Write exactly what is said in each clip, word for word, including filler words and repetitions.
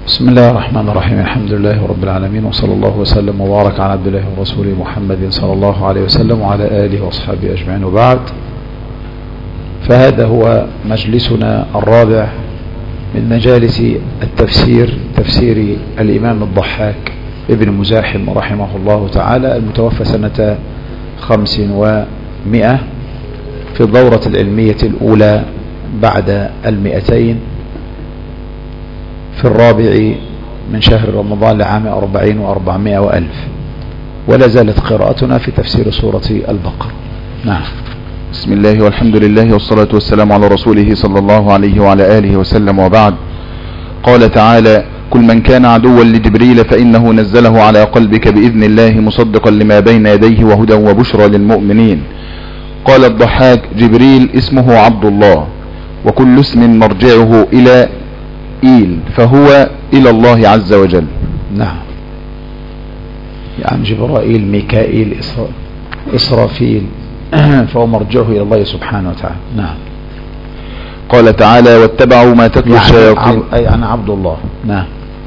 بسم الله الرحمن الرحيم. الحمد لله رب العالمين، وصلى الله وسلم وبارك على عبد الله ورسوله محمد صلى الله عليه وسلم وعلى آله وأصحابه أجمعين، وبعد. فهذا هو مجلسنا الرابع من مجالس التفسير، تفسير الإمام الضحاك ابن مزاحم رحمه الله تعالى، المتوفى سنة خمس ومئة في الدورة العلمية الأولى بعد المئتين في الرابع من شهر رمضان لعام أربعين وأربعمائة وألف، ولا زالت قراءتنا في تفسير سورة البقرة. نعم. بسم الله والحمد لله والصلاة والسلام على رسوله صلى الله عليه وعلى آله وسلم، وبعد. قال تعالى: كل من كان عدوا لجبريل فإنه نزله على قلبك بإذن الله مصدقا لما بين يديه وهدى وبشرى للمؤمنين. قال الضحاك: جبريل اسمه عبد الله، وكل اسم مرجعه إلى إيل فهو إلى الله عز وجل. نعم، يعني جبرائيل، ميكائيل، إسرافيل، فهو مرجعه إلى الله سبحانه وتعالى. نعم. قال تعالى: واتبعوا ما تتلو يعني الشياطين. أي أنا عبد الله. نعم.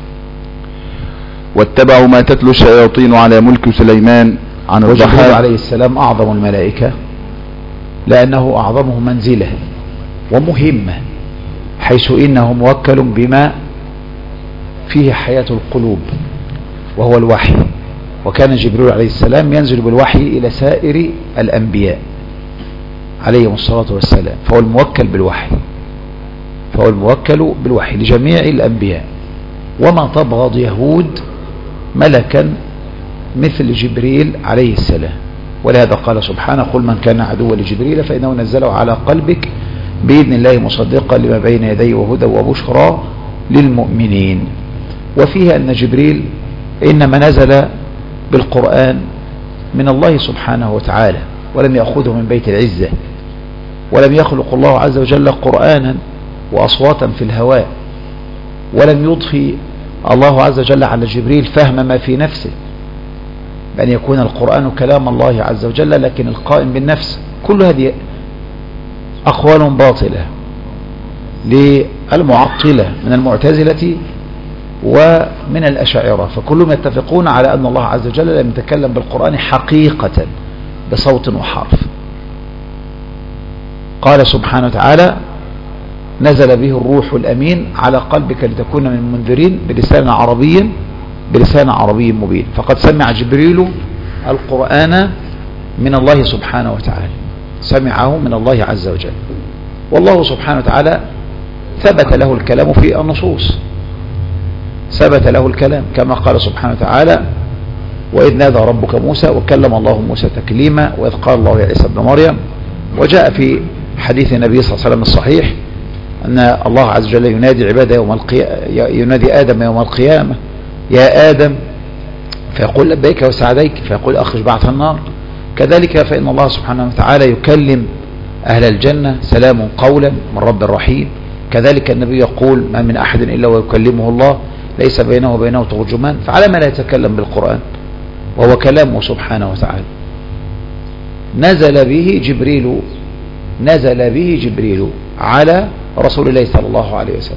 واتبعوا ما تتلو الشياطين على ملك سليمان. عن الضحاك الضحاك عليه السلام أعظم الملائكة، لأنه أعظمه منزلة ومهمة، حيث إنه موكل بما فيه حياة القلوب وهو الوحي، وكان جبريل عليه السلام ينزل بالوحي إلى سائر الأنبياء عليهم الصلاة والسلام، فهو الموكل بالوحي، فهو الموكل بالوحي لجميع الأنبياء. وما تبغض يهود ملكا مثل جبريل عليه السلام، ولهذا قال سبحانه: قل من كان عدوا لجبريل فإنه نزله على قلبك بإذن الله مصدقا لما بين يديه وهدى وبشرى للمؤمنين. وفيها أن جبريل إنما نزل بالقرآن من الله سبحانه وتعالى، ولم يأخذه من بيت العزة، ولم يخلق الله عز وجل قرآنا وأصواتا في الهواء، ولم يضفي الله عز وجل على جبريل فهم ما في نفسه، بأن يكون القرآن كلام الله عز وجل لكن القائم بالنفس. كل هذه أقوال باطلة للمعطلة من المعتزلة ومن الأشاعرة، فكلهم يتفقون على أن الله عز وجل لم يتكلم بالقرآن حقيقة بصوت وحرف. قال سبحانه وتعالى: نزل به الروح الأمين على قلبك لتكون من المنذرين بلسان عربي بلسان عربي مبين. فقد سمع جبريل القرآن من الله سبحانه وتعالى، سمعه من الله عز وجل، والله سبحانه وتعالى ثبت له الكلام في النصوص، ثبت له الكلام كما قال سبحانه وتعالى: وإذ نادى ربك موسى وكلم الله موسى تكليما وإذ قال الله يا عيسى ابن مريم. وجاء في حديث النبي صلى الله عليه وسلم الصحيح أن الله عز وجل ينادي عباده يوم القيامة، ينادي آدم يوم القيامة: يا آدم، فيقول لبيك وسعديك، فيقول أخرج بعث النار. كذلك فإن الله سبحانه وتعالى يكلم أهل الجنة: سلام قولا من رب رحيم. كذلك النبي يقول: ما من أحد إلا ويكلمه الله ليس بينه وبينه ترجمان. فعلى ما لا يتكلم بالقرآن وهو كلامه سبحانه وتعالى. نزل به جبريل نزل به جبريل على رسول الله صلى الله عليه وسلم،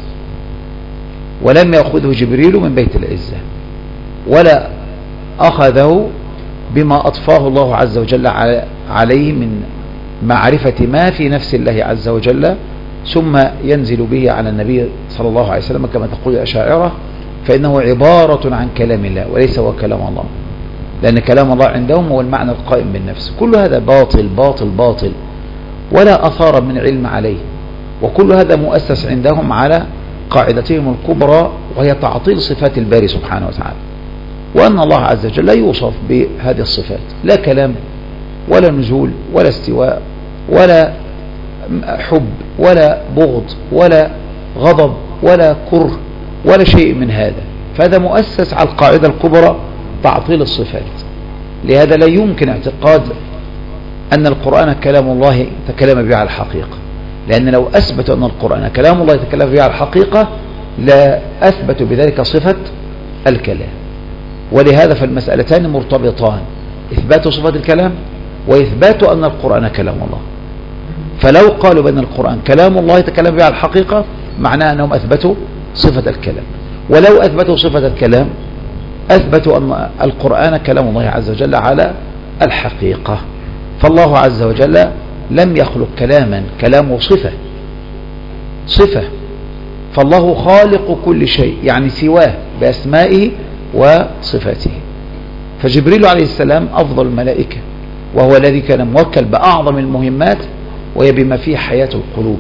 ولم يأخذه جبريل من بيت العزة، ولا أخذه بما أطفاه الله عز وجل عليه من معرفة ما في نفس الله عز وجل، ثم ينزل به على النبي صلى الله عليه وسلم كما تقول الأشاعرة، فإنه عبارة عن كلام الله وليس هو كلام الله، لأن كلام الله عندهم هو المعنى القائم بالنفس. كل هذا باطل باطل باطل، ولا أثار من علم عليه، وكل هذا مؤسس عندهم على قاعدتهم الكبرى، وهي تعطيل صفات الباري سبحانه وتعالى، وأن الله عز وجل لا يوصف بهذه الصفات، لا كلام ولا نزول ولا استواء ولا حب ولا بغض ولا غضب ولا كره ولا شيء من هذا. فهذا مؤسس على القاعدة الكبرى تعطيل الصفات. لهذا لا يمكن اعتقاد أن القرآن كلام الله تكلم به على الحقيقة، لأن لو أثبتوا أن القرآن كلام الله يتكلم به على الحقيقة لا أثبتوا بذلك صفة الكلام. ولهذا فالمسألتان مرتبطان: إثبات صفة الكلام وإثبات أن القرآن كلام الله. فلو قالوا بأن القرآن كلام الله يتكلم به على الحقيقة، معناه أنهم أثبتوا صفة الكلام، ولو أثبتوا صفة الكلام أثبتوا أن القرآن كلام الله عز وجل على الحقيقة. فالله عز وجل لم يخلق كلاما، كلامه صفة صفة، فالله خالق كل شيء يعني سواه بأسمائه وصفاته. فجبريل عليه السلام أفضل الملائكة، وهو الذي كان موكل بأعظم المهمات وهي بما فيه حياة القلوب،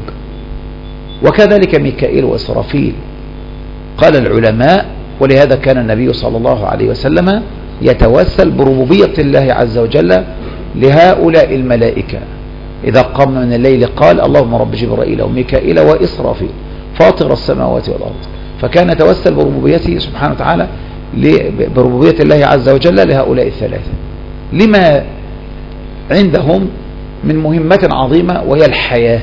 وكذلك ميكائيل وإسرافيل. قال العلماء ولهذا كان النبي صلى الله عليه وسلم يتوسل بربوبية الله عز وجل لهؤلاء الملائكة. إذا قام من الليل قال اللهم رب جبرائيل وميكائيل وإسرافيل فاطر السماوات والأرض، فكان يتوسل بربوبيته سبحانه وتعالى بربوبية الله عز وجل لهؤلاء الثلاثة لما عندهم من مهمة عظيمة وهي الحياة.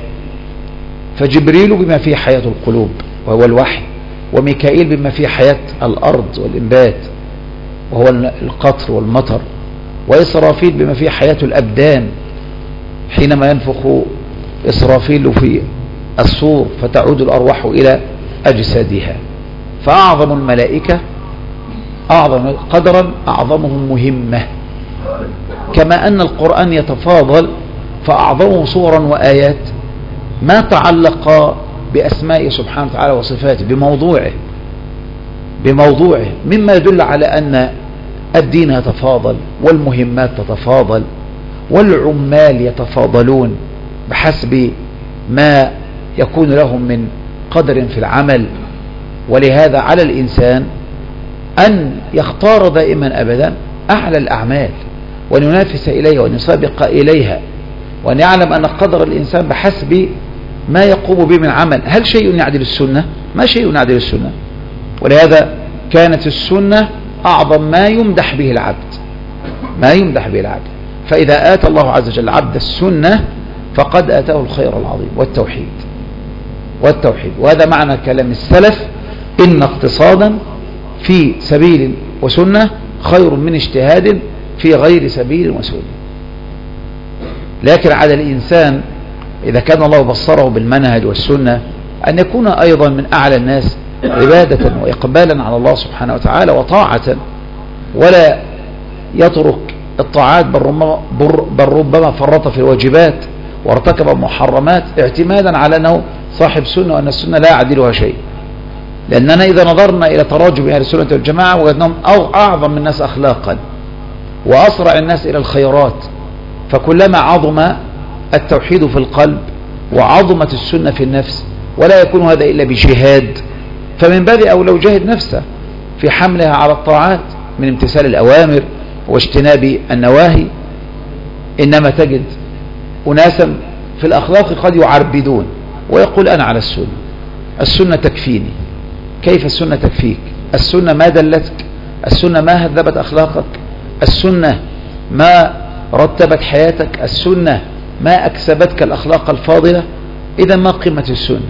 فجبريل بما فيه حياة القلوب وهو الوحي، وميكائيل بما فيه حياة الأرض والإنبات وهو القطر والمطر، وإسرافيل بما فيه حياة الأبدان حينما ينفخ إسرافيل في الصور فتعود الأرواح إلى أجسادها. فأعظم الملائكة أعظم قدرا أعظمهم مهمة، كما أن القرآن يتفاضل فأعظمه صورا وآيات ما تعلق بأسماء سبحانه وتعالى وصفاته بموضوعه بموضوعه مما يدل على أن الدين يتفاضل والمهمات تتفاضل والعمال يتفاضلون بحسب ما يكون لهم من قدر في العمل. ولهذا على الإنسان أن يختار دائما أبدا أعلى الأعمال وأن ينافس إليها وأن يسابق إليها، وأن يعلم أن قدر الإنسان بحسب ما يقوم به من عمل. هل شيء يعدل السنة؟ ما شيء يعدل السنة. ولهذا كانت السنة أعظم ما يمدح به العبد ما يمدح به العبد فإذا آتى الله عز وجل عبد السنة فقد آتاه الخير العظيم والتوحيد والتوحيد وهذا معنى كلام السلف: إن اقتصادا في سبيل وسنة خير من اجتهاد في غير سبيل وسنة. لكن على الإنسان إذا كان الله بصره بالمنهج والسنة أن يكون أيضا من أعلى الناس عبادة وإقبالا على الله سبحانه وتعالى وطاعة، ولا يترك الطاعات بل ربما فرط في الواجبات وارتكب محرمات اعتمادا على أنه صاحب سنة وأن السنة لا يعدلها شيء. لأننا إذا نظرنا إلى تراجم أهل السنة والجماعة وجدناهم أعظم الناس أخلاقا وأسرع الناس إلى الخيرات. فكلما عظم التوحيد في القلب وعظمت السنة في النفس، ولا يكون هذا إلا بجهاد، فمن باب أولى لو جاهد نفسه في حملها على الطاعات من امتثال الأوامر واجتناب النواهي. إنما تجد أناسا في الأخلاق قد يعربدون ويقول أنا على السنة، السنة تكفيني. كيف السنة تكفيك؟ السنة ما دلتك، السنة ما هذبت أخلاقك، السنة ما رتبت حياتك، السنة ما أكسبتك الأخلاق الفاضلة. إذا ما قيمة السنة؟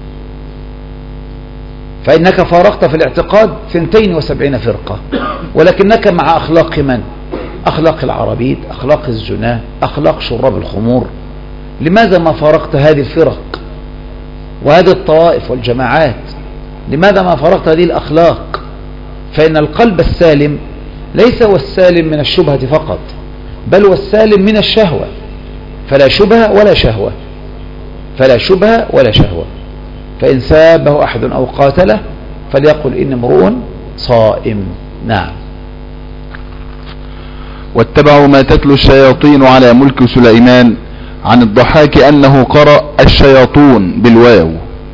فإنك فارقت في الاعتقاد اثنتين وسبعين فرقة، ولكنك مع أخلاق من؟ أخلاق العربيد، أخلاق الزنا، أخلاق شراب الخمور. لماذا ما فارقت هذه الفرق وهذه الطوائف والجماعات؟ لماذا ما فارقت هذه الأخلاق؟ فإن القلب السالم ليس هو السالم من الشبهة فقط، بل هو السالم من الشهوة. فلا شبهة ولا شهوة فلا شبهة ولا شهوة فإن سابه أحد أو قاتله فليقل إن امرؤ صائم. نعم. واتبعوا ما تتلو الشياطين على ملك سليمان عن الضحاك أنه قرأ الشياطون بالواو.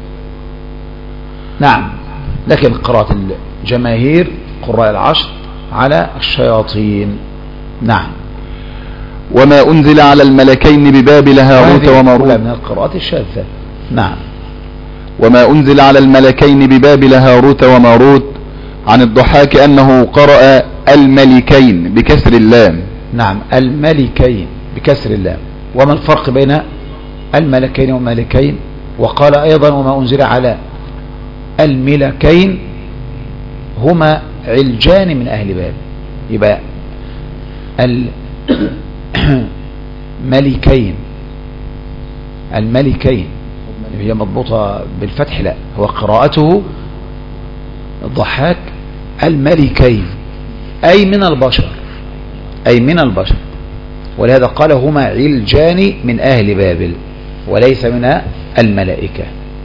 نعم، لكن قراءة الجماهير قراء العشر على الشياطين. نعم. وما أنزل على الملكين ببابل هاروت وماروت من القراءات الشاذة. نعم. وما أنزل على الملكين ببابل هاروت وماروت عن الضحاك أنه قرأ الملكين بكسر اللام. نعم، الملكين بكسر اللام. وما الفرق بين الملكين والملكين؟ وقال أيضا وما أنزل على الملكين هما علجان من أهل باب. يبقى الملكين الملكين هي مضبوطة بالفتح، لا، هو قراءته الضحاك الملكين أي من البشر، أي من البشر، ولهذا قال هما علجان من أهل بابل وليس من الملائكة.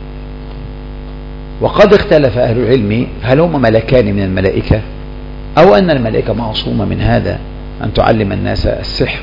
وقد اختلف أهل العلم هل هما ملكان من الملائكة أو أن الملائكة معصومة من هذا أن تعلم الناس السحر،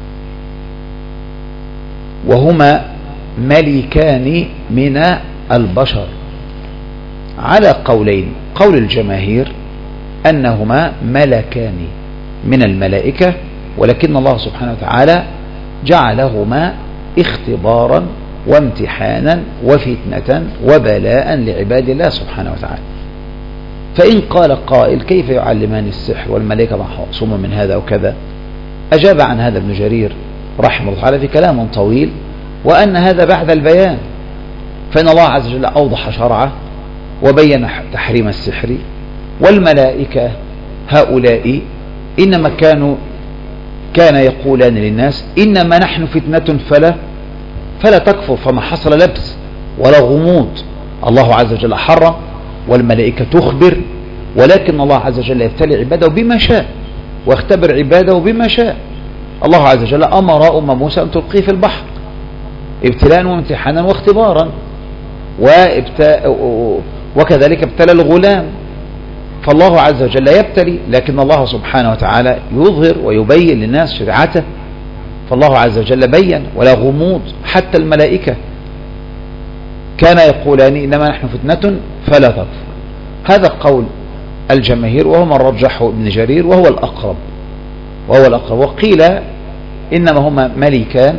وهما ملكان من البشر على قولين. قول الجماهير أنهما ملكان من الملائكة، ولكن الله سبحانه وتعالى جعلهما اختبارا وامتحانا وفتنة وبلاء لعباد الله سبحانه وتعالى. فإن قال قائل كيف يعلمان السحر والملائكة معصومة من هذا وكذا، أجاب عن هذا ابن جرير رحمه الله تعالى في كلام طويل، وأن هذا بعد البيان، فإن الله عز وجل أوضح شرعه وبين تحريم السحر، والملائكة هؤلاء إنما كانوا كان يقولان للناس إنما نحن فتنة فلا فلا تكفر، فما حصل لبس ولا غموض. الله عز وجل حرم والملائكة تخبر، ولكن الله عز وجل يبتلي عباده بما شاء واختبر عباده بما شاء. الله عز وجل أمر أم موسى أن تلقيه في البحر ابتلاء وامتحانا واختبارا، وكذلك ابتلى الغلام. فالله عز وجل يبتلي، لكن الله سبحانه وتعالى يظهر ويبين للناس شرعته. فالله عز وجل بين ولا غموض. حتى الملائكة كان يقولان إنما نحن فتنة فلا تكفر. هذا قول الجماهير وهو من رجحه ابن جرير وهو الأقرب وهو الأقرب وقيل إنما هما ملكان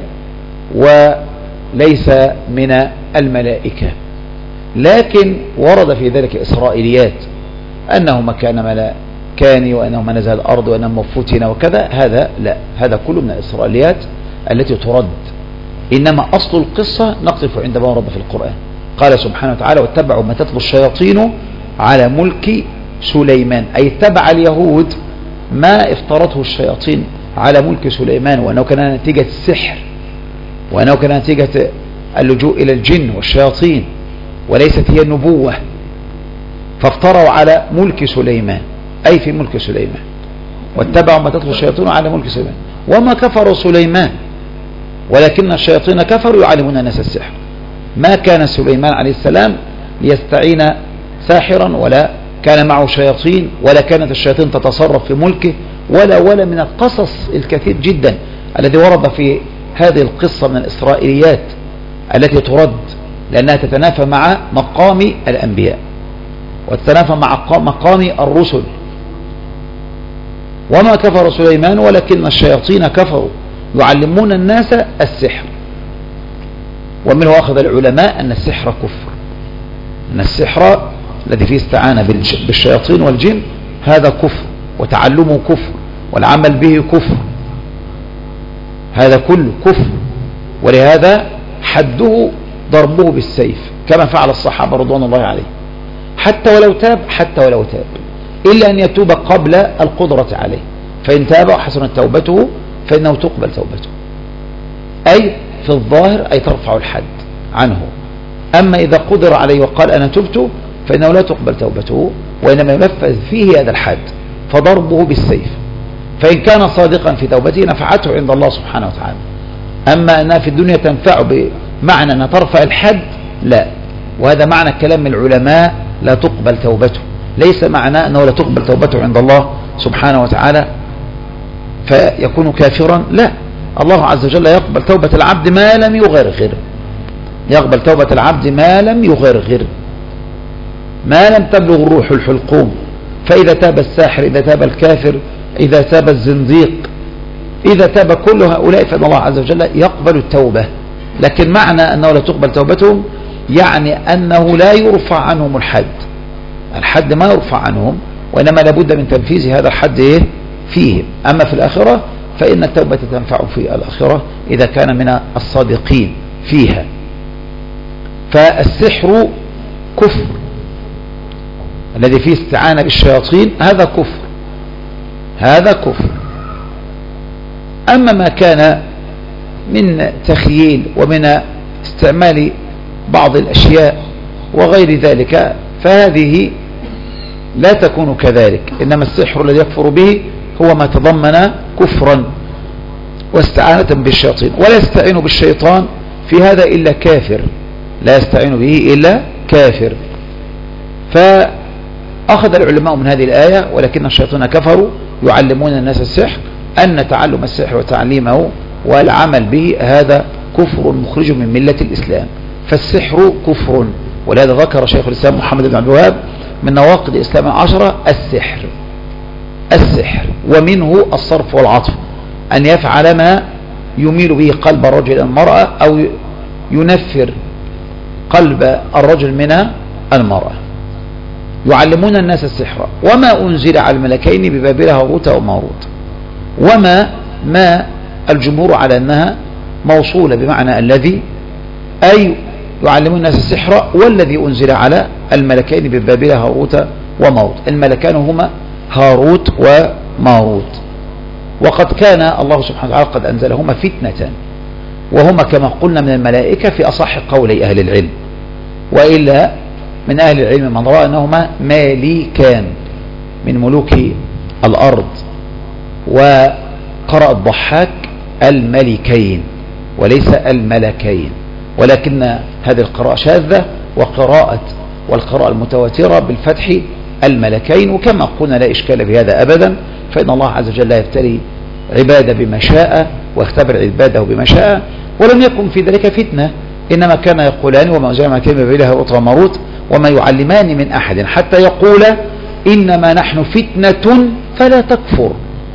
وليس من الملائكة، لكن ورد في ذلك إسرائيليات أنهما كان ملكان وأنهما نزل الأرض وأنهما فتن وكذا. هذا لا، هذا كله من الإسرائيليات التي ترد. إنما أصل القصة نقف عند ما ورد في القرآن. قال سبحانه وتعالى واتبعوا ما تتلو الشياطين على ملك سليمان، أي اتبع اليهود ما افترضه الشياطين على ملك سليمان، وأنه كان نتيجة السحر، وأنه كان نتيجة اللجوء إلى الجن والشياطين وليست هي النبوة. فافتروا على ملك سليمان أي في ملك سليمان، واتبعوا ما تتلو الشياطين على ملك سليمان وما كفر سليمان ولكن الشياطين كفروا يعلمون الناس السحر. ما كان سليمان عليه السلام ليستعين ساحرا، ولا كان معه شياطين، ولا كانت الشياطين تتصرف في ملكه، ولا ولا من القصص الكثير جدا الذي ورد في هذه القصة من الإسرائيليات التي ترد لأنها تتنافى مع مقام الأنبياء وتتنافى مع مقام الرسل. وما كفر سليمان ولكن الشياطين كفروا يعلمون الناس السحر. ومنه أخذ العلماء أن السحر كفر، أن السحر الذي فيه استعانة بالشياطين والجن هذا كفر، وتعلمه كفر، والعمل به كفر، هذا كله كفر. ولهذا حده ضربه بالسيف كما فعل الصحابة رضوان الله عليه، حتى ولو تاب حتى ولو تاب إلا أن يتوب قبل القدرة عليه، فإن تاب وحسنت توبته فإنه تقبل توبته، أي في الظاهر أي ترفع الحد عنه. أما إذا قدر عليه وقال أنا تبت فإنه لا تقبل توبته، وإنما ينفذ فيه هذا الحد فضربه بالسيف. فإن كان صادقا في توبته نفعته عند الله سبحانه وتعالى. أما أنها في الدنيا تنفع بمعنى أن ترفع الحد لا، وهذا معنى كلام العلماء لا تقبل توبته، ليس معنى أنه لا تقبل توبته عند الله سبحانه وتعالى فيكون كافرا، لا. الله عز وجل يقبل توبة العبد ما لم يغرغر، يقبل توبة العبد ما لم يغرغر، ما لم تبلغ الروح الحلقوم. فإذا تاب الساحر، إذا تاب الكافر، إذا تاب الزنديق، إذا تاب كل هؤلاء فإن الله عز وجل يقبل التوبة. لكن معنى أنه لا تقبل توبتهم يعني أنه لا يرفع عنهم الحد، الحد ما يرفع عنهم، وإنما لابد من تنفيذ هذا الحد إيه فيهم. أما في الآخرة فإن التوبة تنفع في الآخرة إذا كان من الصادقين فيها. فالسحر كفر، الذي فيه استعانة بالشياطين هذا كفر، هذا كفر. أما ما كان من تخييل ومن استعمال بعض الأشياء وغير ذلك فهذه لا تكون كذلك، إنما السحر الذي يكفر به هو ما تضمن كفرا واستعانة بالشياطين، ولا يستعين بالشيطان في هذا إلا كافر، لا يستعين به إلا كافر. فأخذ العلماء من هذه الآية ولكن الشياطين كفروا يعلمون الناس السحر أن تعلم السحر وتعليمه والعمل به هذا كفر مخرج من ملة الإسلام، فالسحر كفر. ولهذا ذكر شيخ الإسلام محمد بن عبد الوهاب من نواقض الإسلام العشرة السحر السحر ومنه الصرف والعطف، أن يفعل ما يميل به قلب الرجل إلى المرأة أو ينفر قلب الرجل من المرأة. يعلمون الناس السحر وما أنزل على الملكين ببابل هاروت وماروت، وما ما الجمهور على أنها موصولة بمعنى الذي، أي يعلمون الناس السحر والذي أنزل على الملكين ببابل هاروت وماروت. الملكان هما هاروت وماروت، وقد كان الله سبحانه وتعالى قد أنزلهما فتنة، وهما كما قلنا من الملائكة في أصح قولي أهل العلم، وإلا من أهل العلم من رأى أنهما مالكان من ملوك الأرض، وقرأ الضحاك الملكين وليس الملكين، ولكن هذه القراءة شاذة، وقراءة والقراءة المتواترة بالفتح الملكين. وكما قلنا لا إشكال في هذا أبدا، فإن الله عز وجل لا يبتلي عباده بما شاء ويختبر عباده بما شاء، ولم يكن في ذلك فتنة، إنما كان يقولان وما أنزل على الملكين ببابل هاروت وماروت وما يعلمان من أحد حتى يقول إنما نحن فتنة فلا تكفر،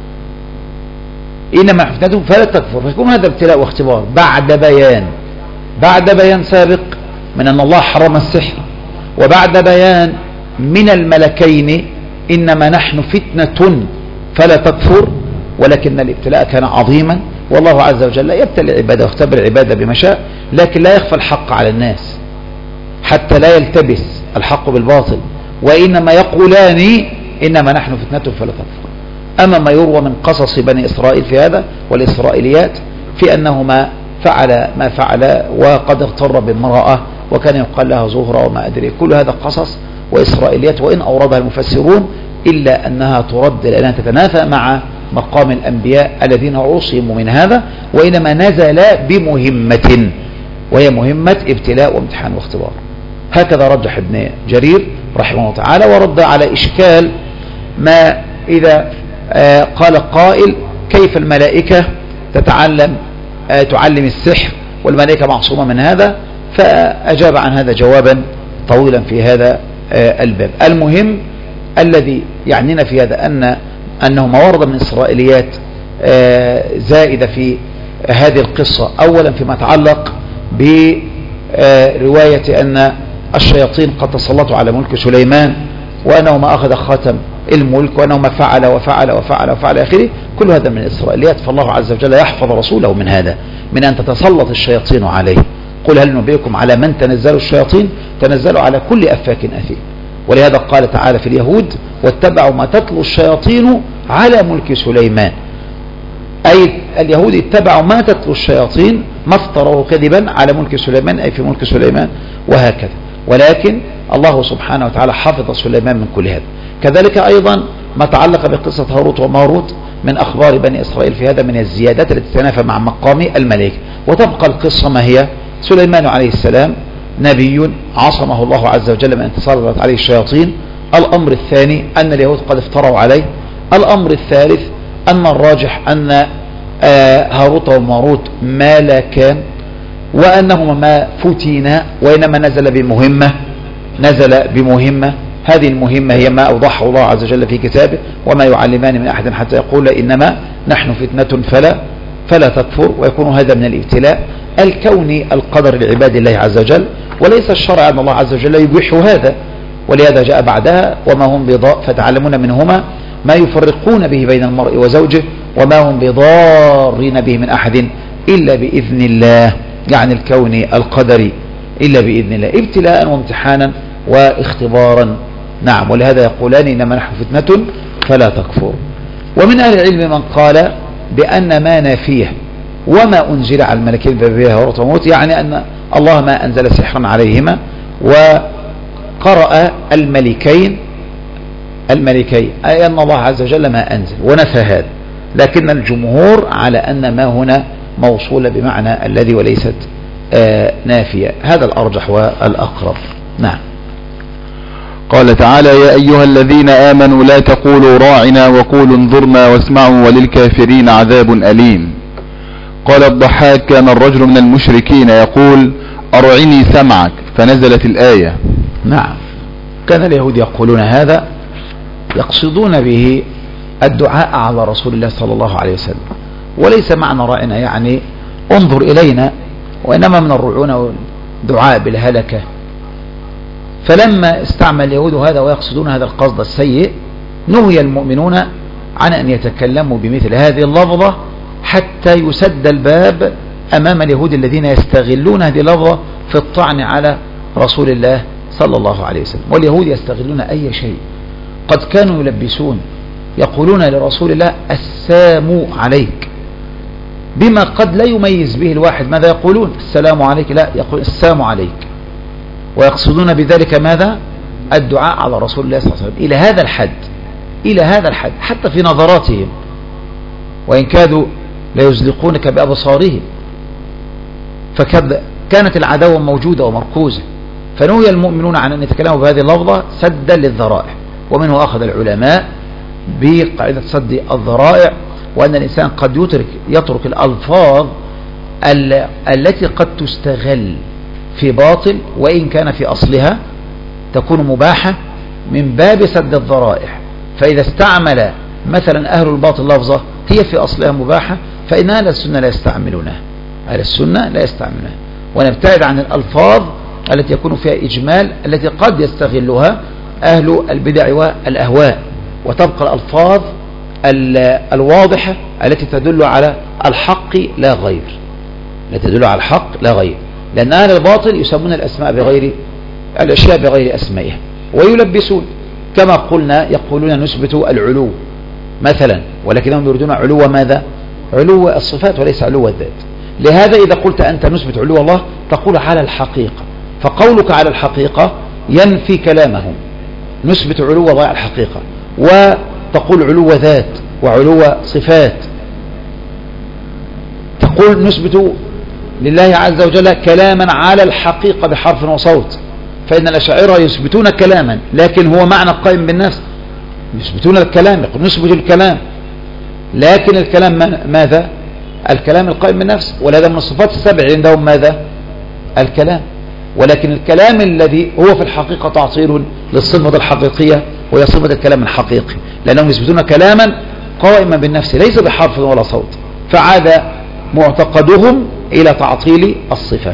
إنما نحن فتنة فلا تكفر. فيكون هذا ابتلاء واختبار بعد بيان بعد بيان سابق من أن الله حرم السحر، وبعد بيان من الملكين إنما نحن فتنة فلا تكفر، ولكن الابتلاء كان عظيما، والله عز وجل يبتلي عباده ويختبر عباده بما شاء، لكن لا يخفى الحق على الناس حتى لا يلتبس الحق بالباطل، وإنما يقولان إنما نحن فتنة فلا تكفر. أما ما يروى من قصص بني إسرائيل في هذا والإسرائيليات في أنهما فعل ما فعل وقد اغتر بامرأة وكان يقال لها زهرة وما أدري، كل هذا قصص وإسرائيليات، وإن أوردها المفسرون إلا أنها ترد لأنها تتنافى مع مقام الأنبياء الذين عصموا من هذا، وإنما نزل بمهمة وهي مهمة ابتلاء وامتحان واختبار. هكذا رجح ابن جرير رحمه الله تعالى، ورد على إشكال ما إذا آه قال قائل كيف الملائكة تتعلم آه تعلم السحر والملائكة معصومة من هذا، فأجاب عن هذا جوابا طويلا في هذا آه الباب. المهم الذي يعنينا في هذا أن أنه ما ورد من إسرائيليات آه زائدة في هذه القصة، أولا فيما يتعلق برواية أن الشياطين قد تسلطوا على ملك سليمان، وأنه ما أخذ خاتم الملك، وأنه ما فعل وفعل وفعل وفعل آخره، كل هذا من الإسرائيليات. فالله عز وجل يحفظ رسوله من هذا، من أن تتسلط الشياطين عليه. قل هل نبئكم على من تنزل الشياطين؟ تنزلوا على كل أفاك أثيم. ولهذا قال تعالى في اليهود واتبعوا ما تتلو الشياطين على ملك سليمان، أي اليهود اتبعوا ما تتلو الشياطين ما افتروا كذبا على ملك سليمان، أي في ملك سليمان، وهكذا. ولكن الله سبحانه وتعالى حفظ سليمان من كل هذا. كذلك أيضا ما تعلق بقصة هاروت وماروت من أخبار بني إسرائيل في هذا من الزيادات التي تتنافى مع مقام الملائكة. وتبقى القصة ما هي: سليمان عليه السلام نبي عصمه الله عز وجل من انتصار عليه الشياطين. الأمر الثاني أن اليهود قد افتروا عليه. الأمر الثالث أن الراجح أن هاروت وماروت ملكان، وأنهما ما فتنا، وإنما نزل بمهمة نزل بمهمة هذه المهمة هي ما أوضحه الله عز وجل في كتابه: وما يعلمان من أحد حتى يقول إنما نحن فتنة فلا فلا تكفر. ويكون هذا من الابتلاء الكوني القدر لعباد الله عز وجل، وليس الشرع أن الله عز وجل يبيح هذا. ولهذا جاء بعدها: وما هم بضاء فتعلمون منهما ما يفرقون به بين المرء وزوجه وما هم بضارين به من أحد إلا بإذن الله، يعني الكوني القدري إلا بإذن الله، ابتلاء وامتحانا واختبارا. نعم. ولهذا يقولان إنما نحن فتنة فلا تكفر. ومن أهل العلم من قال بأن ما نافيه وما أنزل على الملكين ببابل هاروت وماروت، يعني أن الله ما أنزل سحرا عليهما، وقرأ الملكين الملكين، أي أن الله عز وجل ما أنزل، ونفى هذا. لكن الجمهور على أن ما هنا موصولة بمعنى الذي وليست آه نافية. هذا الأرجح والأقرب. نعم. قال تعالى: يا أيها الذين آمنوا لا تقولوا راعنا وقولوا انظرنا واسمعوا وللكافرين عذاب أليم. قال الضحاك: كان الرجل من المشركين يقول: أرعني سمعك، فنزلت الآية. نعم، كان اليهود يقولون هذا، يقصدون به الدعاء على رسول الله صلى الله عليه وسلم، وليس معنى راعنا يعني انظر إلينا، وإنما من الرعونة والدعاء بالهلكة. فلما استعمل اليهود هذا ويقصدون هذا القصد السيء، نهي المؤمنون عن أن يتكلموا بمثل هذه اللفظة حتى يسد الباب أمام اليهود الذين يستغلون هذه اللفظة في الطعن على رسول الله صلى الله عليه وسلم. واليهود يستغلون أي شيء. قد كانوا يلبسون، يقولون لرسول الله السلام عليك، بما قد لا يميز به الواحد ماذا يقولون، السلام عليك، لا، يقول السلام عليك، ويقصدون بذلك ماذا؟ الدعاء على رسول الله صلى الله عليه وسلم. إلى هذا الحد، إلى هذا الحد، حتى في نظراتهم، وإن كادوا ليزلقونك بأبصارهم. فكانت العداوة موجودة ومركوزة، فنهي المؤمنون عن أن يتكلموا بهذه اللفظة سدا للذرائع. ومنه أخذ العلماء بقاعدة سد الذرائع، وأن الإنسان قد يترك, يترك الألفاظ التي قد تستغل في باطل، وإن كان في أصلها تكون مباحة، من باب سد الذرائع. فإذا استعمل مثلا أهل الباطل لفظة هي في أصلها مباحة، فإن أهل السنة لا يستعملونها، أهل السنة لا يستعملونها. ونبتعد عن الألفاظ التي يكون فيها إجمال، التي قد يستغلها أهل البدع والأهواء، وتبقى الألفاظ الواضحة التي تدل على الحق لا غير، التي تدل على الحق لا غير. لأن أهل الباطل يسمون الأسماء بغير الأشياء بغير أسمائها، ويلبسون كما قلنا، يقولون نثبت العلو مثلا، ولكنهم يريدون علو ماذا؟ علو الصفات وليس علو الذات. لهذا إذا قلت أنت نثبت علو الله تقول على الحقيقة، فقولك على الحقيقة ينفي كلامهم. نثبت علو الله على الحقيقة، وتقول علو ذات وعلو صفات. تقول نثبت لله عز وجل كلاما على الحقيقة بحرف وصوت، فإن الأشاعرة يثبتون كلاما لكن هو معنى قائم بالنفس، يثبتون الكلام، يقول نثبت الكلام، لكن الكلام ماذا؟ الكلام القائم بالنفس. ولهذا من الصفات السبع عندهم ماذا؟ الكلام. ولكن الكلام الذي هو في الحقيقة تعطيل للصفة الحقيقية، وهي صفة الكلام الحقيقي، لأنهم يثبتون كلاما قائما بالنفس ليس بحرف ولا صوت، فعاد معتقدهم إلى تعطيل الصفة.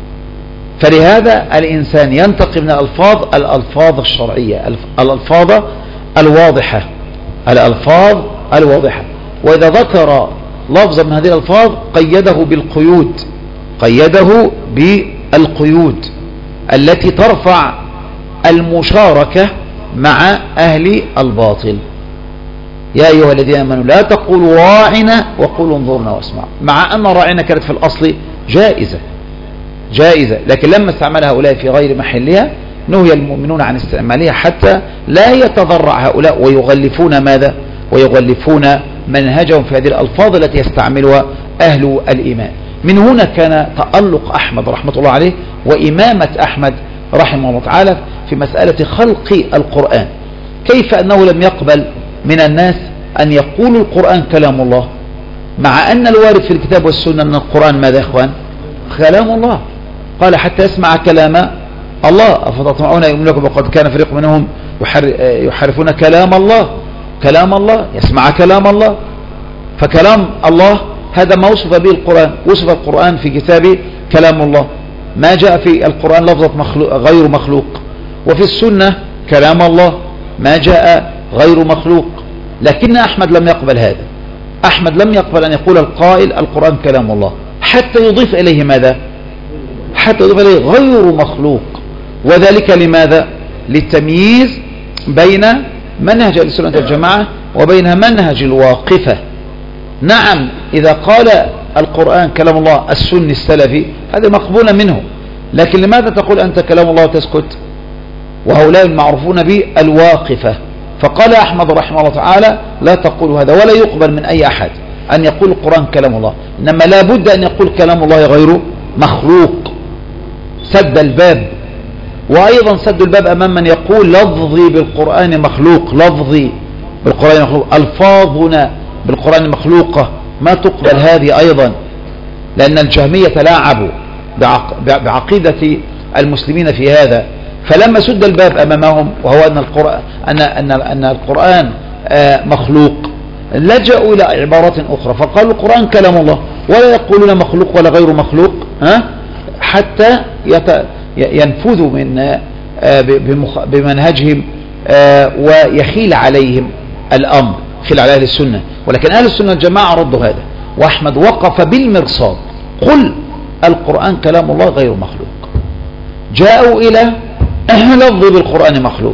فلهذا الإنسان ينتقي من الألفاظ الألفاظ الشرعية، الألفاظ الواضحة، الألفاظ الواضحة. وإذا ذكر لفظا من هذه الألفاظ قيده بالقيود، قيده بالقيود التي ترفع المشاركة مع أهل الباطل. يا أيها الذين آمنوا لا تقولوا راعنا وقولوا انظرنا واسمعوا، مع أن راعنا كانت في الأصل جائزة جائزة، لكن لما استعملها هؤلاء في غير محلها نهي المؤمنون عن استعمالها حتى لا يتضرع هؤلاء ويغلفون ماذا؟ ويغلفون منهجهم في هذه الألفاظ التي يستعملها أهل الإيمان. من هنا كان تألق أحمد رحمة الله عليه وإمامة أحمد رحمه الله تعالى في مسألة خلق القرآن، كيف أنه لم يقبل من الناس أن يقولوا القرآن كلام الله، مع أن الوارد في الكتاب والسنة أن القرآن ماذا يا إخوان؟ كلام الله. قال حتى يسمع كلام الله، أفتطمعون أن يؤمنوا لكم وقد كان فريق منهم يحرفون كلام الله، كلام الله، يسمع كلام الله. فكلام الله هذا ما وصف به القرآن، وصف القرآن في كتابه كلام الله، ما جاء في القرآن لفظة مخلوق غير مخلوق، وفي السنة كلام الله ما جاء غير مخلوق. لكن أحمد لم يقبل هذا، أحمد لم يقبل أن يقول القائل القرآن كلام الله حتى يضيف إليه ماذا؟ حتى يضيف إليه غير مخلوق. وذلك لماذا؟ للتمييز بين منهج السنة والجماعة وبين منهج الواقفة. نعم إذا قال القرآن كلام الله السني السلفي هذا مقبول منه، لكن لماذا تقول أنت كلام الله وتسكت؟ وهؤلاء المعروفون به الواقفة، فقال أحمد رحمه الله تعالى لا تقول هذا، ولا يقبل من أي أحد أن يقول القرآن كلام الله، إنما لا بد أن يقول كلام الله غير مخلوق. سد الباب، وأيضا سد الباب أمام من يقول لفظي بالقرآن مخلوق، لفظي بالقرآن مخلوق، ألفاظنا بالقرآن مخلوقة، ما تقبل هذه أيضا، لأن الجهمية تلاعبوا بعقيدة المسلمين في هذا. فلما سد الباب أمامهم وهو أن القرآن, أن أن أن القرآن مخلوق، لجأوا إلى عبارات أخرى فقالوا القرآن كلام الله، ولا يقولون مخلوق ولا غير مخلوق، ها حتى ينفذوا من بمنهجهم ويخيل عليهم الأمر، خيل على أهل السنة. ولكن أهل السنة الجماعة ردوا هذا، وأحمد وقف بالمرصاد، قل القرآن كلام الله غير مخلوق. جاءوا إلى لفظ بالقرآن مخلوق،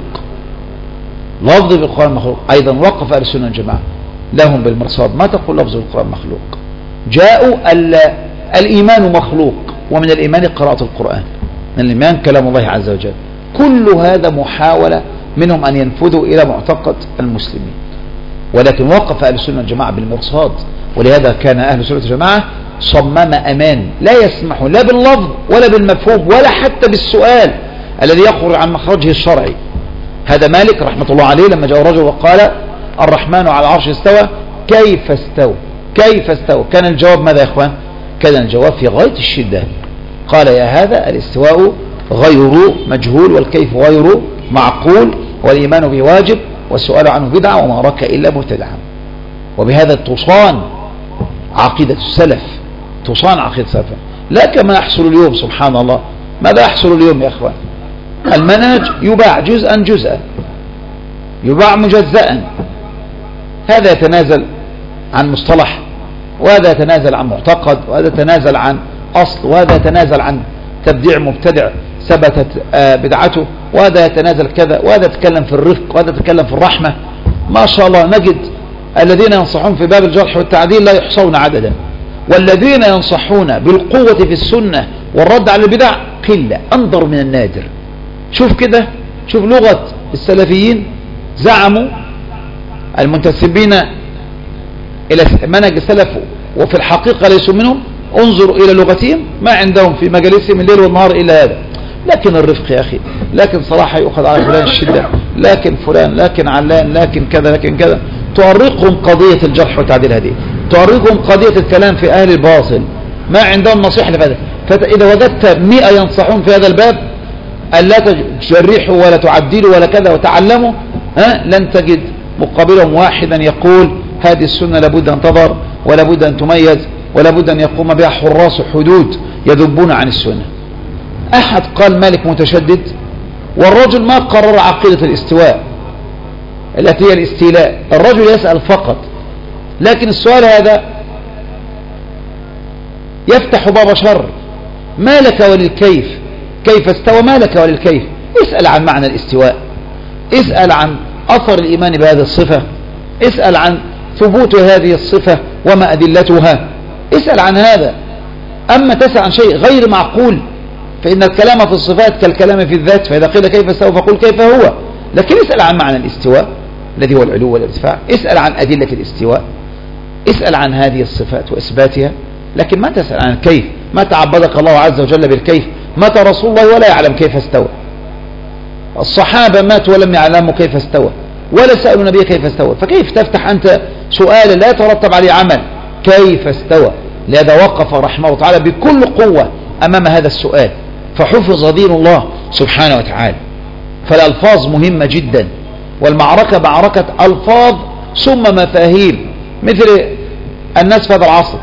لفظ بالقرآن مخلوق، أيضا وقف أهل السنة الجماعة لهم بالمرصاد، ما تقول لفظ بالقرآن مخلوق. جاءوا الإيمان مخلوق، ومن الإيمان قراءة القرآن، من الإيمان كلام الله عز وجل. كل هذا محاولة منهم أن ينفذوا إلى معتقد المسلمين، ولكن وقف أهل السنة الجماعة بالمرصاد. ولهذا كان أهل السنة الجماعة صمم أمان، لا يسمحون لا باللفظ ولا بالمفهوم ولا حتى بالسؤال الذي يخرج عن مخرجه الشرعي. هذا مالك رحمة الله عليه لما جاء رجل وقال الرحمن على العرش استوى، كيف استوى كيف استوى كان الجواب ماذا يا إخوان؟ كان الجواب في غاية الشدة، قال يا هذا الاستواء غير مجهول، والكيف غير معقول، والإيمان به واجب، والسؤال عنه بدعة، وما رك إلا مبتدعا. وبهذا تصان عقيدة السلف، تصان عقيدة السلف، لا كما يحصل اليوم. سبحان الله، ماذا يحصل اليوم يا أخوان؟ المنهج يباع جزءا جزءا، يباع مجزأ، هذا يتنازل عن مصطلح، وهذا يتنازل عن معتقد، وهذا يتنازل عن أصل، وهذا يتنازل عن تبديع مبتدع ثبتت بدعته، وهذا يتنازل كذا، وهذا يتكلم في الرفق، وهذا يتكلم في الرحمة. ما شاء الله نجد الذين ينصحون في باب الجرح والتعديل لا يحصون عددا، والذين ينصحون بالقوة في السنة والرد على البدع قلة، أنظر من النادر. شوف كده، شوف لغة السلفيين، زعموا المنتسبين إلى منهج السلف وفي الحقيقة ليسوا منهم، انظروا إلى لغتهم، ما عندهم في مجالسهم الليل والنهار إلا هذا. لكن الرفق يا أخي، لكن صراحة يؤخذ على فلان الشدة، لكن فلان، لكن علان، لكن كذا، لكن كذا. تؤرقهم قضية الجرح والتعديل هذه، تؤرقهم قضية الكلام في أهل الباطل، ما عندهم نصيحة لهذا. فإذا وجدت مئة ينصحون في هذا الباب ألا تجرحوا ولا تعدلوا ولا كذا وتعلموا، ها لن تجد مقابلهم واحدا يقول هذه السنة لابد أن تظهر، ولابد أن تميز، ولابد أن يقوم بها حراس حدود يذبون عن السنة. أحد قال مالك متشدد، والرجل ما قرر عقيدة الاستواء التي هي الاستيلاء، الرجل يسأل فقط، لكن السؤال هذا يفتح باب شر. ما لك وللكيف، كيف استوى، ما لك وللكيف. اسأل عن معنى الاستواء، اسأل عن أثر الإيمان بهذه الصفة، اسأل عن ثبوت هذه الصفة وما أدلتها، اسأل عن هذا. أما تسأل عن شيء غير معقول، فإن الكلام في الصفات كالكلام في الذات، فإذا قيل كيف استوى فقل كيف هو. لكن اسأل عن معنى الاستواء الذي هو العلو والارتفاع، اسأل عن أدلة الاستواء، اسأل عن هذه الصفات وإثباتها، لكن ما تسأل عن الكيف. ما تعبدك الله عز وجل بالكيف، مات رسول الله ولا يعلم كيف استوى، الصحابة ماتوا ولم يعلموا كيف استوى، ولا سألوا النبي كيف استوى، فكيف تفتح أنت سؤال لا يترتب عليه عمل؟ كيف استوى؟ لهذا وقف رحمه الله تعالى بكل قوة أمام هذا السؤال، فحفظ دين الله سبحانه وتعالى. فالألفاظ مهمة جدا، والمعركة معركة ألفاظ ثم مفاهيم، مثل الناس في هذا العصر.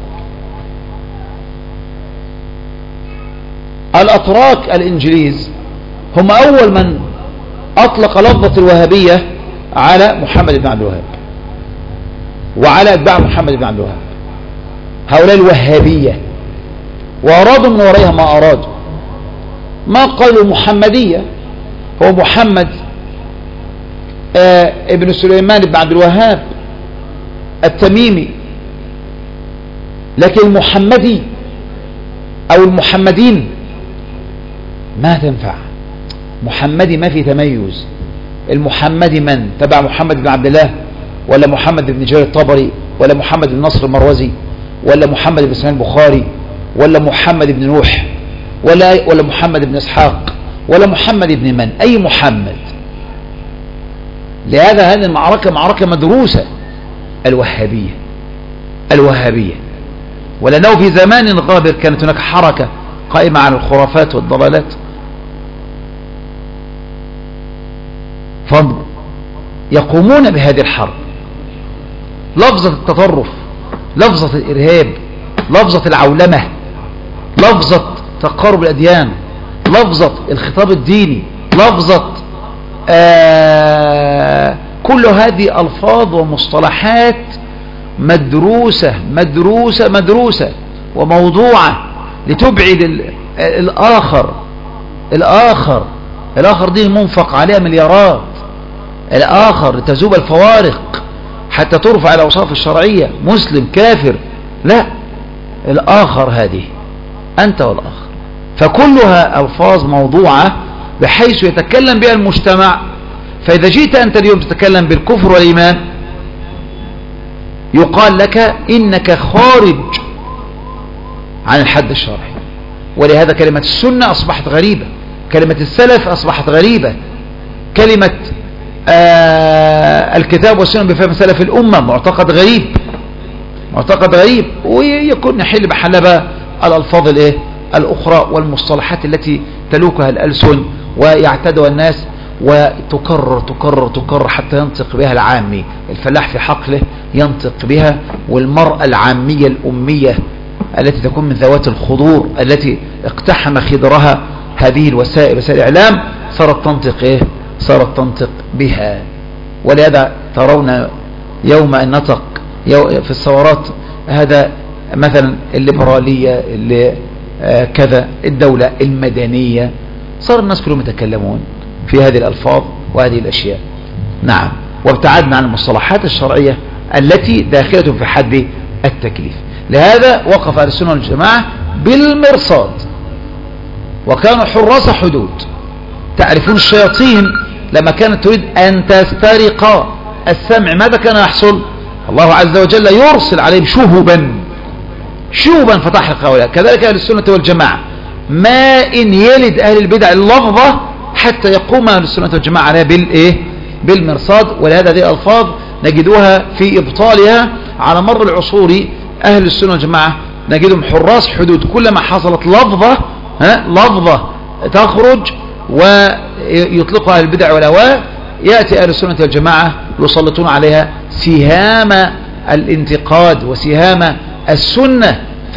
الأتراك الإنجليز هم أول من أطلق لفظة الوهابية على محمد بن عبد الوهاب وعلى أتباع محمد بن عبد الوهاب. هؤلاء الوهابية، وأرادوا من ورائها ما أرادوا، ما قالوا محمدية، هو محمد آه ابن سليمان بن عبد الوهاب التميمي، لكن المحمدي أو المحمدين ما تنفع. محمدي ما في تميز، المحمدي من تبع محمد بن عبد الله، ولا محمد بن جرير الطبري، ولا محمد بن نصر المروزي، ولا محمد بن اسماعيل البخاري، ولا محمد بن نوح، ولا ولا محمد بن اسحاق، ولا محمد بن من؟ اي محمد؟ لهذا هذه المعركة معركة مدروسة. الوهابية الوهابية ولأنه في زمان غابر كانت هناك حركة قائمة على الخرافات والضلالات، فيقومون بهذه الحرب. لفظة التطرف، لفظة الإرهاب، لفظة العولمة، لفظة تقارب الأديان، لفظة الخطاب الديني، لفظة آه كل هذه ألفاظ ومصطلحات مدروسة مدروسة مدروسة وموضوعة لتبعد الآخر الآخر الآخر دي منفق عليها مليارات، الآخر لتذوب الفوارق حتى ترفع إلى أوصاف الشرعية، مسلم كافر، لا، الآخر هذه أنت والآخر. فكلها ألفاظ موضوعة بحيث يتكلم بها المجتمع. فإذا جئت أنت اليوم تتكلم بالكفر والإيمان يقال لك إنك خارج عن الحد الشرعي. ولهذا كلمة السنة أصبحت غريبة، كلمة السلف أصبحت غريبة، كلمة آه الكتاب والسنة بفهم سلف الأمة معتقد غريب، معتقد غريب. ويكون نحل بحلبة الألفاظ الايه الأخرى والمصطلحات التي تلوكها الألسن ويعتدها الناس وتكرر تكرر تكرر حتى ينطق بها العامي، الفلاح في حقله ينطق بها، والمرأة العامية الأمية التي تكون من ذوات الخضور التي اقتحم خضرها هذه الوسائل وسائل الإعلام صارت تنطق إيه؟ صارت تنطق بها. ولهذا ترون يوم أن نطق في الثورات هذا مثلا الليبرالية اللي آه كذا الدولة المدنية، صار الناس كلهم يتكلمون في هذه الألفاظ وهذه الأشياء. نعم، وابتعدنا عن المصطلحات الشرعية التي داخلة في حد التكليف. لهذا وقف أهل السنة والجماعة بالمرصاد وكانوا حراس حدود. تعرفون الشياطين لما كانت تريد أن تسترق السمع ماذا كان يحصل؟ الله عز وجل يرسل عليهم شهبا شهبا فتحرق هؤلاء. كذلك أهل السنة والجماعة ما إن يلد أهل البدع اللفظة حتى يقوم أهل السنة والجماعة عليها بالإيه؟ بالمرصاد. ولهذا هذه الألفاظ نجدوها في إبطالها على مر العصور. أهل السنة والجماعة نجدهم حراس حدود، كلما حصلت لفظة ها لفظة تخرج ويطلقها أهل البدع والأهواء يأتي أهل السنة والجماعة يسلطون عليها سهام الانتقاد وسهام السنة،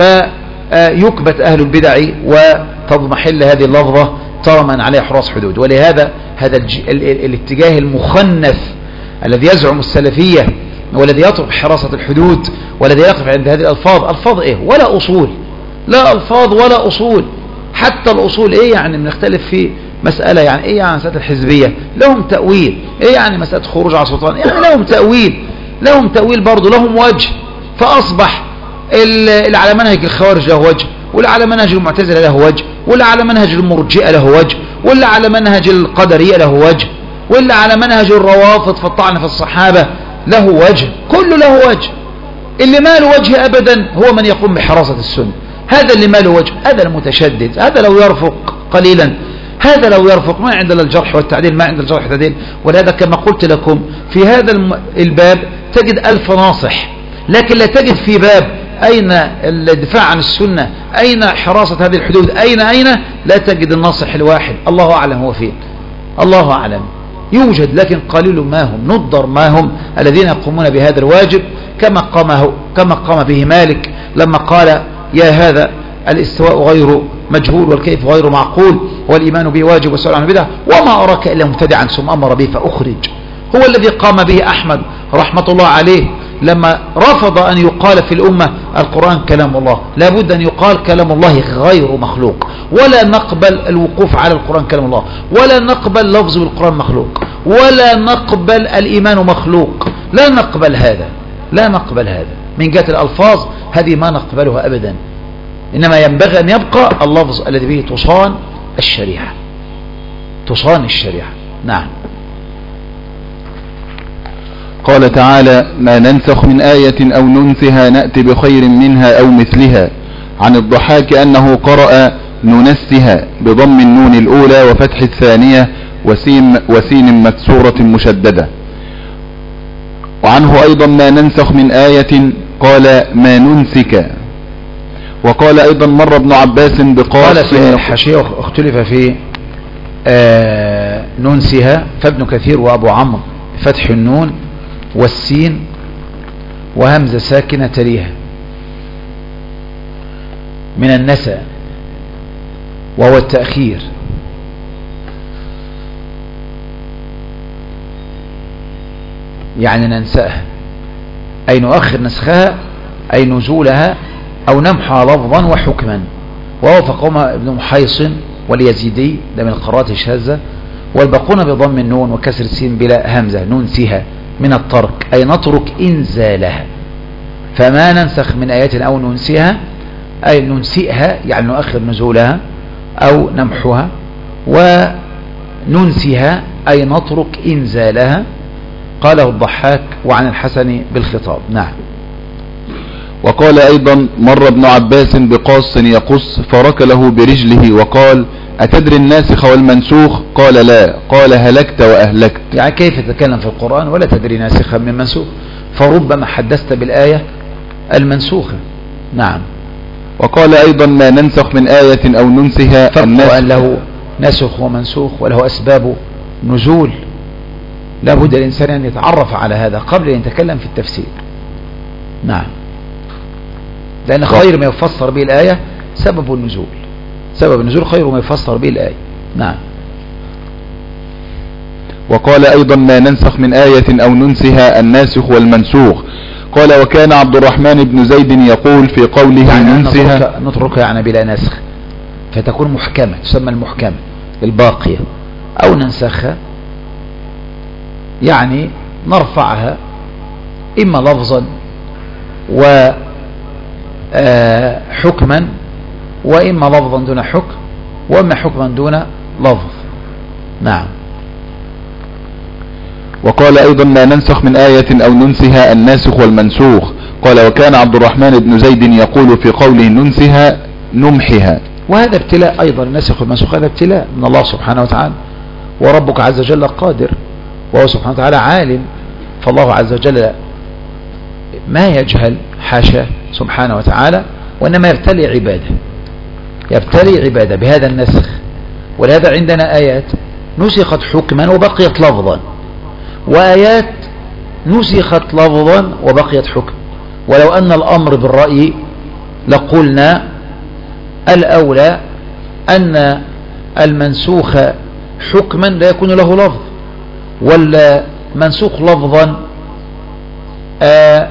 فيكبت أهل البدع وتضمحل هذه اللفظة ترى من عليها حراس حدود. ولهذا هذا الاتجاه المخنث الذي يزعم السلفية والذي يترك حراسة الحدود والذي يقف عند هذه الألفاظ، ألفاظ إيه ولا أصول، لا ألفاظ ولا أصول. حتى الأصول إيه يعني بنختلف في مسألة، يعني إيه يعني مسألة الحزبية لهم تأويل، إيه يعني مسألة خروج على السلطان يعني لهم تأويل، لهم تأويل برضو، لهم وجه. فأصبح اللي على منهج الخوارج له وجه، واللي على منهج المعتزلة له وجه، واللي على منهج المرجئة له وجه، واللي على منهج القدرية له وجه، واللي على منهج الروافض في الطعن في الصحابة له وجه، كله له وجه. اللي ما له وجه أبدا هو من يقوم بحراسة السنة، هذا اللي ما له وجه، هذا المتشدد، هذا لو يرفق قليلا، هذا لو يرفق ما عند الجرح والتعديل، ما عند الجرح والتعديل. ولهذا كما قلت لكم في هذا الباب تجد ألف ناصح، لكن لا تجد في باب أين الدفاع عن السنة، أين حراسة هذه الحدود، أين أين لا تجد الناصح الواحد. الله أعلم هو فين، الله أعلم. يوجد لكن قليل ما هم، ندر ما هم الذين يقومون بهذا الواجب كما قام كما قام به مالك لما قال يا هذا الاستواء غير مجهول والكيف غير معقول والإيمان به واجب والسؤال عنه بدعة وما أراك إلا مبتدعا ثم أمر به فأخرج. هو الذي قام به أحمد رحمة الله عليه لما رفض أن يقال في الأمة القرآن كلام الله، لابد أن يقال كلام الله غير مخلوق، ولا نقبل الوقوف على القرآن كلام الله، ولا نقبل لفظ بالقرآن مخلوق، ولا نقبل الإيمان مخلوق، لا نقبل هذا، لا نقبل هذا من جهة الألفاظ، هذه ما نقبلها أبدا. إنما ينبغي أن يبقى اللفظ الذي به تصان الشريعة، تصان الشريعة. نعم. قال تعالى ما ننسخ من آية أو ننسها نأتي بخير منها أو مثلها. عن الضحاك أنه قرأ ننسها بضم النون الأولى وفتح الثانية وسين, وسين مكسورة مشددة. وعنه أيضا ما ننسخ من آية قال ما ننسك. وقال أيضا مر ابن عباس بقاص. قال في الحاشية اختلف في آه ننسها، فابن كثير وأبو عمرو فتح النون والسين وهمزة ساكنة تليها من النسى وهو التأخير. يعني ننساها أي نؤخر نسخها أي نزولها أو نمحى لفظا وحكما. ووافقهما ابن محيصن واليزيدي ده من القراءات الشاذة، والباقون بضم النون وكسر السين بلا همزة ننسها من الترك أي نترك إنزالها. فما ننسخ من آيات أو ننسيها أي ننسئها يعني نؤخر نزولها أو نمحها، وننسها أي نترك إنزالها. قاله الضحاك وعن الحسن بالخطاب. نعم. وقال أيضا مر ابن عباس بقاص يقص فركله برجله وقال أتدري الناسخ والمنسوخ؟ قال لا. قال هلكت وأهلكت. يعني كيف تتكلم في القرآن ولا تدري ناسخا من منسوخ؟ فربما حدثت بالآية المنسوخة. نعم. وقال أيضا ما ننسخ من آية أو ننسها. فرق أن له نسخ ومنسوخ وله أسباب نزول، لا بد الإنسان أن يتعرف على هذا قبل أن يتكلم في التفسير. نعم. لأن خير ما يفسر به الآية سبب النزول، سبب النزول خير ما يفسر به الآية. نعم. وقال أيضا ما ننسخ من آية أو ننسها الناسخ والمنسوخ. قال وكان عبد الرحمن بن زيد يقول في قوله يعني ننسها نتركها يعني بلا نسخ فتكون محكمة تسمى المحكمة الباقية، أو ننسخها يعني نرفعها إما لفظا وحكما وإما لفظا دون حكم وإما حكما دون لفظ. نعم. وقال أيضا ما ننسخ من آية أو ننسها الناسخ والمنسوخ. قال وكان عبد الرحمن بن زيد يقول في قوله ننسها نمحها. وهذا ابتلاء أيضا، الناسخ والمنسوخ هذا ابتلاء من الله سبحانه وتعالى، وربك عز وجل قادر وهو سبحانه وتعالى عالم، فالله عز وجل ما يجهل حاشا سبحانه وتعالى، وإنما يبتلي عباده يبتلي عباده بهذا النسخ. ولهذا عندنا آيات نسخت حكما وبقيت لفظا، وآيات نسخت لفظا وبقيت حكم. ولو أن الأمر بالرأي لقلنا الأولى أن المنسوخ حكما لا يكون له لفظ، والمنسوخ لفظا آه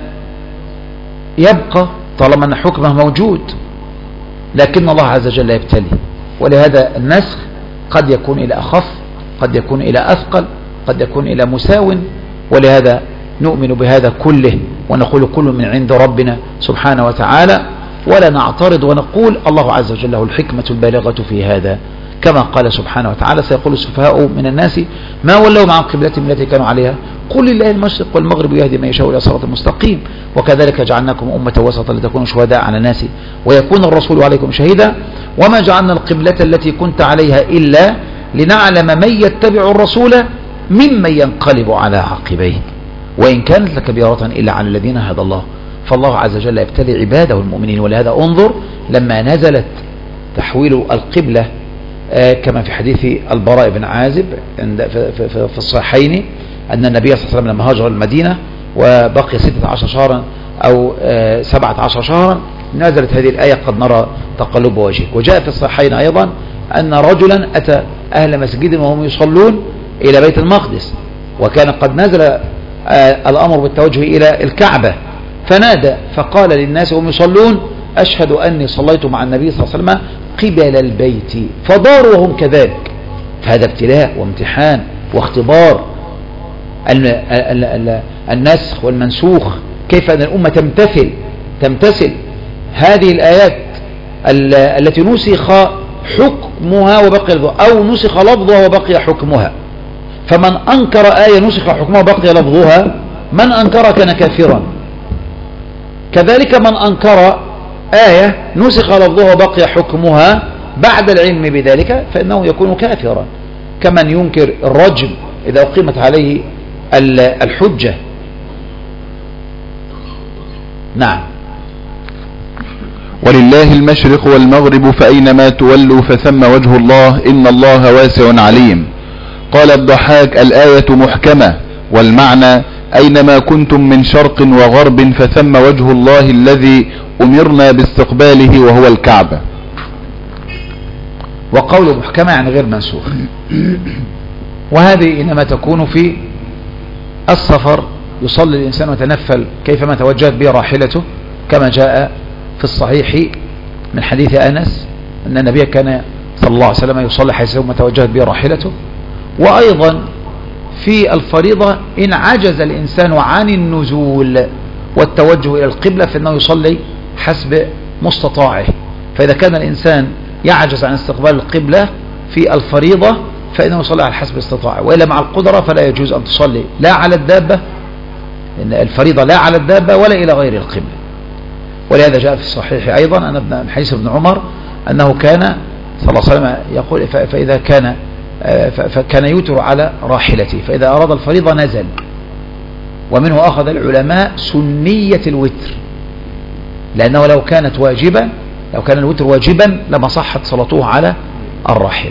يبقى طالما أن حكمه موجود، لكن الله عز وجل يبتلي. ولهذا النسخ قد يكون إلى أخف، قد يكون إلى أثقل، قد يكون إلى مساو. ولهذا نؤمن بهذا كله ونقول كل من عند ربنا سبحانه وتعالى، ولا نعترض ونقول الله عز وجل له الحكمة البالغة في هذا، كما قال سبحانه وتعالى سيقول السفهاء من الناس ما ولوا عن قبلتهم التي كانوا عليها قل لله المشرق والمغرب يهدي من يشاء إلى صراط مستقيم وكذلك جعلناكم أمة وسطا لتكونوا شهداء على الناس ويكون الرسول عليكم شهيدا وما جعلنا القبلة التي كنت عليها إلا لنعلم من يتبع الرسول ممن ينقلب على عقبيه وإن كانت لكبيرة إلا على الذين هدى الله. فالله عز وجل يبتلي عباده المؤمنين. ولهذا انظر لما نزلت تحويل القبلة كما في حديث البراء بن عازب في الصحيحين أن النبي صلى الله عليه وسلم لما هاجر المدينة وبقي ستة عشر شهرا أو سبعة عشر شهرا نزلت هذه الآية قد نرى تقلب وجهك. وجاء في الصحيحين أيضا أن رجلا أتى أهل مسجد وهم يصلون إلى بيت المقدس وكان قد نزل الأمر بالتوجه إلى الكعبة فنادى فقال للناس وهم يصلون أشهد أني صليت مع النبي صلى الله عليه وسلم قبل البيت فداروا وهم كذلك. فهذا ابتلاء وامتحان واختبار النسخ والمنسوخ كيف أن الأمة تمتثل تمتثل هذه الآيات التي نسخ حكمها وبقي لفظها أو نسخ لفظها وبقي حكمها. فمن أنكر آية نسخ حكمها وبقي لفظها من أنكر كان كافرا. كذلك من أنكر آية نسخ لفظها وبقي حكمها بعد العلم بذلك فإنه يكون كافرا، كمن ينكر الرجم إذا أقيمت عليه الحجة. نعم. ولله المشرق والمغرب فأينما تولوا فثم وجه الله إن الله واسع عليم. قال الضحاك الآية محكمة، والمعنى أينما كنتم من شرق وغرب فثم وجه الله الذي أمرنا باستقباله وهو الكعبة. وقول محكمة يعني غير منسوخ. وهذه إنما تكون في السفر، يصلي الإنسان ويتنفل كيفما توجهت به راحلته، كما جاء في الصحيح من حديث أنس أن النبي كان صلى الله عليه وسلم يصلي حيثما توجهت به راحلته. وأيضا في الفريضة إن عجز الإنسان عن النزول والتوجه إلى القبلة فإنه يصلي حسب مستطاعه. فإذا كان الإنسان يعجز عن استقبال القبلة في الفريضة فإنه يصلي على حسب استطاعه، وإلا مع القدرة فلا يجوز أن تصلي لا على الدابة، لأن الفريضة لا على الدابة ولا إلى غير القبلة. ولهذا جاء في الصحيح أيضا أن ابن حديث ابن عمر أنه كان صلى الله عليه وسلم يقول فإذا كان فكان يوتر على راحلته، فإذا أراد الفريضة نزل. ومنه أخذ العلماء سنية الوتر، لأنه لو كانت واجبا لو كان الوتر واجبا لما صحت صلاته على الراحلة.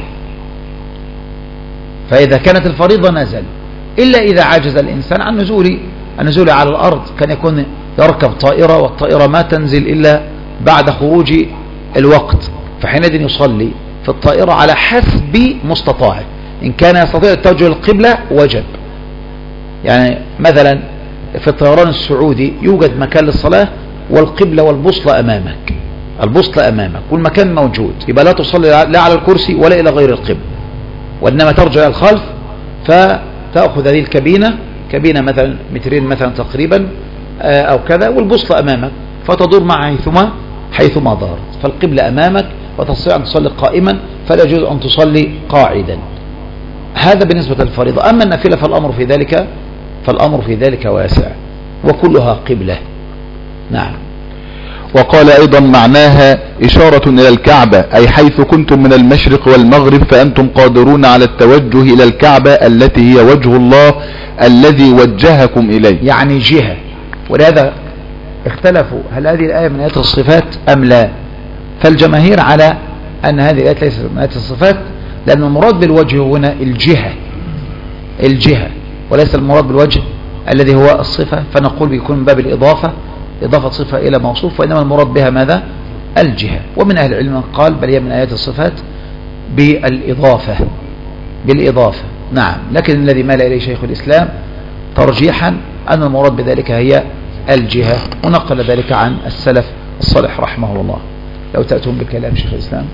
فإذا كانت الفريضة نزل، إلا إذا عجز الإنسان عن نزول النزول على الأرض، كان يكون يركب طائرة والطائرة ما تنزل إلا بعد خروج الوقت، فحينئذ يصلي في الطائرة على حسب مستطاعه. إن كان يستطيع التوجه للقبلة وجب، يعني مثلا في الطيران السعودي يوجد مكان للصلاة والقبلة والبوصلة أمامك، البوصلة أمامك والمكان موجود، يبقى لا تصلي لا على الكرسي ولا إلى غير القبلة، وإنما ترجع إلى الخلف فتأخذ هذه الكابينة، كابينة مثلا مترين مثلا تقريبا أو كذا، والبوصلة أمامك فتدور مع حيثما حيثما دارت، فالقبلة أمامك وتستطيع أن تصلي قائما، فلا يجوز أن تصلي قاعدا. هذا بالنسبة للفريضة. أما النافلة فالأمر في ذلك فالأمر في ذلك واسع، وكلها قبلة. نعم. وقال أيضا معناها إشارة إلى الكعبة، أي حيث كنتم من المشرق والمغرب فأنتم قادرون على التوجه إلى الكعبة التي هي وجه الله الذي وجهكم إليه، يعني جهة. ولهذا اختلفوا هل هذه الآية من آيات الصفات أم لا، فالجماهير على أن هذه الآية ليست من آيات الصفات، لأن المراد بالوجه هنا الجهة الجهة وليس المراد بالوجه الذي هو الصفة، فنقول بيكون من باب الإضافة، إضافة صفة إلى موصوف، وإنما المراد بها ماذا؟ الجهة. ومن أهل العلم قال بل هي من آيات الصفات بالإضافة بالإضافة نعم. لكن الذي مال إليه شيخ الإسلام ترجيحا أن المراد بذلك هي الجهة، ونقل ذلك عن السلف الصالح رحمه الله. لو تأتون بكلام شيخ الإسلام.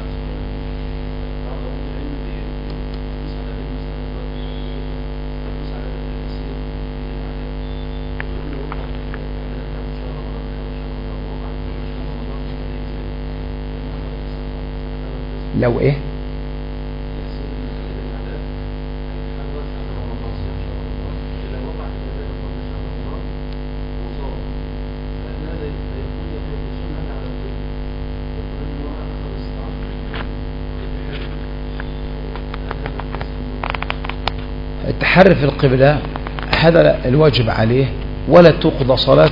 لو ايه التحري في القبلة هذا الواجب عليه، ولا تقضى صلاة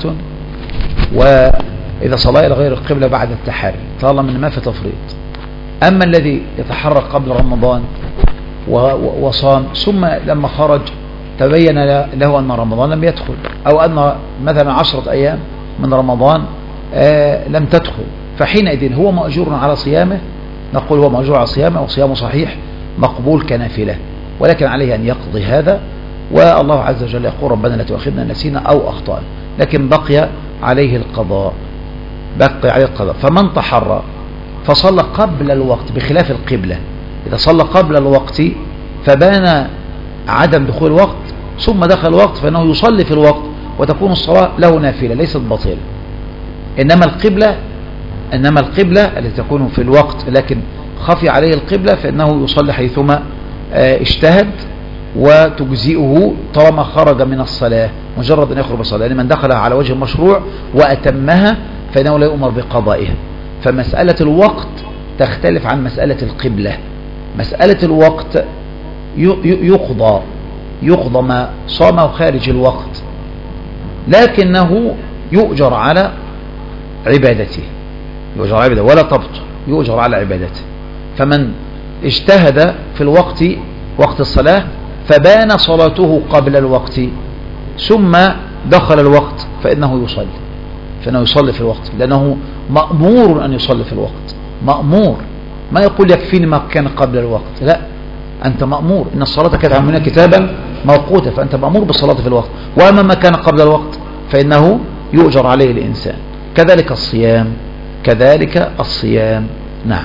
وإذا صلاة إلى غير القبلة بعد التحري طالما من ما في تفريط. أما الذي يتحرك قبل رمضان وصام ثم لما خرج تبين له أن رمضان لم يدخل، أو أن مثلا عشرة أيام من رمضان آه لم تدخل، فحينئذ هو مأجور على صيامه، نقول هو مأجور على صيامه وصيامه صحيح مقبول كنافلة، ولكن عليه أن يقضي هذا. والله عز وجل يقول ربنا لا تؤاخذنا نسينا أو أخطأنا، لكن بقي عليه القضاء بقي عليه القضاء. فمن تحرى فصلى قبل الوقت بخلاف القبلة، إذا صلى قبل الوقت فبان عدم دخول الوقت ثم دخل الوقت فإنه يصلي في الوقت وتكون الصلاة له نافلة ليست باطلة. إنما القبلة إنما القبلة التي تكون في الوقت لكن خفي عليه القبلة فإنه يصلي حيثما اجتهد وتجزئه طالما خرج من الصلاة، مجرد أن يخرج بالصلاة، لأن من دخلها على وجه المشروع وأتمها فإنه لا يؤمر بقضائها. فمسألة الوقت تختلف عن مسألة القبلة. مسألة الوقت يقضى يقضى ما صامه خارج الوقت، لكنه يؤجر على عبادته، يؤجر على عبادته ولا تبطل، يؤجر على عبادته. فمن اجتهد في الوقت وقت الصلاة فبان صلاته قبل الوقت ثم دخل الوقت فإنه يصلي فإنه يصلي في الوقت، لأنه مأمور أن يصلي في الوقت، مأمور. ما يقول يكفيني ما كان قبل الوقت، لا، أنت مأمور. إن الصلاة كانت عندنا كتابا موقوتا، فأنت مأمور بالصلاة في الوقت. وأما ما كان قبل الوقت فإنه يؤجر عليه الإنسان. كذلك الصيام كذلك الصيام نعم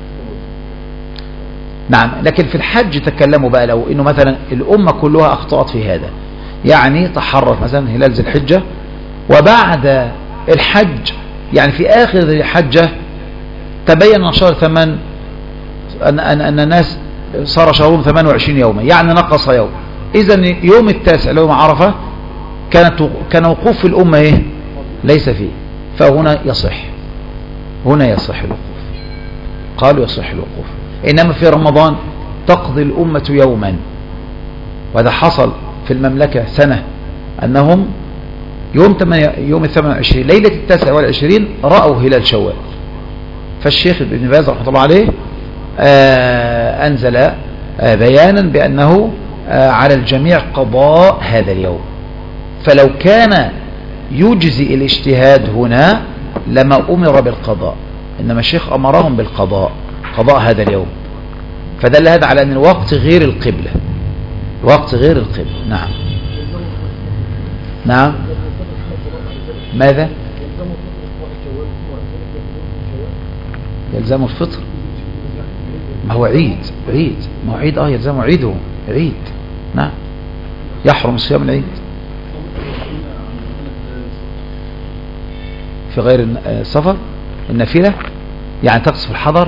نعم. لكن في الحج تكلموا بقى لو إنه مثلا الأمة كلها أخطأت في هذا، يعني تحرك مثلا هلال ذي الحجة وبعد الحج، يعني في آخر الحجة تبين أن شهر ثمان أن, أن, أن الناس صار شهرهم ثمانية وعشرين يوما، يعني نقص يوم. إذن يوم التاسع يوم عرفة كانت كان وقوف الأمة إيه؟ ليس فيه، فهنا يصح، هنا يصح الوقوف، قالوا يصح الوقوف. إنما في رمضان تقضي الأمة يوما، وهذا حصل في المملكة سنة أنهم يوم يوم الثامن والعشرين ليلة التاسع والعشرين رأوا هلال شوال، فالشيخ ابن باز رحمه الله عليه آه أنزل آه بيانا بأنه آه على الجميع قضاء هذا اليوم. فلو كان يجزي الاجتهاد هنا لما أمر بالقضاء، إنما الشيخ أمرهم بالقضاء، قضاء هذا اليوم. فدل هذا على أن الوقت غير القبلة، الوقت غير القبلة. نعم نعم. ماذا؟ يلزم الفطر، ما هو عيد عيد ما هو عيد اه يلزم عيده عيد. نعم يحرم صيام العيد في غير السفر. النافلة يعني تقص الحضر،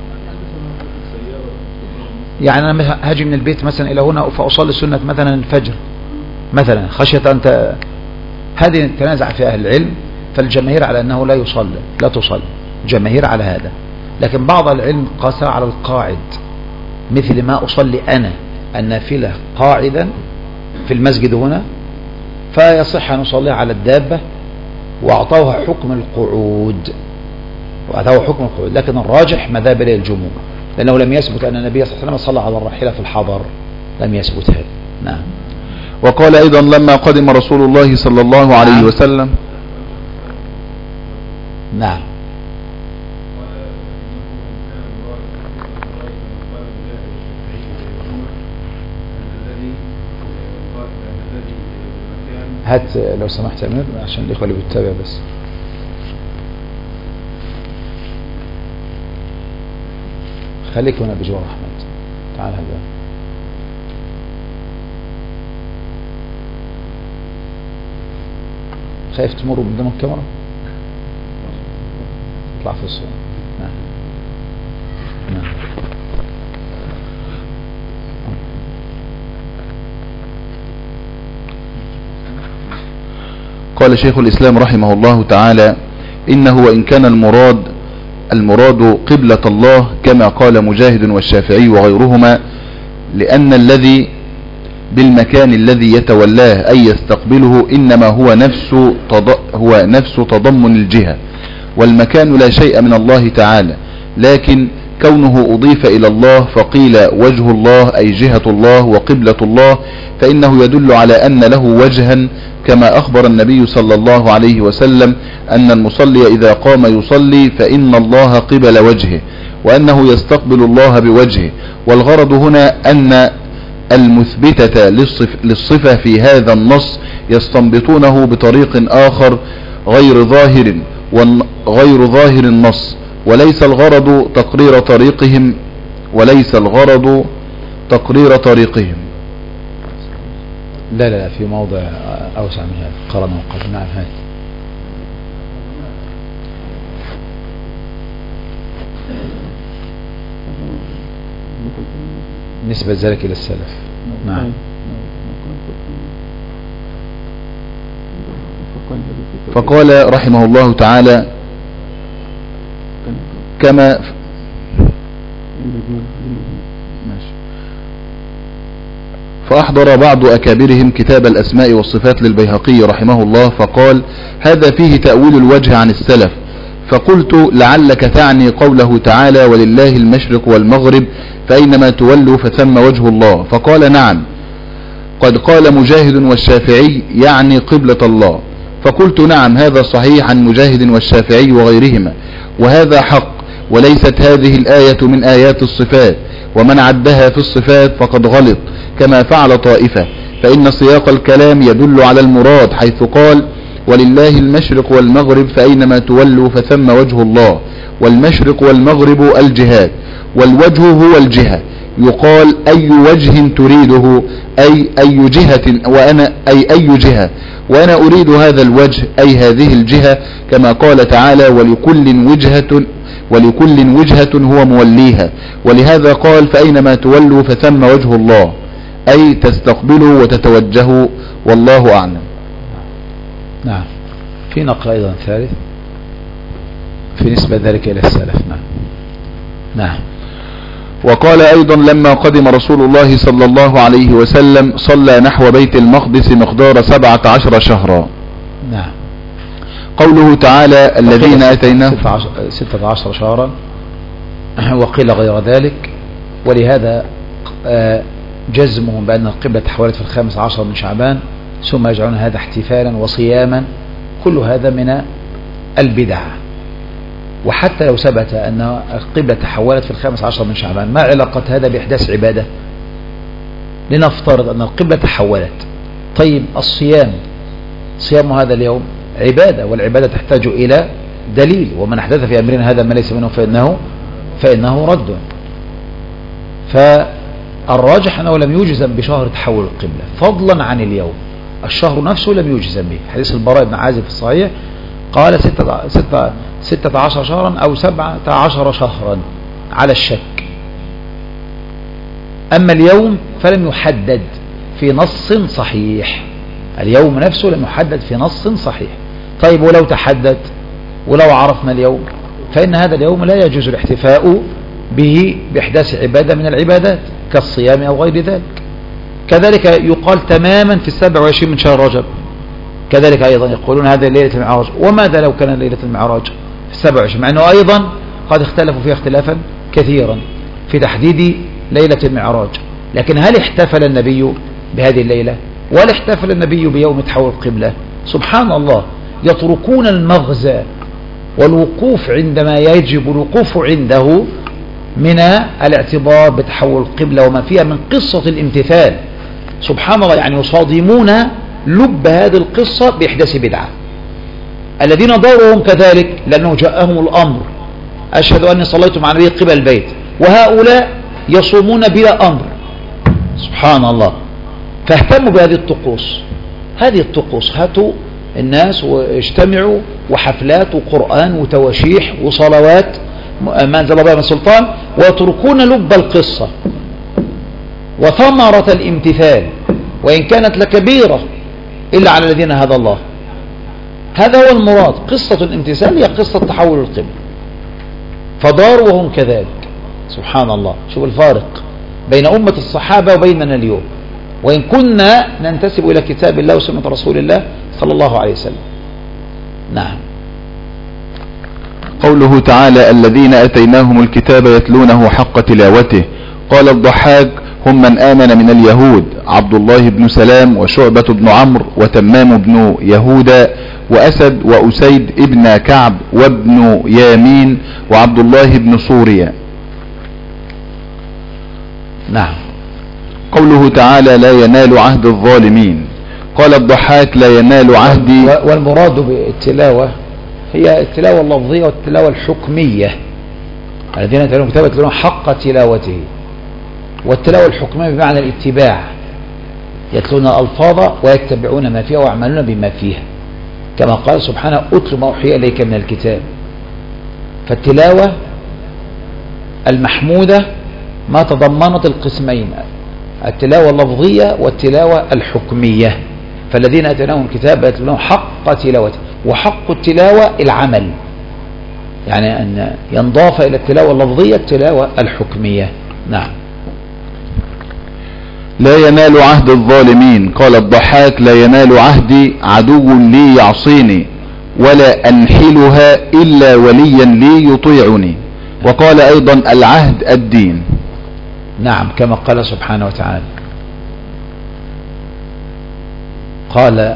يعني أنا هاجي من البيت مثلا إلى هنا فأصلي سنة مثلا الفجر مثلا خشية أن هذه تنازع في أهل العلم، فالجماهير على أنه لا يصلي لا تصلي، جماهير على هذا. لكن بعض العلم قاسى على القاعد، مثل ما أصلي أنا النافلة قاعدا في المسجد هنا فيصح أن أصليها على الدابة، وأعطوها حكم القعود، وأعطوها حكم القعود. لكن الراجح مذهب إليه الجمهور، لأنه لم يثبت أن النبي صلى الله عليه وسلم صلى على الراحلة في الحضر، لم يثبت هذا. نعم. وقال أيضا لما قدم رسول الله صلى الله عليه نعم. وسلم نعم هات لو سمحت أمير عشان الإخوة اللي بتتابع بس. خليك هنا بجوار أحمد، تعال هذا. خايف تمر قدام الكاميرا؟ اطلع في الصورة. نعم نعم. قال شيخ الإسلام رحمه الله تعالى إنه وإن كان المراد المراد قبلة الله كما قال مجاهد والشافعي وغيرهما، لأن الذي بالمكان الذي يتولاه أي يستقبله إنما هو نفس هو نفس تضمن الجهة، والمكان لا شيء من الله تعالى، لكن كونه أضيف إلى الله فقيل وجه الله أي جهة الله وقبلة الله، فإنه يدل على أن له وجها، كما أخبر النبي صلى الله عليه وسلم أن المصلي إذا قام يصلي فإن الله قبل وجهه، وأنه يستقبل الله بوجهه. والغرض هنا أن المثبتة للصفة في هذا النص يستنبطونه بطريق آخر غير ظاهر غير ظاهر النص، وليس الغرض تقرير طريقهم وليس الغرض تقرير طريقهم. لا لا لا في موضع أوسع من هذا قرن وقبل. نعم هذا نسبة ذلك إلى السلف. نعم. فقال رحمه الله تعالى كما فأحضر بعض أكابرهم كتاب الأسماء والصفات للبيهقي رحمه الله فقال هذا فيه تأويل الوجه عن السلف. فقلت لعلك تعني قوله تعالى ولله المشرق والمغرب فأينما تولوا فثم وجه الله. فقال نعم قد قال مجاهد والشافعي يعني قبلة الله. فقلت نعم هذا صحيح عن مجاهد والشافعي وغيرهما وهذا حق وليست هذه الآية من آيات الصفات ومن عدها في الصفات فقد غلط كما فعل طائفة فإن سياق الكلام يدل على المراد حيث قال ولله المشرق والمغرب فأينما تولوا فثم وجه الله والمشرق والمغرب الجهات والوجه هو الجهة يقال أي وجه تريده أي أي جهة وأنا أي أي جهة وأنا أريد هذا الوجه أي هذه الجهة كما قال تعالى ولكل وجهة ولكل وجهة هو موليها ولهذا قال فأينما تولوا فثم وجه الله أي تستقبلوا وتتوجهوا والله أعلم. نعم. في نقل أيضا ثالث في نسبة ذلك إلى السلف. نعم. نعم. وقال أيضا لما قدم رسول الله صلى الله عليه وسلم صلى نحو بيت المقدس مقدار سبعة عشر شهرا. نعم. قوله تعالى الذين أتيناهم ستة عشر شهرا وقيل غير ذلك ولهذا جزمهم بأن القبلة تحولت في الخامس عشر من شعبان ثم يجعلون هذا احتفالا وصياما كل هذا من البدع. وحتى لو ثبت أن القبلة تحولت في الخامس عشر من شعبان ما علاقة هذا بإحداث عبادة؟ لنفترض أن القبلة تحولت طيب الصيام صيام هذا اليوم عبادة والعبادة تحتاج إلى دليل ومن أحدث في أمرنا هذا ما ليس منه فإنه فإنه رد. فالراجح أنه لم يجزم بشهر تحول القبلة فضلا عن اليوم الشهر نفسه لم يجزم به. حديث البراء بن عازب في الصحيح قال ستة, ستة, ستة عشر شهرا أو سبعة عشر شهرا على الشك. أما اليوم فلم يحدد في نص صحيح اليوم نفسه لم يحدد في نص صحيح. طيب ولو تحدد ولو عرفنا اليوم فإن هذا اليوم لا يجوز الاحتفاء به بإحداث عبادة من العبادات كالصيام أو غير ذلك. كذلك يقال تماما في السابع وعشرين من شهر رجب كذلك أيضا يقولون هذه ليلة المعراج. وماذا لو كان ليلة المعراج في السابع وعشرين مع أنه أيضا قد اختلفوا فيها اختلافا كثيرا في تحديد ليلة المعراج. لكن هل احتفل النبي بهذه الليلة ولا احتفل النبي بيوم تحول القبلة؟ سبحان الله يتركون المغزى والوقوف عندما يجب الوقوف عنده من الاعتبار بتحول القبلة وما فيها من قصة الامتثال. سبحان الله يعني يصادمون لب هذه القصة بإحداث بدعة. الذين دورهم كذلك لأنه جاءهم الأمر أشهد أني صليت مع النبي قبل البيت وهؤلاء يصومون بلا أمر. سبحان الله فاهتموا بهذه الطقوس. هذه الطقوس هاتوا الناس واجتمعوا وحفلات وقرآن وتواشيح وصلوات ما أنزل الله من سلطان ويتركون لب القصة وثمرة الامتثال وإن كانت لكبيرة إلا على الذين هدى الله. هذا هو المراد. قصة الامتثال هي قصة تحول القبلة فداروا وهم كذلك. سبحان الله شوف الفارق بين أمة الصحابة وبيننا اليوم وإن كنا ننتسب إلى كتاب الله وسنة رسول الله صلى الله عليه وسلم. نعم. قوله تعالى الذين أتيناهم الكتاب يتلونه حق تلاوته. قال الضحاك هم من آمن من اليهود عبد الله بن سلام وشعبة بن عمرو وتمام بن يهودا وأسد وأسيد ابن كعب وابن يامين وعبد الله بن سوريا. نعم. قوله تعالى لا ينال عهد الظالمين. قال الضحاك لا ينال عهدي. والمراد بالتلاوة هي التلاوة اللفظية والتلاوة الحكمية. الذين يتلون كتابة يتلون حق تلاوته والتلاوة الحكمية بمعنى الاتباع يتلون الألفاظ ويتبعون ما فيها ويعملون بما فيها كما قال سبحانه أتل ما أوحي إليك من الكتاب. فالتلاوة المحمودة ما تضمنت القسمين التلاوة اللفظية والتلاوة الحكمية. فالذين أتيناهم الكتاب يتلونه حق تلاوته، وحق التلاوة العمل، يعني أن ينضاف إلى التلاوة اللفظية التلاوة الحكمية. نعم. لا ينال عهد الظالمين. قال الضحاك: لا ينال عهدي عدو لي يعصيني، ولا أنحلها إلا وليا لي يطيعني. وقال أيضا: العهد الدين. نعم، كما قال سبحانه وتعالى، قال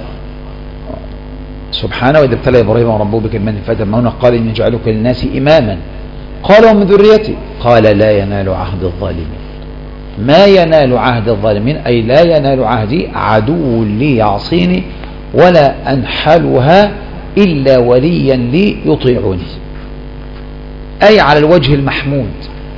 سبحانه: وإذ ابتلى إبراهيم ربه بكلمات فأتمهن قال إني جعلك للناس إماما قال ومن ذريتي قال لا ينال عهد الظالمين. ما ينال عهد الظالمين أي لا ينال عهدي عدو لي يعصيني ولا أنحلها إلا وليا لي يطيعني، أي على الوجه المحمود،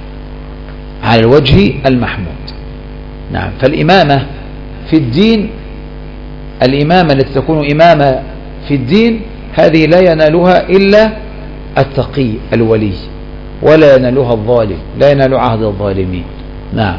على الوجه المحمود. نعم. فالإمامة في الدين، الإمامة التي تكون إمامة في الدين هذه لا ينالها إلا التقي الولي، ولا ينالها الظالم، لا ينال عهد الظالمين. نعم.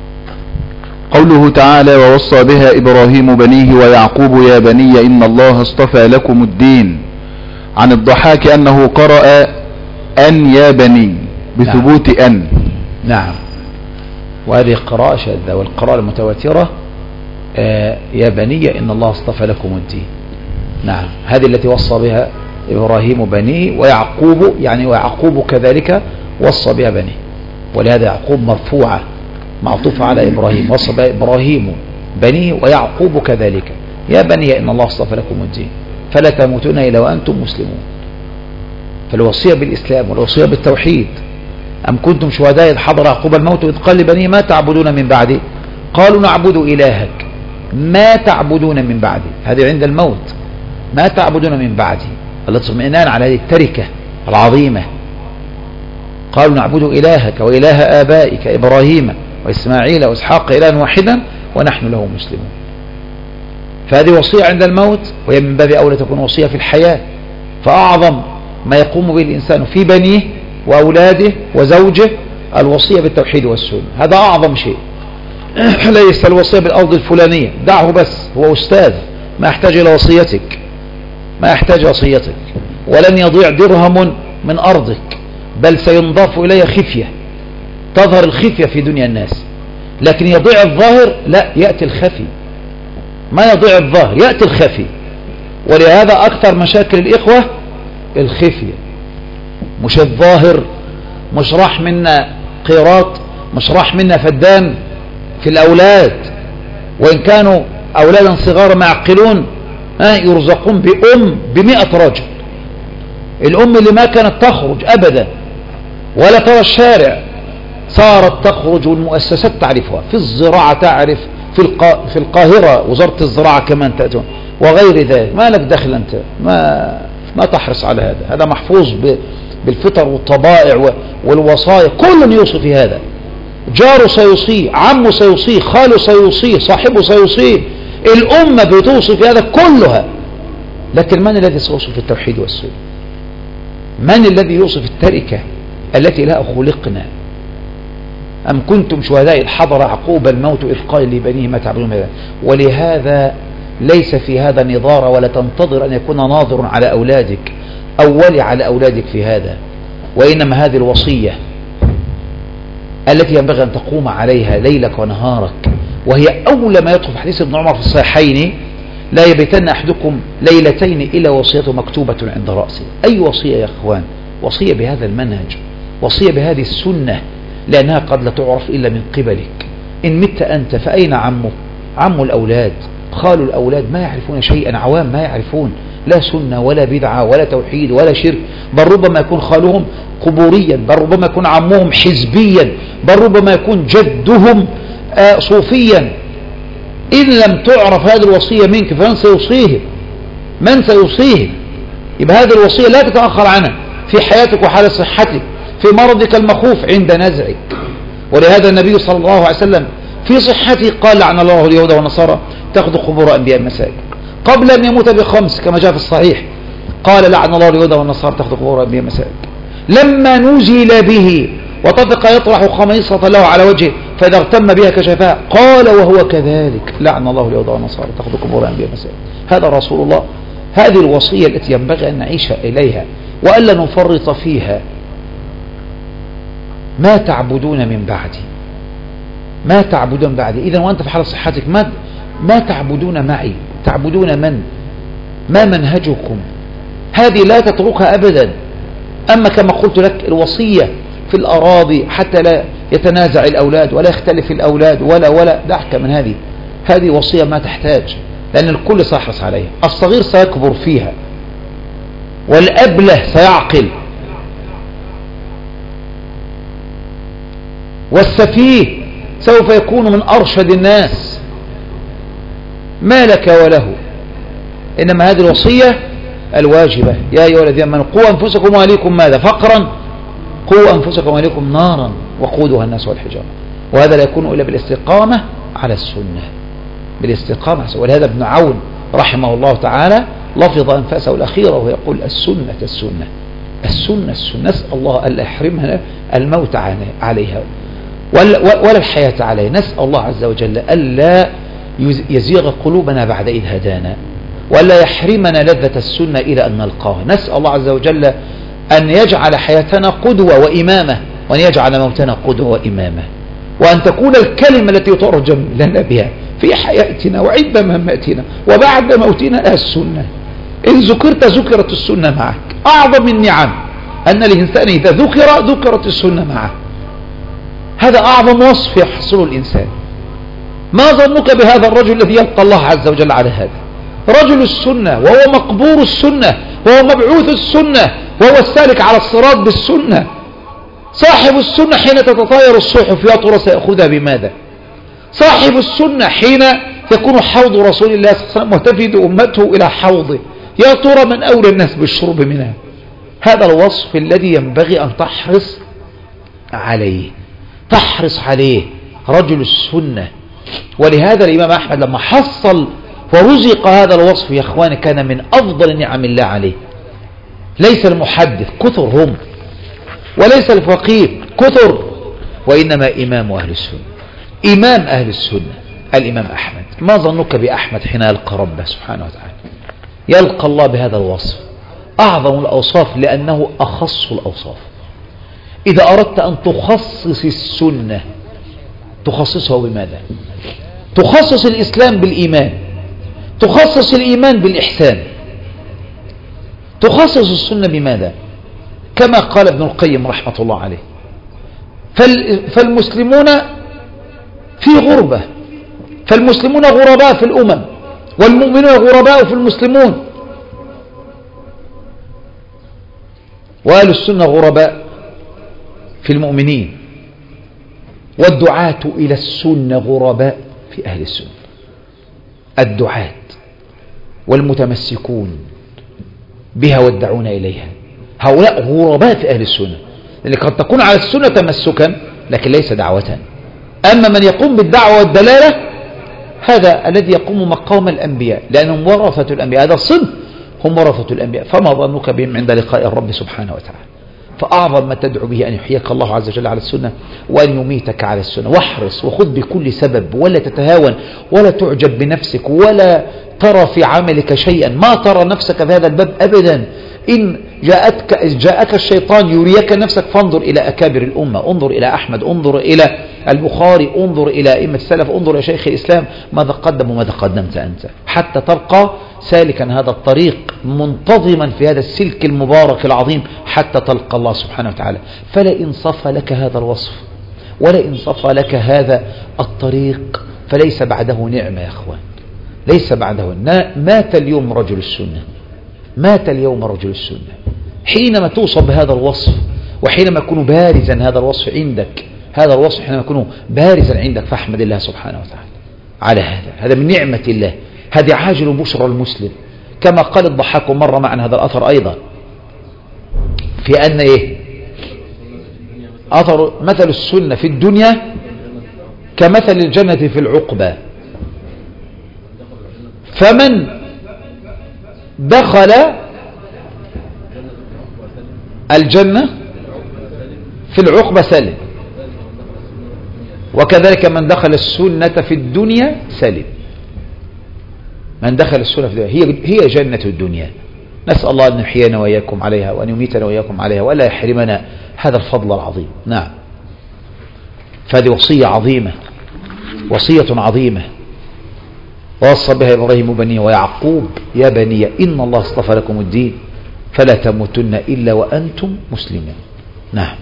قوله تعالى: ووصى بها إبراهيم بنيه ويعقوب يا بني إن الله اصطفى لكم الدين. عن الضحاك أنه قرأ أن يا بني بثبوت نعم. أن. نعم. وهذه قراءة شاذة، والقراءة المتواترة آه يا بني إن الله اصطفى لكم الدين. نعم. هذه التي وصى بها إبراهيم بنيه، ويعقوب يعني ويعقوب كذلك وصى بها بنيه، ولهذا يعقوب مرفوعة معطوفة على إبراهيم، وصى بها إبراهيم بنيه ويعقوب كذلك يا بني إن الله اصطفى لكم الدين فلا تموتون إلا وأنتم مسلمون. فالوصية بالإسلام والوصية بالتوحيد. أم كنتم شهداء إذ حضر يعقوب الموت إذ قال لبنيه ما تعبدون من بعدي قالوا نعبد إلهك ما تعبدون من بعدي، هذه عند الموت، ما تعبدون من بعدي، الاطمئنان على هذه التركة العظيمة. قالوا نعبد إلهك وإله آبائك إبراهيم وإسماعيل وإسحاق إلها واحدا ونحن له مسلمون. فهذه وصية عند الموت، وهي من باب أولى تكون وصية في الحياة. فأعظم ما يقوم به الإنسان في بنيه وأولاده وزوجه الوصية بالتوحيد والسنة، هذا أعظم شيء. ليس الوصية بالأرض الفلانية، دعه بس، هو أستاذ، ما يحتاج إلى وصيتك، ما يحتاج وصيتك، ولن يضيع درهم من أرضك، بل سينضاف إليه خفية، تظهر الخفية في دنيا الناس، لكن يضيع الظاهر لا، يأتي الخفي، ما يضيع الظاهر يأتي الخفي. ولهذا أكثر مشاكل الإخوة الخفية، مش الظاهر، مش راح منا قيراط، مش راح منا فدان في الأولاد، وإن كانوا أولادا صغار ما يعقلون يرزقون بأم بمئة رجل. الأم اللي ما كانت تخرج أبدا ولا ترى الشارع صارت تخرج، والمؤسسات تعرفها، في الزراعة تعرف، في القا... في القاهرة وزارة الزراعة كمان تأتون وغير ذلك. ما لك دخل أنت، ما ما تحرص على هذا، هذا محفوظ ب... بالفطر والطبائع و... والوصايا، كل يوصي في هذا، جاره سيوصيه، عمه سيوصيه، خاله سيوصيه، صاحبه سيوصيه، الأمة بتوصي في هذا كلها. لكن من الذي سيوصي في التوحيد والسنة؟ من الذي يوصي في التركة التي لها خلقنا؟ أم كنتم شهداء إذ حضر يعقوب الموت إذ قال لبنيه ما تعبدون من بعدي. ولهذا ليس في هذا نظارة، ولا تنتظر أن يكون ناظر على أولادك أو ولي على أولادك في هذا، وإنما هذه الوصية التي ينبغي أن تقوم عليها ليلك ونهارك، وهي أول ما يدخل في حديث ابن عمر في الصحيحين: لا يبيتن أحدكم ليلتين إلا وصيته مكتوبة عند رأسه. أي وصية يا أخوان؟ وصية بهذا المنهج، وصية بهذه السنة، لأنها قد لا تعرف إلا من قبلك. إن مت أنت فأين عمه؟ عم الأولاد، خال الأولاد، ما يعرفون شيئا، عوام ما يعرفون لا سنة ولا بدعة ولا توحيد ولا شرك، بل ربما يكون خالهم قبوريا، بل ربما يكون عمهم حزبيا، بل ربما يكون جدهم آه صوفيا. إن لم تعرف هذه الوصية منك فمن سيوصيهم؟ من سيوصيهم؟ يبقى هذه الوصية لا تتأخر عنها في حياتك وحال صحتك، في مرضك المخوف عند نزعك. ولهذا النبي صلى الله عليه وسلم في صحته قال: لعن الله اليهود والنصارى تأخذ قبور أنبياء المساجد. قبل أن يموت بخمس كما جاء في الصحيح قال: لعن الله اليهود والنصارى تأخذ قبور أنبياء المساجد. لما نزل به وطفق يطرح خميصة له على وجهه فإذا اغتم بها كشفها قال وهو كذلك لعن الله اليهود والنصارى اتخذوا قبور أنبياء مساجد. هذا رسول الله. هذه الوصية التي ينبغي أن نعيش إليها وألا نفرط فيها. ما تعبدون من بعدي، ما تعبدون بعدي. إذا وأنت في حال صحتك ما, ما تعبدون معي، تعبدون من؟ ما منهجكم؟ هذه لا تتركها أبدا. أما كما قلت لك الوصية في الأراضي حتى لا يتنازع الأولاد ولا يختلف الأولاد ولا ولا دعك من هذه. هذه وصية ما تحتاج، لأن الكل سيحرص عليها. الصغير سيكبر فيها والأبله سيعقل والسفيه سوف يكون من أرشد الناس. ما لك وله. إنما هذه الوصية الواجبة. يا أيها الذين آمنوا قوا أنفسكم وأهليكم ماذا؟ فقرا. قوا أنفسكم وأهليكم نارا وقودها الناس والحجارة. وهذا لا يكون إلا بالاستقامة على السنة، بالاستقامة. ولهذا ابن عون رحمه الله تعالى لفظ أنفاسه الأخيرة ويقول السنة السنة السنة السنة. نسأل الله ألا يحرمنا الموت عليها ولا الحياة عليها. نسأل الله عز وجل ألا يزيغ قلوبنا بعد إذ هدانا ولا يحرمنا لذة السنة إلى أن نلقاه. نسأل الله عز وجل أن يجعل حياتنا قدوة وإمامة وأن يجعل موتنا قدوة وإمامة وأن تكون الكلمة التي ترجم لنا بها في حياتنا وعند مماتنا وبعد موتنا السنة. إن ذكرت ذكرت السنة معك. أعظم النعم أن الإنسان إذا ذكر ذكرت السنة معه. هذا أعظم وصف يحصل الإنسان. ما ظنك بهذا الرجل الذي يلقى الله عز وجل على هذا؟ رجل السنة وهو مقبور السنة وهو مبعوث السنة وهو السالك على الصراط بالسنة. صاحب السنة حين تتطاير الصحف يا ترى سيأخذها بماذا؟ صاحب السنة حين يكون حوض رسول الله صلى الله عليه وسلم وتفد أمته إلى حوضه يا ترى من أولى الناس بالشرب منها؟ هذا الوصف الذي ينبغي أن تحرص عليه، تحرص عليه رجل السنة. ولهذا الإمام أحمد لما حصل ورزق هذا الوصف يا أخواني كان من أفضل نعم الله عليه. ليس المحدث كثر هم وليس الفقيه كثر وإنما إمام أهل السنة، إمام أهل السنة الإمام أحمد. ما ظنك بأحمد حين يلقى ربه سبحانه وتعالى؟ يلقى الله بهذا الوصف أعظم الأوصاف لأنه أخص الأوصاف. إذا أردت أن تخصص السنة تخصصها بماذا؟ تخصص الإسلام بالإيمان، تخصص الإيمان بالإحسان، تخصص السنة بماذا؟ كما قال ابن القيم رحمة الله عليه فالمسلمون في غربة، فالمسلمون غرباء في الأمم والمؤمنون غرباء في المسلمون وأهل السنة غرباء في المؤمنين والدعاة إلى السنة غرباء في أهل السنة. الدعاة والمتمسكون بها والدعون إليها هؤلاء غرباء في أهل السنة، لأن قد تكون على السنة تمسكا لكن ليس دعوة. أما من يقوم بالدعوة والدلالة هذا الذي يقوم مقام الأنبياء لأنهم ورثة الأنبياء. هذا صنف هم ورثة الأنبياء. فما ظنك بهم عند لقاء الرب سبحانه وتعالى؟ فأعظم ما تدعو به أن يحييك الله عز وجل على السنة وأن يميتك على السنة. واحرص وخذ بكل سبب ولا تتهاون ولا تعجب بنفسك ولا ترى في عملك شيئا. ما ترى نفسك في هذا الباب أبدا. إن جاءتك جاءك الشيطان يريك نفسك فانظر إلى أكابر الأمة، انظر إلى أحمد، انظر إلى البخاري، انظر إلى أئمة السلف، انظر إلى شيخ الإسلام ماذا قدم وماذا قدمت أنت حتى تلقى سالكا هذا الطريق منتظما في هذا السلك المبارك العظيم حتى تلقى الله سبحانه وتعالى. فلا إن صفى لك هذا الوصف ولا إن صفى لك هذا الطريق فليس بعده نعمة يا أخوان، ليس بعده. مات اليوم رجل السنة، مات اليوم رجل السنة. حينما توصف بهذا الوصف وحينما يكون بارزا هذا الوصف عندك، هذا الوصف حينما يكون بارزا عندك فاحمد الله سبحانه وتعالى على هذا. هذا من نعمة الله، هذه عاجل بشرى المسلم. كما قال الضحاك مرة معنا هذا الأثر أيضا في أن إيه أثر مثل السنة في الدنيا كمثل الجنة في العقبة. فمن دخل الجنة في العقبة سلم، وكذلك من دخل السنة في الدنيا سلم. من دخل السنة في الدنيا هي هي جنة الدنيا. نسأل الله أن يحيينا وإياكم عليها وأن يميتنا وإياكم عليها ولا يحرمنا هذا الفضل العظيم. نعم، فهذه وصية عظيمة، وصية عظيمة ووصى بها إبراهيم بنيه ويعقوب يا بني إن الله اصطفى لكم الدين فلا تموتن إلا وأنتم مسلمون. نعم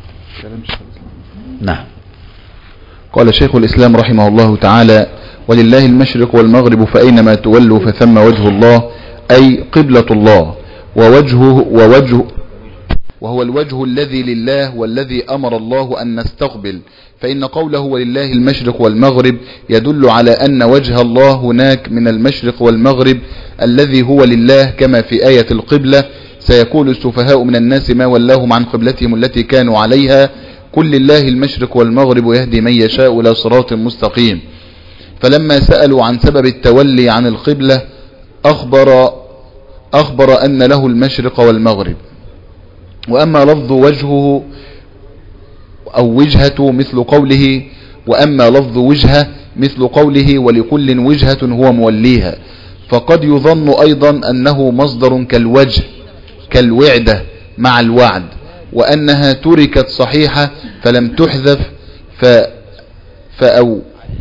نعم. قال شيخ الإسلام رحمه الله تعالى: ولله المشرق والمغرب فأينما تولوا فثم وجه الله، أي قبلة الله، ووجهه ووجه وهو الوجه الذي لله والذي أمر الله أن نستقبل، فإن قوله ولله المشرق والمغرب يدل على أن وجه الله هناك من المشرق والمغرب الذي هو لله، كما في آية القبلة: سيقول السفهاء من الناس ما ولاهم عن قبلتهم التي كانوا عليها، قل لله المشرق والمغرب يهدي من يشاء إلى صراط مستقيم. فلما سألوا عن سبب التولي عن القبلة أخبر, أخبر أن له المشرق والمغرب. وأما لفظ وجهه أو وجهة مثل قوله وأما لفظ وجهة مثل قوله ولكل وجهة هو موليها، فقد يظن أيضا أنه مصدر كالوجه كالوعدة مع الوعد، وأنها تركت صحيحة فلم تحذف ف... فأو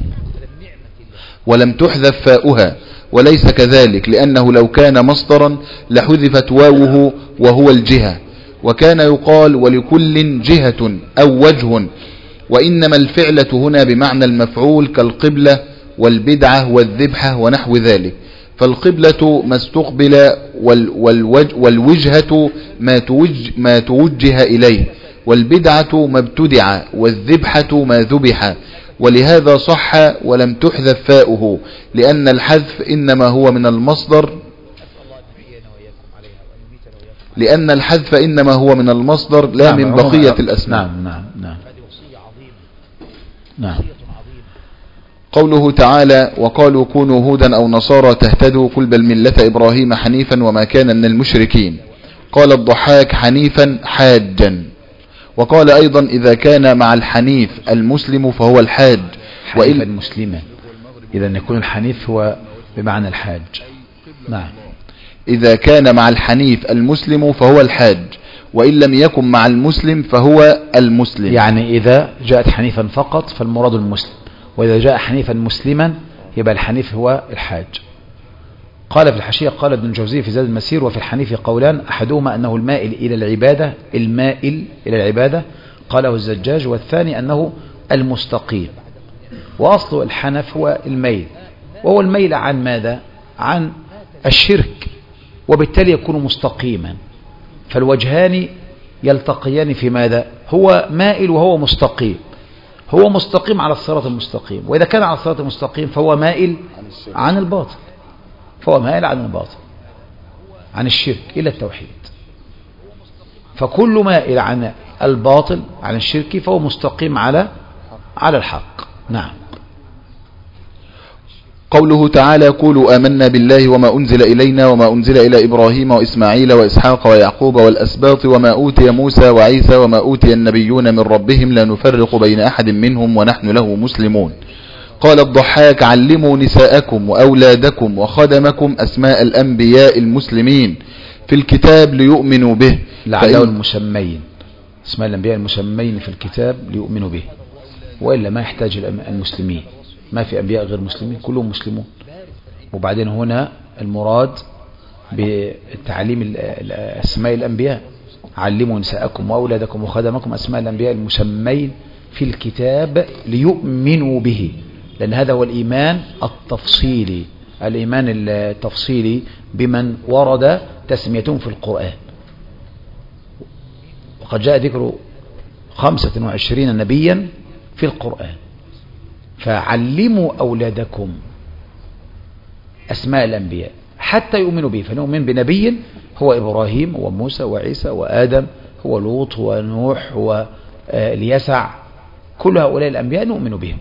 ولم تحذف فاؤها، وليس كذلك، لأنه لو كان مصدرا لحذفت واوه وهو الجهة، وكان يقال ولكل جهة أو وجه، وإنما الفعلة هنا بمعنى المفعول كالقبلة والبدعة والذبحة ونحو ذلك. فالقبلة ما استقبل والوجهة ما توجه, ما توجه إليه، والبدعة ما ابتدع، والذبحة ما ذبح. ولهذا صح ولم تحذف فاؤه، لأن الحذف إنما هو من المصدر لأن الحذف إنما هو من المصدر لا من بقية الأسماء. نعم نعم نعم نعم. قوله تعالى: وقالوا كونوا هودا أو نصارى تهتدوا، قل بل ملة إبراهيم حنيفا وما كان من المشركين. قال الضحاك: حنيفا حاجا. وقال أيضا: إذا كان مع الحنيف المسلم فهو الحاج، حنيفا مسلما، إذا يكون الحنيف هو بمعنى الحاج. نعم. إذا كان مع الحنيف المسلم فهو الحاج، وإن لم يكن مع المسلم فهو المسلم. يعني إذا جاءت حنيفا فقط فالمراد المسلم، وإذا جاء حنيفا مسلما يبقى الحنيف هو الحاج. قال في الحاشية قال ابن الجوزي في زاد المسير: وفي الحنيف قولان، أحدهما أنه المائل إلى العبادة المائل إلى العبادة قاله الزجاج، والثاني أنه المستقيم. وأصل الحنف هو الميل، وهو الميل عن ماذا؟ عن الشرك، وبالتالي يكون مستقيما. فالوجهان يلتقيان في ماذا؟ هو مائل وهو مستقيم، هو مستقيم على الصراط المستقيم، وإذا كان على الصراط المستقيم فهو مائل عن الباطل، فهو مائل عن الباطل عن الشرك إلى التوحيد. فكل مائل عن الباطل عن الشرك فهو مستقيم على على الحق. نعم. قوله تعالى: قولوا آمنا بالله وما أنزل إلينا وما أنزل إلى إبراهيم وإسماعيل وإسحاق ويعقوب والأسباط وما أوتي موسى وعيسى وما أوتي النبيون من ربهم لا نفرق بين أحد منهم ونحن له مسلمون. قال الضحاك: علموا نساءكم وأولادكم وخدمكم أسماء الأنبياء المسلمين في الكتاب ليؤمنوا به. لعله المسمين، اسماء الأنبياء المسمين في الكتاب ليؤمنوا به، وإلا ما يحتاج المسلمين، ما في أنبياء غير مسلمين، كلهم مسلمون. وبعدين هنا المراد بتعليم أسماء الأنبياء: علموا نساءكم وأولادكم وخدمكم أسماء الأنبياء المسمين في الكتاب ليؤمنوا به، لأن هذا هو الإيمان التفصيلي، الإيمان التفصيلي بمن ورد تسميتهم في القرآن. وقد جاء ذكر خمسة وعشرين نبيا في القرآن، فعلموا أولادكم أسماء الأنبياء حتى يؤمنوا به. فنؤمن بنبي هو إبراهيم وموسى وعيسى وآدم، هو لوط ونوح واليسع، كل هؤلاء الأنبياء نؤمن بهم.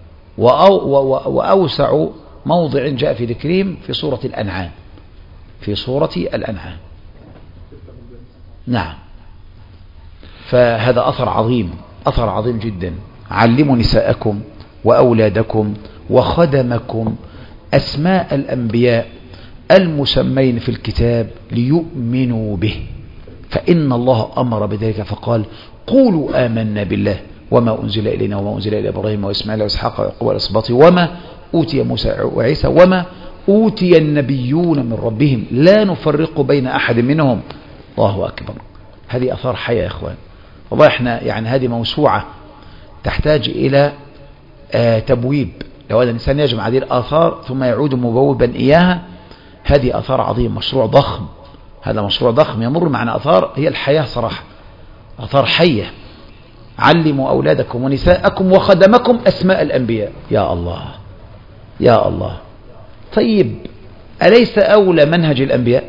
وأوسع موضع جاء في ذكرهم في سورة الأنعام، في سورة الأنعام. نعم. فهذا أثر عظيم، أثر عظيم جدا. علموا نساءكم وأولادكم وخدمكم أسماء الأنبياء المسمين في الكتاب ليؤمنوا به، فإن الله أمر بذلك فقال قولوا آمنا بالله وما أنزل إلينا وما أنزل إلى إبراهيم وإسماعيل وإسحاق ويعقوب والأسباط وما أوتي موسى وعيسى وما أوتي النبيون من ربهم لا نفرق بين أحد منهم. الله أكبر. هذه أثار حية يا إخوان. والله إحنا يعني هذه موسوعة تحتاج إلى آه تبويب. لو هذا الإنسان يجمع هذه الآثار ثم يعود مبوبا إياها، هذه آثار عظيم، مشروع ضخم. هذا مشروع ضخم يمر معنا آثار هي الحياة صراحة، آثار حية. علموا أولادكم ونساءكم وخدمكم أسماء الأنبياء. يا الله يا الله. طيب أليس أولى منهج الأنبياء؟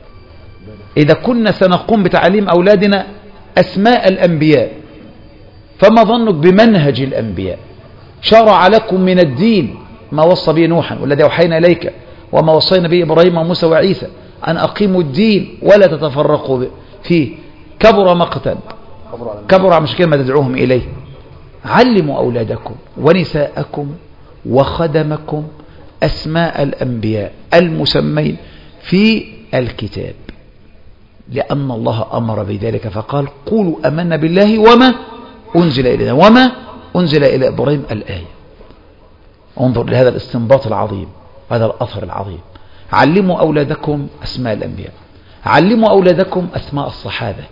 إذا كنا سنقوم بتعليم أولادنا أسماء الأنبياء، فما ظنك بمنهج الأنبياء؟ شرع لكم من الدين ما وصى به نوحا والذي أوحينا إليك وما وصينا به إبراهيم وموسى وعيسى أن أقيموا الدين ولا تتفرقوا فيه. كبر مقتا، كبر على مشكلة ما تدعوهم إليه. علموا أولادكم ونساءكم وخدمكم أسماء الأنبياء المسمين في الكتاب، لأن الله أمر بذلك فقال قولوا أمنا بالله وما أنزل إلينا وما أنزل إلى إبراهيم الآية. انظر لهذا الاستنباط العظيم، هذا الأثر العظيم. علموا أولادكم أسماء الأنبياء، علموا أولادكم أسماء الصحابة،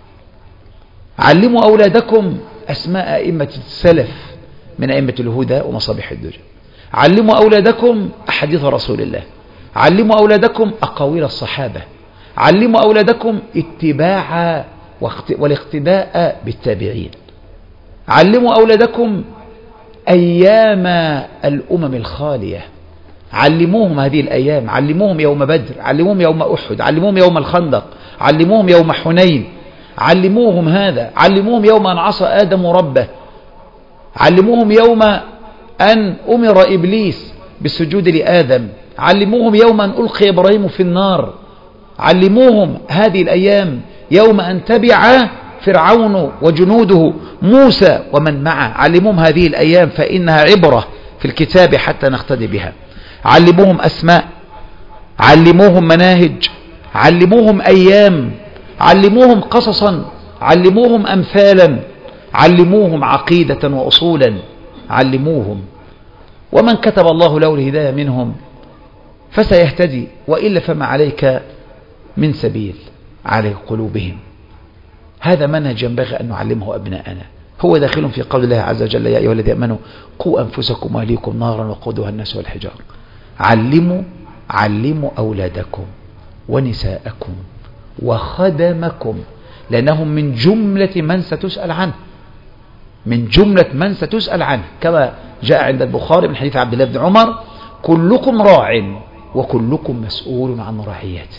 علموا أولادكم أسماء أئمة السلف من أئمة الهدى ومصابيح الدجى، علموا أولادكم أحاديث رسول الله، علموا أولادكم أقاويل الصحابة، علموا أولادكم اتباع والاقتداء بالتابعين، علموا أولادكم أيام الأمم الخالية، علموهم هذه الأيام، علموهم يوم بدر، علموهم يوم أحد، علموهم يوم الخندق، علموهم يوم حنين، علموهم هذا، علموهم يوم أن عصى آدم ربه، علموهم يوم أن أمر إبليس بالسجود لآدم، علموهم يوم أن ألقي إبراهيم في النار، علموهم هذه الأيام يوم أن تبع فرعون وجنوده موسى ومن معه، علموهم هذه الأيام فإنها عبرة في الكتاب حتى نقتدي بها. علموهم أسماء، علموهم مناهج، علموهم أيام، علموهم قصصا، علموهم أمثالا، علموهم عقيدة وأصولا، علموهم. ومن كتب الله له الهداية منهم فسيهتدي، وإلا فما عليك من سبيل، على قلوبهم. هذا منهج ينبغي أن نعلمه أبناءنا. هو داخل في قول الله عز وجل يا أيها الذين آمنوا قوا أنفسكم وأهليكم نارا وقودها الناس والحجار. علموا علموا أولادكم ونساءكم وخدمكم، لأنهم من جملة من ستسأل عنه، من جملة من ستسأل عنه، كما جاء عند البخاري من حديث عبد الله بن عمر كلكم راع وكلكم مسؤول عن رعيته.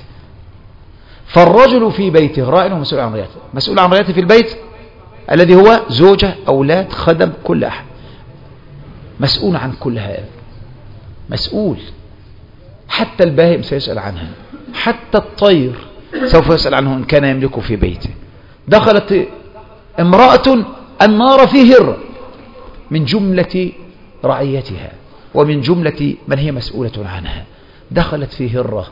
فالرجل في بيته راع ومسؤول عن رعيته، مسؤول عن رعيته في البيت الذي هو زوجة أولاد خدم كل أحد، مسؤول عن كل هذا، مسؤول. حتى الباهئم سيسأل عنها، حتى الطير سوف يسأل عنه إن كان يملكه في بيته. دخلت امرأة النار في هرة من جملة رعيتها ومن جملة من هي مسؤولة عنها، دخلت في هرة.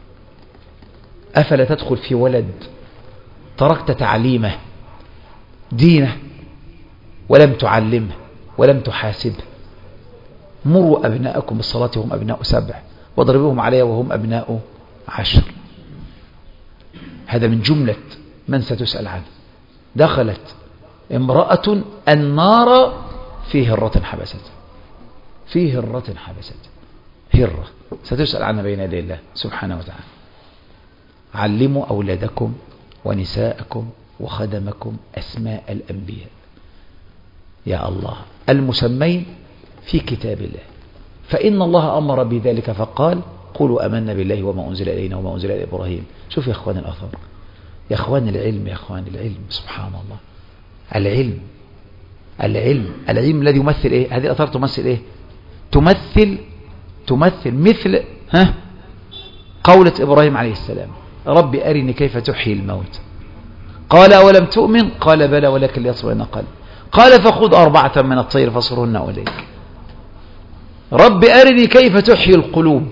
أفلا تدخل في ولد تركت تعليمه دينه ولم تعلمه ولم تحاسبه؟ مروا أبناءكم بالصلاة وهم أبناء سبع واضربوهم عليها وهم أبناء عشر. هذا من جملة من ستسأل عنه. دخلت امرأة النار في هرة حبست، في هرة حبست، هرة ستسأل عنها بين يدي الله سبحانه وتعالى. علموا أولادكم ونساءكم وخدمكم أسماء الأنبياء، يا الله، المسمين في كتاب الله، فإن الله أمر بذلك فقال قولوا أمنا بالله وما أنزل إلينا وما أنزل إلى إبراهيم. شوف يا أخوان الأثر، يا أخوان العلم، يا أخوان العلم، سبحان الله. العلم العلم العلم الذي يمثل إيه؟ هذه الأثار تمثل إيه؟ تمثل تمثل مثل ها قولة إبراهيم عليه السلام ربي أرني كيف تحيي الموت، قال أولم تؤمن؟ قال بلى ولكن ليطمئن قلبي. قال فخذ أربعة من الطير فصرهن إليك. رب أرني كيف تحيي القلوب،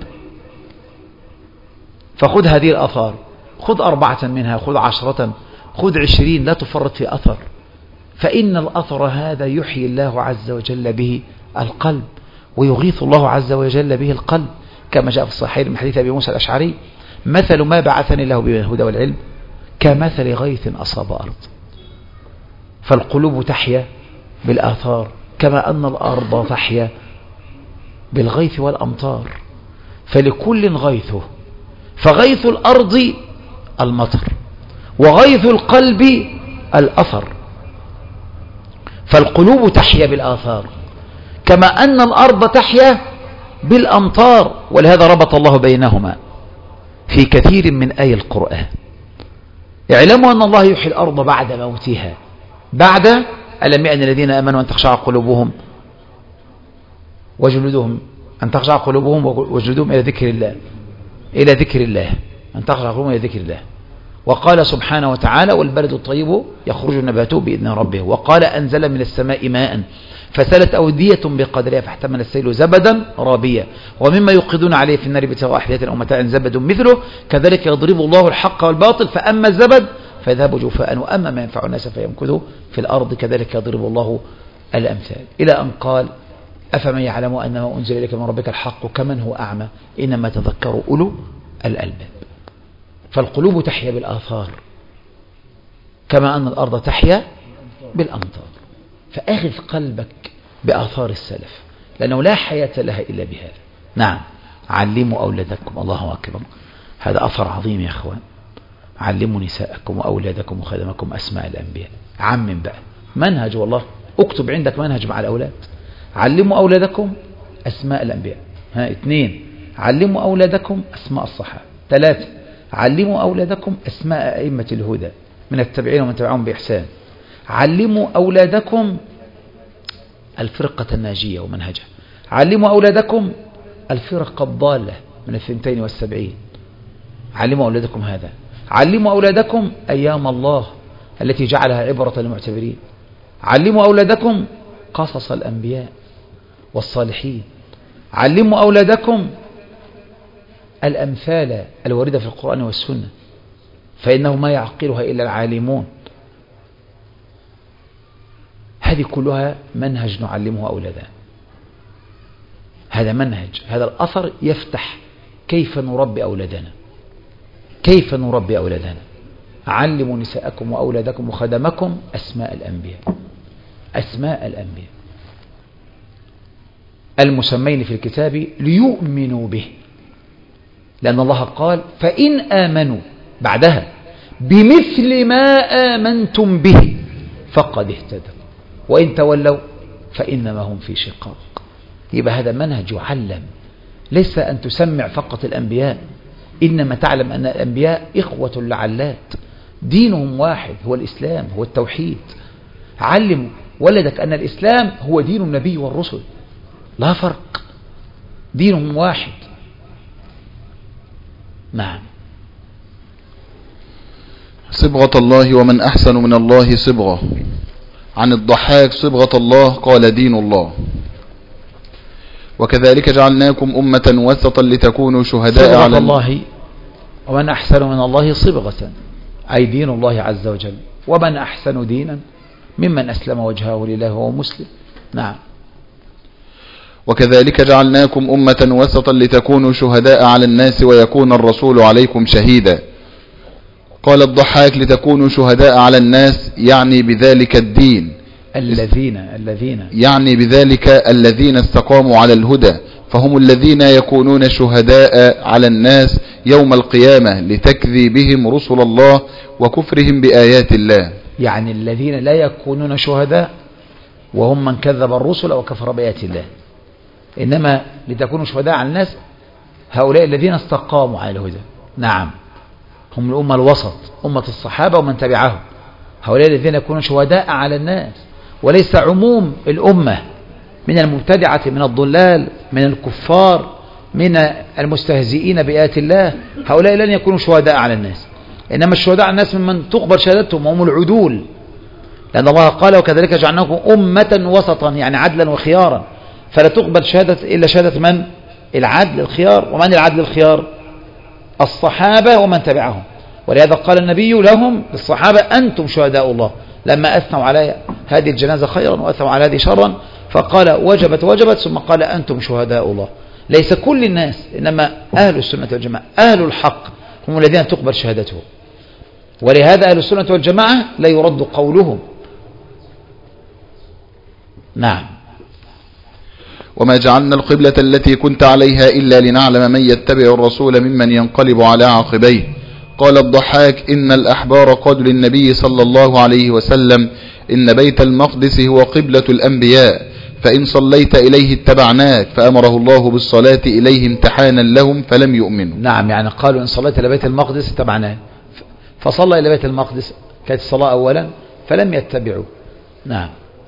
فخذ هذه الأثار، خذ أربعة منها، خذ عشرة، خذ عشرين، لا تفرط في أثر، فإن الأثر هذا يحيي الله عز وجل به القلب، ويغيث الله عز وجل به القلب، كما جاء في الصحيح من حديث أبي موسى الأشعري: مثل ما بعثني الله به الهدى والعلم كمثل غيث أصاب أرض. فالقلوب تحيا بالآثار كما أن الأرض تحيا بالغيث والأمطار، فلكل غيثه، فغيث الأرض المطر، وغيث القلب الأثر. فالقلوب تحيا بالآثار كما أن الأرض تحيا بالأمطار، ولهذا ربط الله بينهما في كثير من آي القرآن. اعلموا أن الله يحيي الأرض بعد موتها، بعد ألم يأن الذين آمنوا أن تخشع قلوبهم وجلودهم أن تخشع قلوبهم وجلودهم إلى ذكر الله، إلى ذكر الله، أن تخشع قلوبهم إلى ذكر الله. وقال سبحانه وتعالى: والبلد الطيب يخرج نباته بإذن ربه. وقال: أنزل من السماء ماء فسالت أودية بقدرها فاحتمل السيل زبدا رابيا ومما يوقدون عليه في النار ابتغاء حلية أو متاع زبد مثله كذلك يضرب الله الحق والباطل فأما الزبد فيذهب جفاء وأما ما ينفع الناس فيمكث في الأرض كذلك يضرب الله الأمثال، إلى أن قال: أفمن يعلم أنما أنزل إليك من ربك الحق كمن هو أعمى إنما تذكر أولو الألباب. فالقلوب تحيا بالآثار كما أن الأرض تحيا بالأمطار، فأخذ قلبك بآثار السلف لأنه لا حياة لها إلا بهذا. نعم، علموا أولادكم، الله أكبر، هذا أثر عظيم يا أخوان. علموا نساءكم وأولادكم وخدمكم أسماء الأنبياء. عمم بقى منهج، والله اكتب عندك منهج مع الأولاد. علموا أولادكم أسماء الأنبياء. ها اثنين، علموا أولادكم أسماء الصحابة. ثلاثة، علموا أولادكم أسماء أئمة الهدى من التابعين ومن تبعهم بإحسان. علموا أولادكم الفرقة الناجية ومنهجها. علموا أولادكم الفرق الضالة من الثنتين والسبعين. علموا أولادكم هذا. علموا أولادكم أيام الله التي جعلها عبرة للمعتبرين. علموا أولادكم قصص الأنبياء والصالحين. علموا أولادكم الأمثال الواردة في القرآن والسنة فإنه ما يعقلها إلا العالمون. هذه كلها منهج نعلمه أولادنا. هذا منهج، هذا الأثر يفتح كيف نربي أولادنا، كيف نربي أولادنا. علموا نساءكم وأولادكم وخدمكم أسماء الأنبياء، أسماء الأنبياء المسمين في الكتاب ليؤمنوا به، لأن الله قال: فإن آمنوا بعدها بمثل ما آمنتم به فقد اهتدوا وإن تولوا فإنما هم في شقاق. يبقى هذا منهج يعلم، ليس أن تسمع فقط الأنبياء، إنما تعلم أن الأنبياء إخوة لعلات، دينهم واحد، هو الإسلام، هو التوحيد. علم ولدك أن الإسلام هو دين النبي والرسل، لا فرق، دينهم واحد. نعم. صبغة الله ومن أحسن من الله صبغة. عن الضحاك: صبغة الله قال دين الله. وكذلك جعلناكم أمة وسطا لتكونوا شهداء على الله، ومن أحسن من الله صبغة أي دين الله عز وجل، ومن أحسن دينا ممن أسلم وجهه لله وهو مسلم. نعم. وكذلك جعلناكم أمة وسطا لتكونوا شهداء على الناس ويكون الرسول عليكم شهيدا. قال الضحاك: لتكونوا شهداء على الناس، يعني بذلك الدين الذين الذين يعني بذلك الذين استقاموا على الهدى، فهم الذين يكونون شهداء على الناس يوم القيامة لتكذيبهم رسل الله وكفرهم بآيات الله. يعني الذين لا يكونون شهداء وهم من كذب الرسل وكفر بآيات الله، إنما لتكونوا شهداء على الناس هؤلاء الذين استقاموا على الهدى. نعم، هم الأمة الوسط، أمة الصحابة ومن تبعهم، هؤلاء الذين يكونون شهداء على الناس، وليس عموم الأمة من المبتدعة من الضلال من الكفار من المستهزئين بآيات الله، هؤلاء لن يكونوا شهداء على الناس، إنما الشهداء على الناس ممن تقبل شهادتهم وهم العدول، لأن الله قال وكذلك جعلناكم أمة وسطا، يعني عدلا وخيارا، فلا تقبل شهادة إلا شهادة من؟ العدل الخيار. ومن العدل الخيار؟ الصحابة ومن تبعهم. ولهذا قال النبي لهم للصحابة أنتم شهداء الله، لما أثنوا على هذه الجنازة خيرا وأثنوا على هذه شرا فقال وجبت وجبت، ثم قال أنتم شهداء الله. ليس كل الناس، إنما أهل السنة والجماعة أهل الحق هم الذين تقبل شهادتهم. ولهذا أهل السنة والجماعة لا يرد قولهم. نعم. وما جعلنا القبلة التي كنت عليها إلا لنعلم من يتبع الرسول ممن ينقلب على عقبيه. قال الضحاك إن الأحبار قالوا للنبي صلى الله عليه وسلم إن بيت المقدس هو قبلة الأنبياء، فإن صليت إليه اتبعناك، فأمره الله بالصلاة إليه امتحانا لهم فلم يؤمنوا. نعم، يعني قالوا إن صليت إلى بيت المقدس اتبعناك، فصلى إلى بيت المقدس كانت الصلاة أولا فلم يتبعوا. نعم.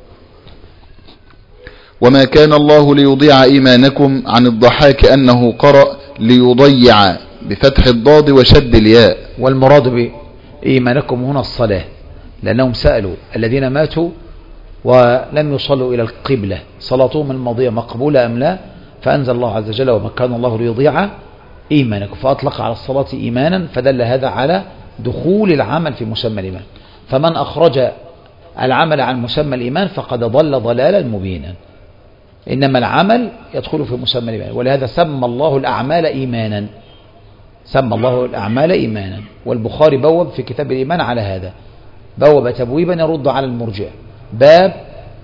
وما كان الله ليضيع إيمانكم. عن الضحاك أنه قرأ ليضيع بفتح الضاد وشد الياء. والمراد بإيمانكم هنا الصلاة، لأنهم سألوا الذين ماتوا ولم يصلوا إلى القبلة صلاتهم الماضية مقبولة أم لا، فأنزل الله عز وجل وما كان الله ليضيع إيمانكم، فأطلق على الصلاة إيمانا، فدل هذا على دخول العمل في مسمى الإيمان. فمن أخرج العمل عن مسمى الإيمان فقد ضل ضلالا مبينا، إنما العمل يدخل في مسمى الإيمان. ولهذا سمى الله الأعمال إيمانا، سمى الله الأعمال إيمانا. والبخاري بوب في كتاب الإيمان على هذا، بوب تبويبا يرد على المرجئة، باب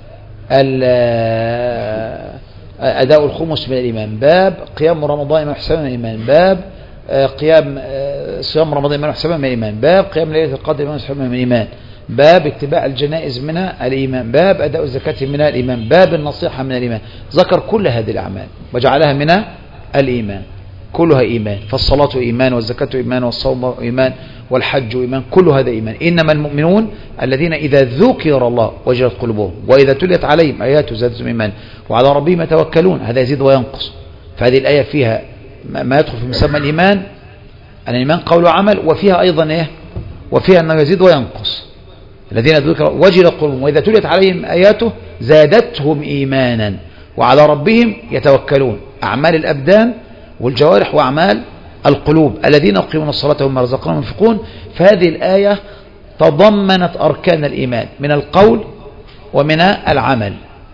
أداء الخمس من الإيمان، باب قيام رمضان من حسابه من الإيمان، باب قيام صيام رمضان من حسابه من الإيمان، باب قيام ليلة القدر من حسابه من الإيمان، باب اتباع الجنائز من الإيمان، باب أداء الزكاة من الإيمان، باب النصيحة من الإيمان. ذكر كل هذه الأعمال وجعلها من الإيمان، كلها إيمان. فالصلاة إيمان، والزكاة إيمان، والصوم إيمان، والحج إيمان، كل هذا إيمان. إنما المؤمنون الذين إذا ذكر الله وجلت قلوبهم وإذا تليت عليهم آياته زادتهم إيمان وعلى ربهم يتوكلون. هذا يزيد وينقص. فهذه الآية فيها ما يدخل في مسمى الإيمان، الإيمان قول وعمل، وفيها أيضا إيه؟ وفيها أنه يزيد وينقص. الذين ذكر وجلت قلوبهم وإذا تليت عليهم آياته زادتهم إيمانا وعلى ربهم يتوكلون. أعمال الأبدان والجوارح وأعمال القلوب، الذين يقيمون الصلاة ومما رزقناهم ينفقون. فهذه الآية تضمنت أركان الإيمان من القول ومن العمل،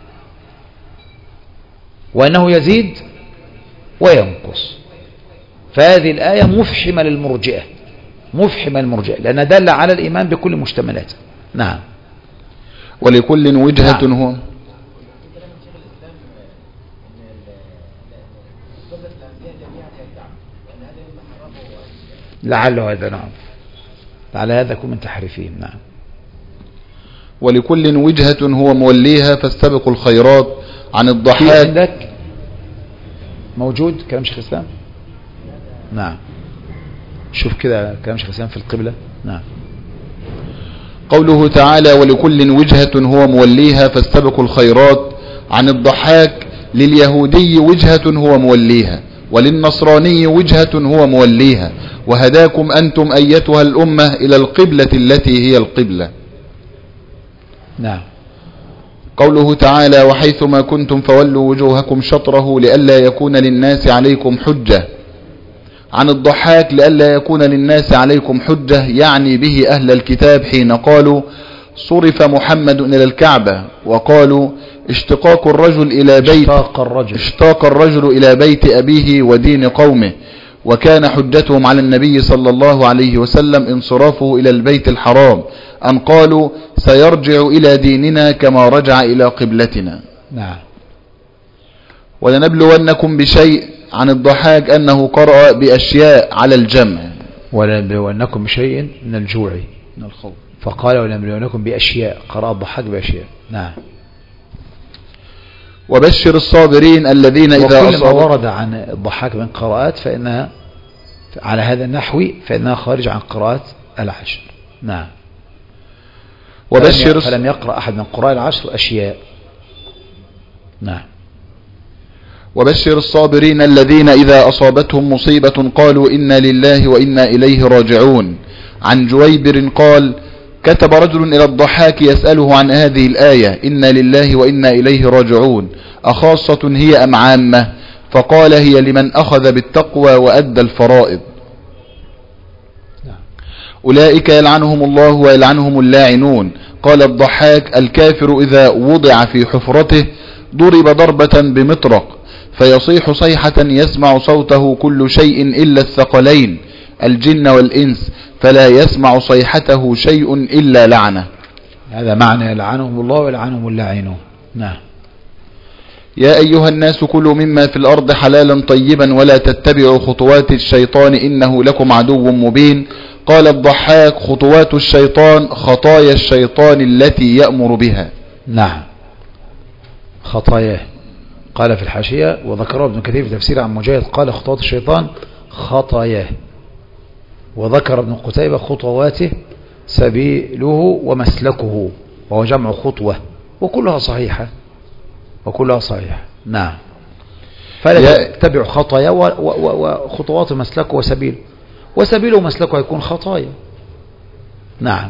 وأنه يزيد وينقص. فهذه الآية مفحمة للمرجئة، مفحمة للمرجئة، لأن دل على الإيمان بكل مشتملاته. نعم. ولكل وجهة. نعم. هو لعله هذا. نعم، على هذا يكون من تحريفهم. نعم. ولكل وجهة هو موليها فاستبقوا الخيرات. عن الضحاك. عندك موجود كلام شيخ الإسلام؟ نعم، شوف كده كلام شيخ الإسلام في القبلة. نعم. قوله تعالى ولكل وجهة هو موليها فاستبقوا الخيرات. عن الضحاك لليهودي وجهة هو موليها، وللنصراني وجهة هو موليها، وهداكم أنتم أيتها الأمة إلى القبلة التي هي القبلة. نعم. قوله تعالى وحيثما كنتم فولوا وجوهكم شطره لئلا يكون للناس عليكم حجة. عن الضحاك لئلا يكون للناس عليكم حجة، يعني به أهل الكتاب حين قالوا صرف محمد إلى الكعبة، وقالوا اشتقاق الرجل إلى بيت اشتاق الرجل, اشتاق الرجل إلى بيت أبيه ودين قومه. وكان حجتهم على النبي صلى الله عليه وسلم انصرافه إلى البيت الحرام، أن قالوا سيرجع إلى ديننا كما رجع إلى قبلتنا. نعم. ولنبلونكم بشيء. عن الضحاك أنه قرأ بأشياء على الجمع. ولنبلونكم بشيء من الجوع من الخوف، فقال ولنبلونكم بأشياء، قرأ الضحاك بأشياء. نعم. وبشر الصابرين الذين إذا وكل ما ورد عن الضحاك من قراءات فإنها على هذا النحو فإنها خارج عن قراءات العشر. نعم. وبشر فلم يقرأ أحد من قراء العشر أشياء. نعم. وبشر الصابرين الذين إذا أصابتهم مصيبة قالوا إنا لله وإنا إليه راجعون. عن جويبر قال كتب رجل إلى الضحاك يسأله عن هذه الآية إنا لله وإنا إليه راجعون أخاصة هي أم عامة؟ فقال هي لمن أخذ بالتقوى وأدى الفرائض. أولئك يلعنهم الله ويلعنهم اللاعنون. قال الضحاك الكافر إذا وضع في حفرته ضرب ضربة بمطرق فيصيح صيحة يسمع صوته كل شيء إلا الثقلين الجن والإنس فلا يسمع صيحته شيء إلا لعنة. هذا معنى يلعنهم الله ويلعنهم اللاعنون. نعم. يا أيها الناس كلوا مما في الأرض حلالا طيبا ولا تتبعوا خطوات الشيطان إنه لكم عدو مبين. قال الضحاك خطوات الشيطان خطايا الشيطان التي يأمر بها. نعم خطاياه. قال في الحاشية وذكره ابن كثير في تفسير عن مجاهد قال خطوات الشيطان خطاياه، وذكر ابن قتيبة خطواته سبيله ومسلكه وهو جمع خطوة وكلها صحيحة وكلها صحيحة. نعم. فلا تتبع خطايا وخطوات مسلكه وسبيله، وسبيله ومسلكه يكون خطايا. نعم.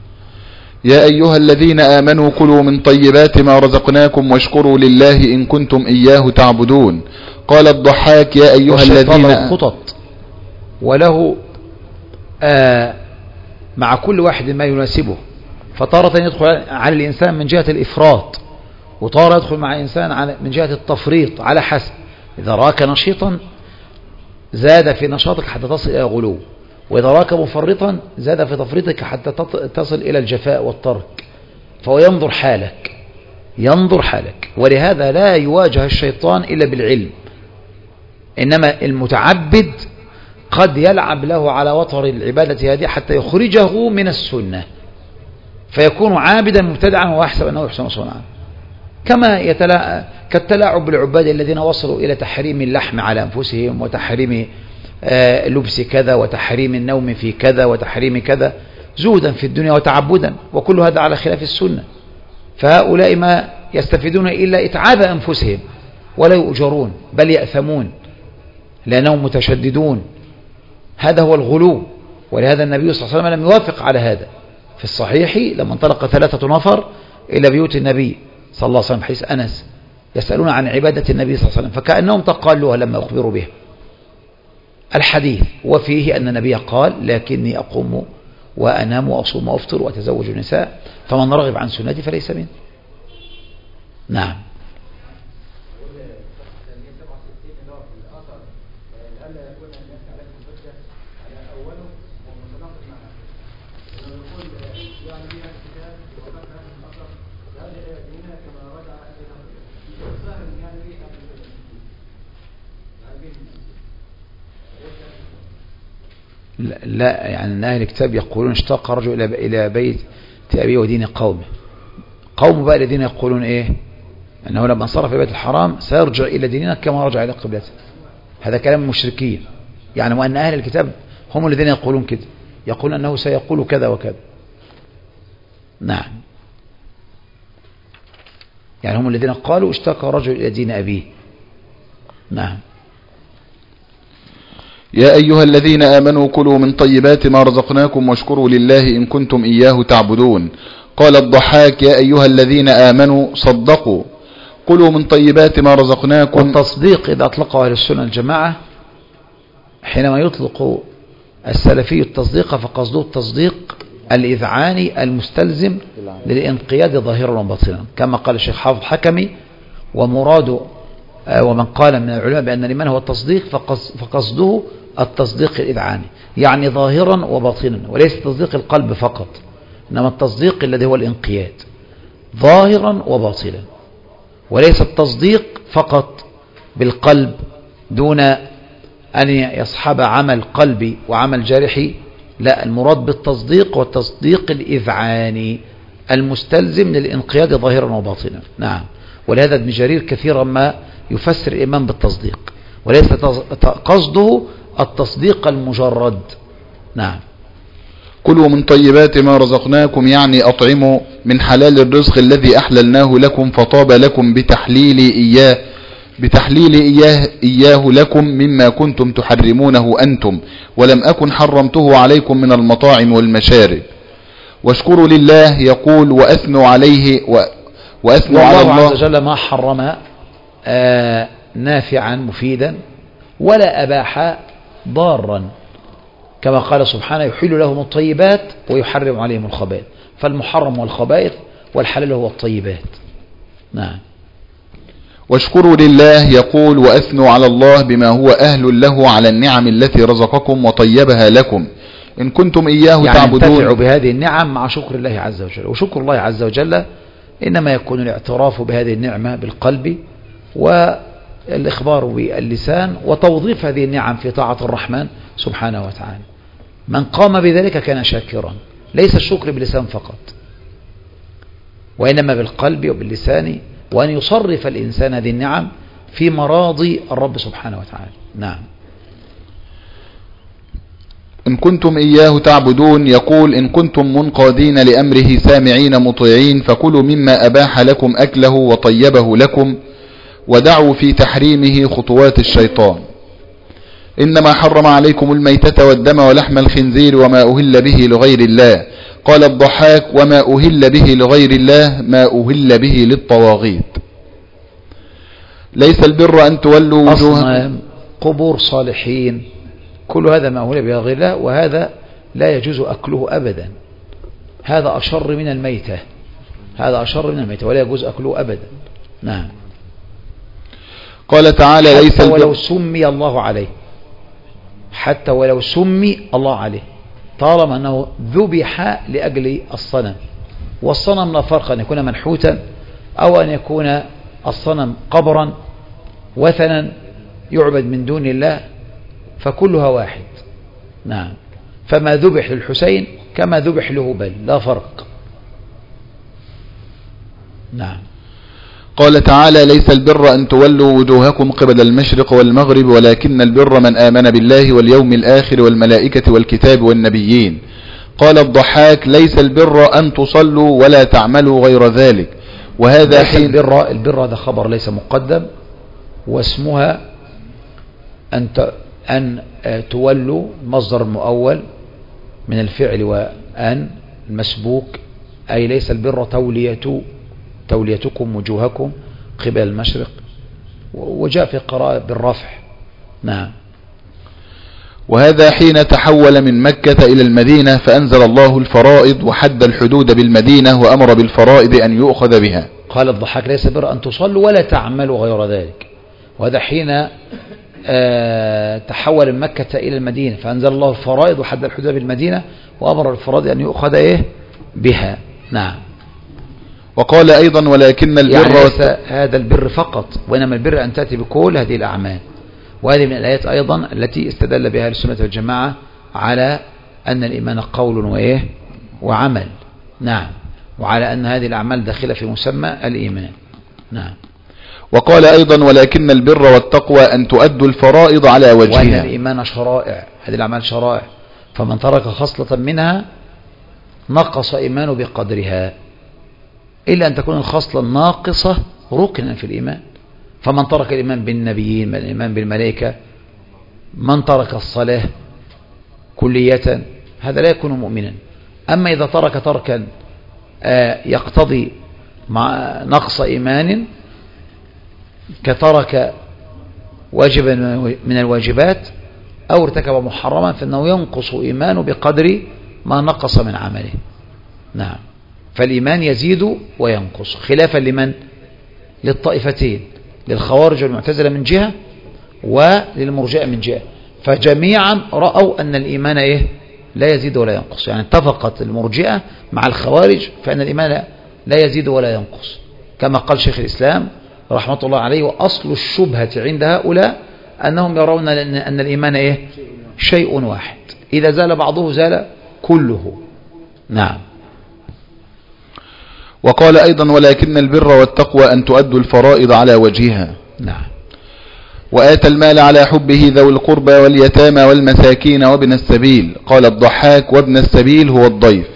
يا أيها الذين آمنوا كلوا من طيبات ما رزقناكم واشكروا لله إن كنتم إياه تعبدون. قال الضحاك يا أيها الذين له خطط وله آه مع كل واحد ما يناسبه، فتارة يدخل على الإنسان من جهة الإفراط، وتارة يدخل مع الإنسان من جهة التفريط على حسب. إذا راك نشيطا زاد في نشاطك حتى تصل إلى غلو، وإذا راك مفرطا زاد في تفريطك حتى تصل إلى الجفاء والترك. فهو ينظر حالك ينظر حالك ولهذا لا يواجه الشيطان إلا بالعلم. إنما المتعبد قد يلعب له على وتر العبادة هذه حتى يخرجه من السنة فيكون عابدا مبتدعا ويحسب أنه يحسن صنعا، كما يتلا... كالتلاعب بالعباد الذين وصلوا إلى تحريم اللحم على أنفسهم وتحريم آه لبس كذا وتحريم النوم في كذا وتحريم كذا زهدا في الدنيا وتعبدا، وكل هذا على خلاف السنة. فهؤلاء ما يستفيدون إلا إتعاب أنفسهم ولا يؤجرون بل يأثمون لأنهم متشددون. هذا هو الغلو، ولهذا النبي صلى الله عليه وسلم لم يوافق على هذا. في الصحيح لما انطلق ثلاثة نفر إلى بيوت النبي صلى الله عليه وسلم حيث أنس يسألون عن عبادة النبي صلى الله عليه وسلم فكأنهم تقالوها لما أخبروا بها. الحديث وفيه أن النبي قال لكني أقوم وأنام وأصوم وأفطر وأتزوج النساء فمن رغب عن سنتي فليس مني. نعم. لا يعني أهل الكتاب يقولون اشتاق رجل إلى بيت أبيه ودين قومه. قوم بقى الذين يقولون إيه أنه لما انصرف في بيت الحرام سيرجع إلى ديننا كما رجع إلى قبلته. هذا كلام مشركين، يعني وأن أهل الكتاب هم الذين يقولون كده، يقولون أنه سيقول كذا وكذا. نعم. يعني هم الذين قالوا اشتاق رجل إلى دين أبيه. نعم. يا أيها الذين آمنوا كلوا من طيبات ما رزقناكم واشكروا لله إن كنتم إياه تعبدون. قال الضحاك يا أيها الذين آمنوا صدقوا كلوا من طيبات ما رزقناكم. والتصديق إذا أطلقه أهل السنة الجماعة حينما يطلق السلفي التصديق فقصده التصديق الإذعاني المستلزم للانقياد ظاهرا وباطنا، كما قال الشيخ حافظ حكمي ومراد ومن قال من العلماء بأن لمن هو التصديق فقصده التصديق الإذعاني، يعني ظاهرا وباطنا، وليس تصديق القلب فقط، إنما التصديق الذي هو الانقياد ظاهرا وباطنا، وليس التصديق فقط بالقلب دون أن يصحب عمل قلبي وعمل جارحي. لا، المراد بالتصديق والتصديق الإذعاني المستلزم للانقياد ظاهرا وباطنا. نعم. ولهذا ابن جرير كثيرا ما يفسر الإيمان بالتصديق، وليس قصده التصديق المجرد. نعم. كلوا من طيبات ما رزقناكم يعني أطعموا من حلال الرزق الذي أحللناه لكم فطاب لكم بتحليل إياه بتحليل إياه, إياه لكم مما كنتم تحرمونه أنتم، ولم أكن حرمته عليكم من المطاعم والمشارب. واشكروا لله يقول وأثنوا عليه و... وأثنوا على الله. الله عز وجل ما حرم آه نافعا مفيدا ولا أباح ضارا، كما قال سبحانه يحل لهم الطيبات ويحرم عليهم الخبائث، فالمحرم والخبائث والحلال هو الطيبات. نعم. واشكروا لله يقول وأثنوا على الله بما هو أهل له على النعم التي رزقكم وطيبها لكم إن كنتم إياه يعني تعبدون. ينتفع بهذه النعم مع شكر الله عز وجل، وشكر الله عز وجل إنما يكون الاعتراف بهذه النعمة بالقلب والإخبار باللسان وتوظيف هذه النعم في طاعة الرحمن سبحانه وتعالى. من قام بذلك كان شاكرا، ليس الشكر باللسان فقط وإنما بالقلب وباللسان، وأن يصرف الإنسان هذه النعم في مراضي الرب سبحانه وتعالى. نعم. إن كنتم إياه تعبدون يقول إن كنتم منقادين لأمره سامعين مطيعين فكلوا مما أباح لكم أكله وطيبه لكم ودعوا في تحريمه خطوات الشيطان. إنما حرم عليكم الميتة والدم ولحم الخنزير وما أهل به لغير الله. قال الضحاك وما أهل به لغير الله ما أهل به للطواغيت. ليس البر أن تولوا وجوهكم قبور صالحين، كل هذا ما أهل به لغير الله، وهذا لا يجوز أكله أبدا. هذا أشر من الميتة، هذا أشر من الميتة ولا يجوز أكله أبدا. نعم. قال تعالى ليس حتى ولو سمي الله عليه، حتى ولو سمي الله عليه، طالما أنه ذبح لأجل الصنم، والصنم لا فرق أن يكون منحوتا أو أن يكون الصنم قبرا وثنا يعبد من دون الله، فكلها واحد. نعم. فما ذبح للحسين كما ذبح لهبل، لا فرق. نعم. قال تعالى ليس البر أن تولوا وجوهكم قبل المشرق والمغرب ولكن البر من آمن بالله واليوم الآخر والملائكة والكتاب والنبيين. قال الضحاك ليس البر أن تصلوا ولا تعملوا غير ذلك. وهذا حين البر, البر هذا خبر ليس مقدم، واسمها أن أن تولوا مصدر مؤول من الفعل وأن المسبوك، أي ليس البر تولية توليتكم وجوهكم قبل المشرق، وجاء في قراءة بالرفع. نعم. وهذا حين تحول من مكة إلى المدينة فأنزل الله الفرائض وحد الحدود بالمدينة وأمر بالفرائض أن يؤخذ بها. قال الضحاك ليس بر أن تصلوا ولا تعملوا غير ذلك. وهذا حين آه تحول من مكة إلى المدينة فأنزل الله الفرائض وحد الحدود بالمدينة وأمر بالفرائض أن يؤخذ إيه بها. نعم. وقال أيضا ولكن البر يعني ليس هذا البر فقط، وإنما البر أن تأتي بكل هذه الأعمال. وهذه من الآيات أيضا التي استدل بها السنة والجماعة على أن الإيمان قول وإيه وعمل. نعم. وعلى أن هذه الأعمال داخلة في مسمى الإيمان. نعم. وقال أيضا ولكن البر والتقوى أن تؤدوا الفرائض على وجهها. وأن الإيمان شرائع، هذه الأعمال شرائع، فمن ترك خصلة منها نقص إيمانه بقدرها، إلا أن تكون الخصلة الناقصة ركنا في الإيمان. فمن ترك الإيمان بالنبيين، من الإيمان بالملائكة، من ترك الصلاة كلية، هذا لا يكون مؤمنا. أما إذا ترك تركا يقتضي مع نقص إيمان كترك واجبا من الواجبات أو ارتكب محرما فإنه ينقص إيمانه بقدر ما نقص من عمله. نعم. فالإيمان يزيد وينقص، خلافا لمن؟ للطائفتين، للخوارج والمعتزلة من جهة وللمرجئة من جهة، فجميعا رأوا أن الإيمان إيه؟ لا يزيد ولا ينقص. يعني اتفقت المرجئة مع الخوارج فأن الإيمان لا يزيد ولا ينقص، كما قال شيخ الإسلام رحمة الله عليه وأصل الشبهة عند هؤلاء أنهم يرون أن الإيمان إيه؟ شيء واحد، إذا زال بعضه زال كله. نعم. وقال أيضا ولكن البر والتقوى أن تؤدوا الفرائض على وجهها. نعم. وآتى المال على حبه ذوي القربى واليتامى والمساكين وابن السبيل. قال الضحاك وابن السبيل هو الضيف.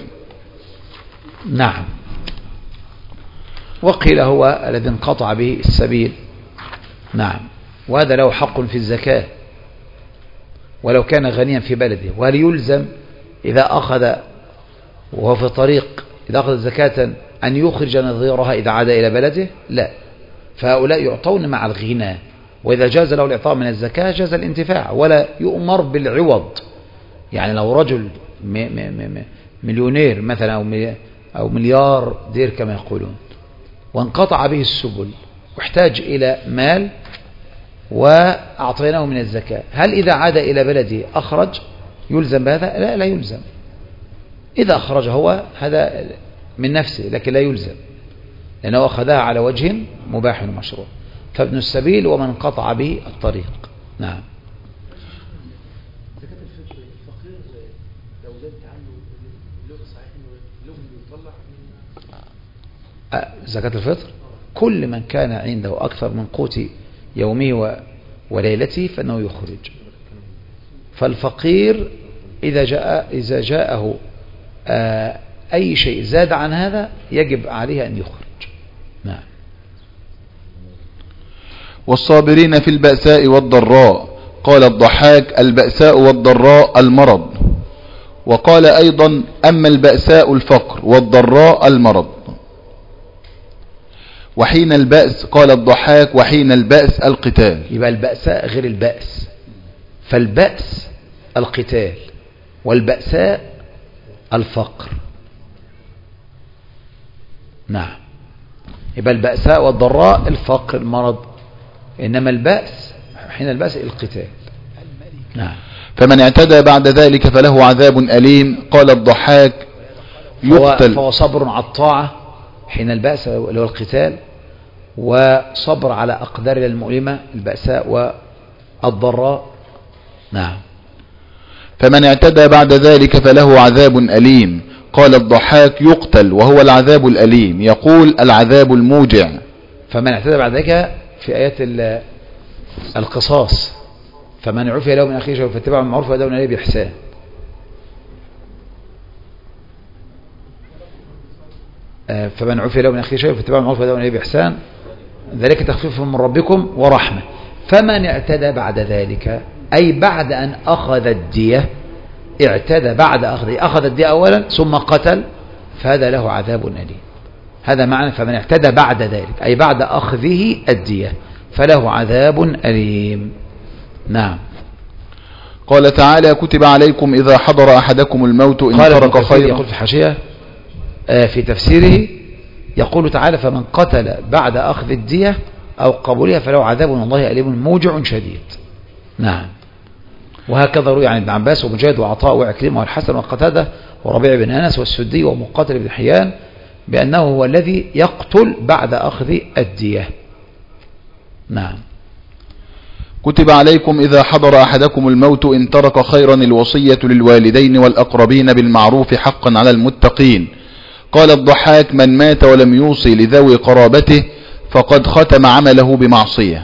نعم. وقيل هو الذي انقطع به السبيل نعم. وهذا له حق في الزكاة ولو كان غنيا في بلده. وهل يلزم إذا أخذ وهو في طريق إذا أخذ زكاة أن يخرج نظيرها إذا عاد إلى بلده؟ لا. فهؤلاء يعطون مع الغنى، وإذا جاز له الإعطاء من الزكاة جاز الانتفاع ولا يؤمر بالعوض. يعني لو رجل مليونير مثلا أو مليار دير كما يقولون وانقطع به السبل واحتاج إلى مال وأعطيناه من الزكاة، هل إذا عاد إلى بلده أخرج يلزم بهذا؟ لا، لا يلزم. إذا أخرج هو هذا من نفسه لكن لا يلزم، لأنه أخذها على وجه مباح ومشروع. فابن السبيل ومن قطع به الطريق. نعم. زكاة الفطر الفقير لو زادت عنه اللغة صحيح انه اللغة يطلع من زكاة الفطر كل من كان عنده أكثر من قوت يومه وليلته فإنه يخرج. فالفقير إذا جاء إذا جاءه أي شيء زاد عن هذا يجب عليه أن يخرج. نعم. والصابرين في البأساء والضراء. قال الضحاك: البأساء والضراء المرض. وقال أيضا: أما البأساء الفقر والضراء المرض. وحين البأس قال الضحاك: وحين البأس القتال. يبقى البأساء غير البأس، فالبأس القتال والبأساء الفقر. نعم. يبقى البأساء والضراء الفقر المرض، إنما البأس حين البأس القتال. نعم. فمن اعتدى بعد ذلك فله عذاب أليم. قال الضحاك: يقتل. فهو صبر على الطاعة حين البأس اللي هو القتال، وصبر على أقدار المؤلمة البأساء والضراء. نعم. فمن اعتدى بعد ذلك فله عذاب أليم. قال الضحاك: يقتل، وهو العذاب الأليم. يقول: العذاب الموجع. فمن اعتدى بعد ذلك في آيات القصاص: فمن عفي له من أخيه شيء فاتبع بالمعروف وأداء إليه بإحسان. فمن عفي له من أخيه شيء فاتبع بالمعروف وأداء إليه بإحسان ذلك تخفيف من ربكم ورحمة. فمن اعتدى بعد ذلك أي بعد أن أخذ الدية، اعتدى بعد أخذ أخذ الدية أولا ثم قتل، فهذا له عذاب أليم. هذا معنى فمن اعتدى بعد ذلك أي بعد أخذه الدية فله عذاب أليم. نعم. قال تعالى: كتب عليكم إذا حضر أحدكم الموت إن ترك خيرا. يقول في الحاشية في تفسيره يقول تعالى: فمن قتل بعد أخذ الدية أو قبولها فله عذاب من الله أليم موجع شديد. نعم. وهكذا روي عن ابن عباس ومجاهد وعطاء وعكرمة والحسن وقتادة وربيع بن أنس والسدي ومقاتل بن حيان بأنه هو الذي يقتل بعد أخذ الدية. نعم. كتب عليكم إذا حضر أحدكم الموت إن ترك خيرا الوصية للوالدين والأقربين بالمعروف حقا على المتقين. قال الضحاك: من مات ولم يوصي لذوي قرابته فقد ختم عمله بمعصية.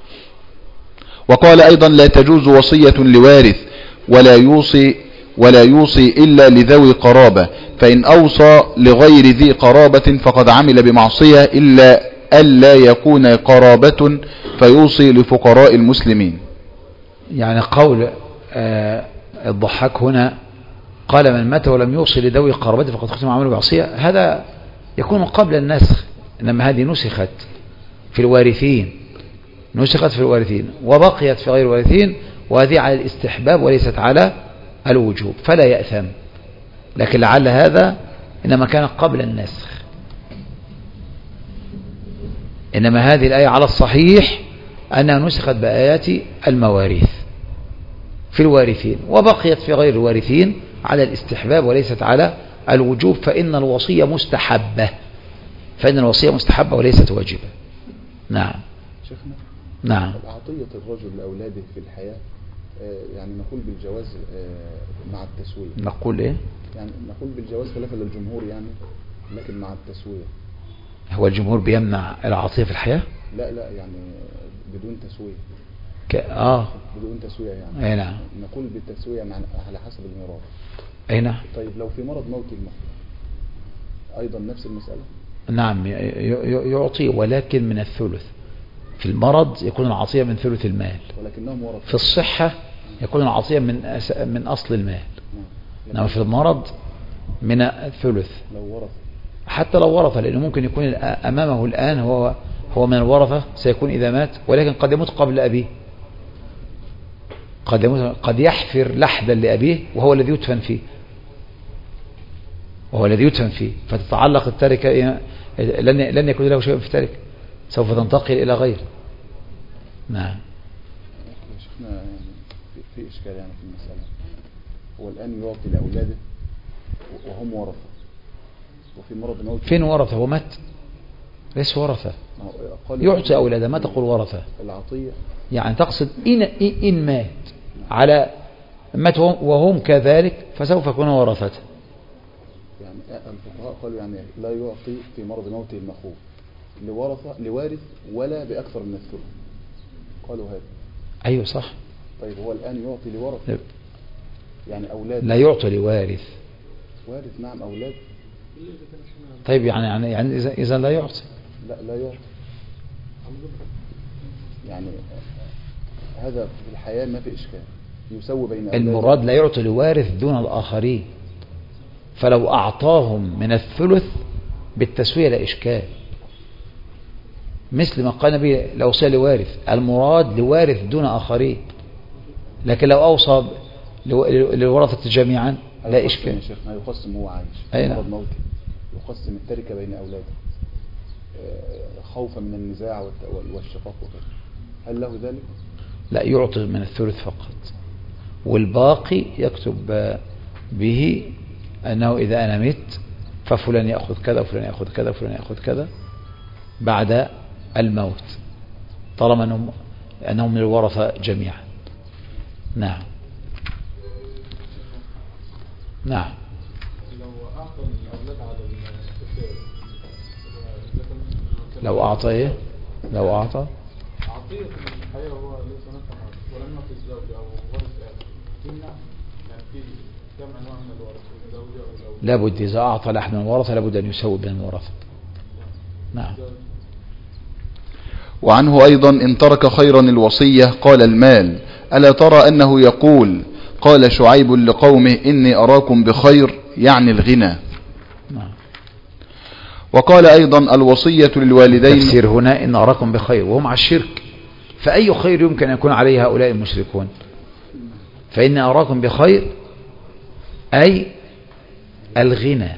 وقال أيضا: لا تجوز وصية لوارث ولا يوصي ولا يوصي إلا لذوي قرابة، فإن أوصى لغير ذي قرابة فقد عمل بمعصية إلا ألا يكون قرابة فيوصي لفقراء المسلمين. يعني قول آه الضحاك هنا قال: من مات ولم يوصي لذوي قرابته فقد ختم عمله بمعصية، هذا يكون قبل النسخ، إنما هذه نسخت في الوارثين نسخت في الوارثين وبقيت في غير الوارثين، وهذه على الاستحباب وليست على الوجوب فلا يأثم. لكن لعل هذا إنما كان قبل النسخ، إنما هذه الآية على الصحيح أنها نسخت بآيات المواريث في الوارثين وبقيت في غير الوارثين على الاستحباب وليست على الوجوب، فإن الوصية مستحبة فإن الوصية مستحبة وليست واجبة. نعم. شيخنا، نعم. عطية الرجل لأولاده في الحياة يعني نقول بالجواز مع التسوية. نقول إيه؟ يعني نقول بالجواز خلافا للجمهور يعني، لكن مع التسوية. هو الجمهور بيمنع العطية في الحياة؟ لا لا يعني بدون تسوية. ك... آه بدون تسوية يعني. أي نعم. نقول بالتسوية مع... على حسب الميراث. أي نعم. طيب لو في مرض موت المخ أيضا نفس المسألة؟ نعم يعطي ولكن من الثلث، في المرض يكون العطية من ثلث المال، ولكنهم ورثة. في الصحة يكون العطية من أس... من أصل المال، إنما في المرض من الثلث. لو ورث حتى لو ورثة، لأنه ممكن يكون أمامه الآن هو هو من الورثة، سيكون إذا مات، ولكن قد يموت قبل أبيه، قد يموت، قد يحفر لحدا لأبيه وهو الذي يدفن فيه، وهو الذي يدفن فيه، فتتعلق التركة، لن لن يكون له شيء في التركة، سوف تنتقل إلى غيره. نعم. شفنا يعني في, في إشكال يعني في المسألة. هو الآن يعطي لأولاده وهم ورثة، وفي مرض موت. فين ورثة؟ هو مات، ليس ورثة، يعطي أولاده. ما تقول ورثة؟ العطية يعني تقصد إن, إن مات على مات وهم كذلك فسوف يكون ورثته. يعني الفقهاء قالوا يعني لا يعطي في مرض موته المخوف لورثة لوارث ولا بأكثر من الثلث، قالوا هذا. أيوة صح. طيب هو الآن يعطي لورثة يعني أولاد، لا يعطي لوارث. وارث نعم أولاد. طيب يعني يعني يعني إذا إذا لا يعطي. لا لا يعطي. يعني هذا في الحياة ما في إشكال، يسوي بين أولاد. المراد لا يعطي لوارث دون الآخرين، فلو أعطاهم من الثلث بالتسوية لا إشكال، مثل ما قال النبي لو أوصى لوارث، المراد لوارث دون آخرين، لكن لو أوصى للورثة جميعا لا إشكال. يا شيخنا يقسم هو عايش أين؟ مرض موته، يقسم التركة بين أولاده خوفا من النزاع والشقاق وكذا، هل له ذلك؟ لا، يعطي من الثلث فقط، والباقي يكتب به أنه إذا أنا مت ففلان يأخذ كذا وفلان يأخذ كذا وفلان يأخذ كذا بعد الموت، طالما أنهم, أنهم من الورثة جميعا. نعم. نعم. لو أعطى إيه؟ لو أعطى عطية في الحياة هو ليس نفعا ولم يعطي الزوج أو ورث تمنع، يعني في كم أنواع من الورث، الزوجة أو الأولاد. لابد إذا أعطى لحد من الورثة لابد أن يسوي بين الورثة. نعم. وعنه أيضا إن ترك خيرا الوصية قال المال، ألا ترى أنه يقول قال شعيب لقومه إني أراكم بخير، يعني الغنى. نعم. وقال أيضا الوصية للوالدين، تفسير هنا إن أراكم بخير وهم على الشرك، فأي خير يمكن أن يكون عليه هؤلاء المشركون؟ فإن أراكم بخير أي الغنى،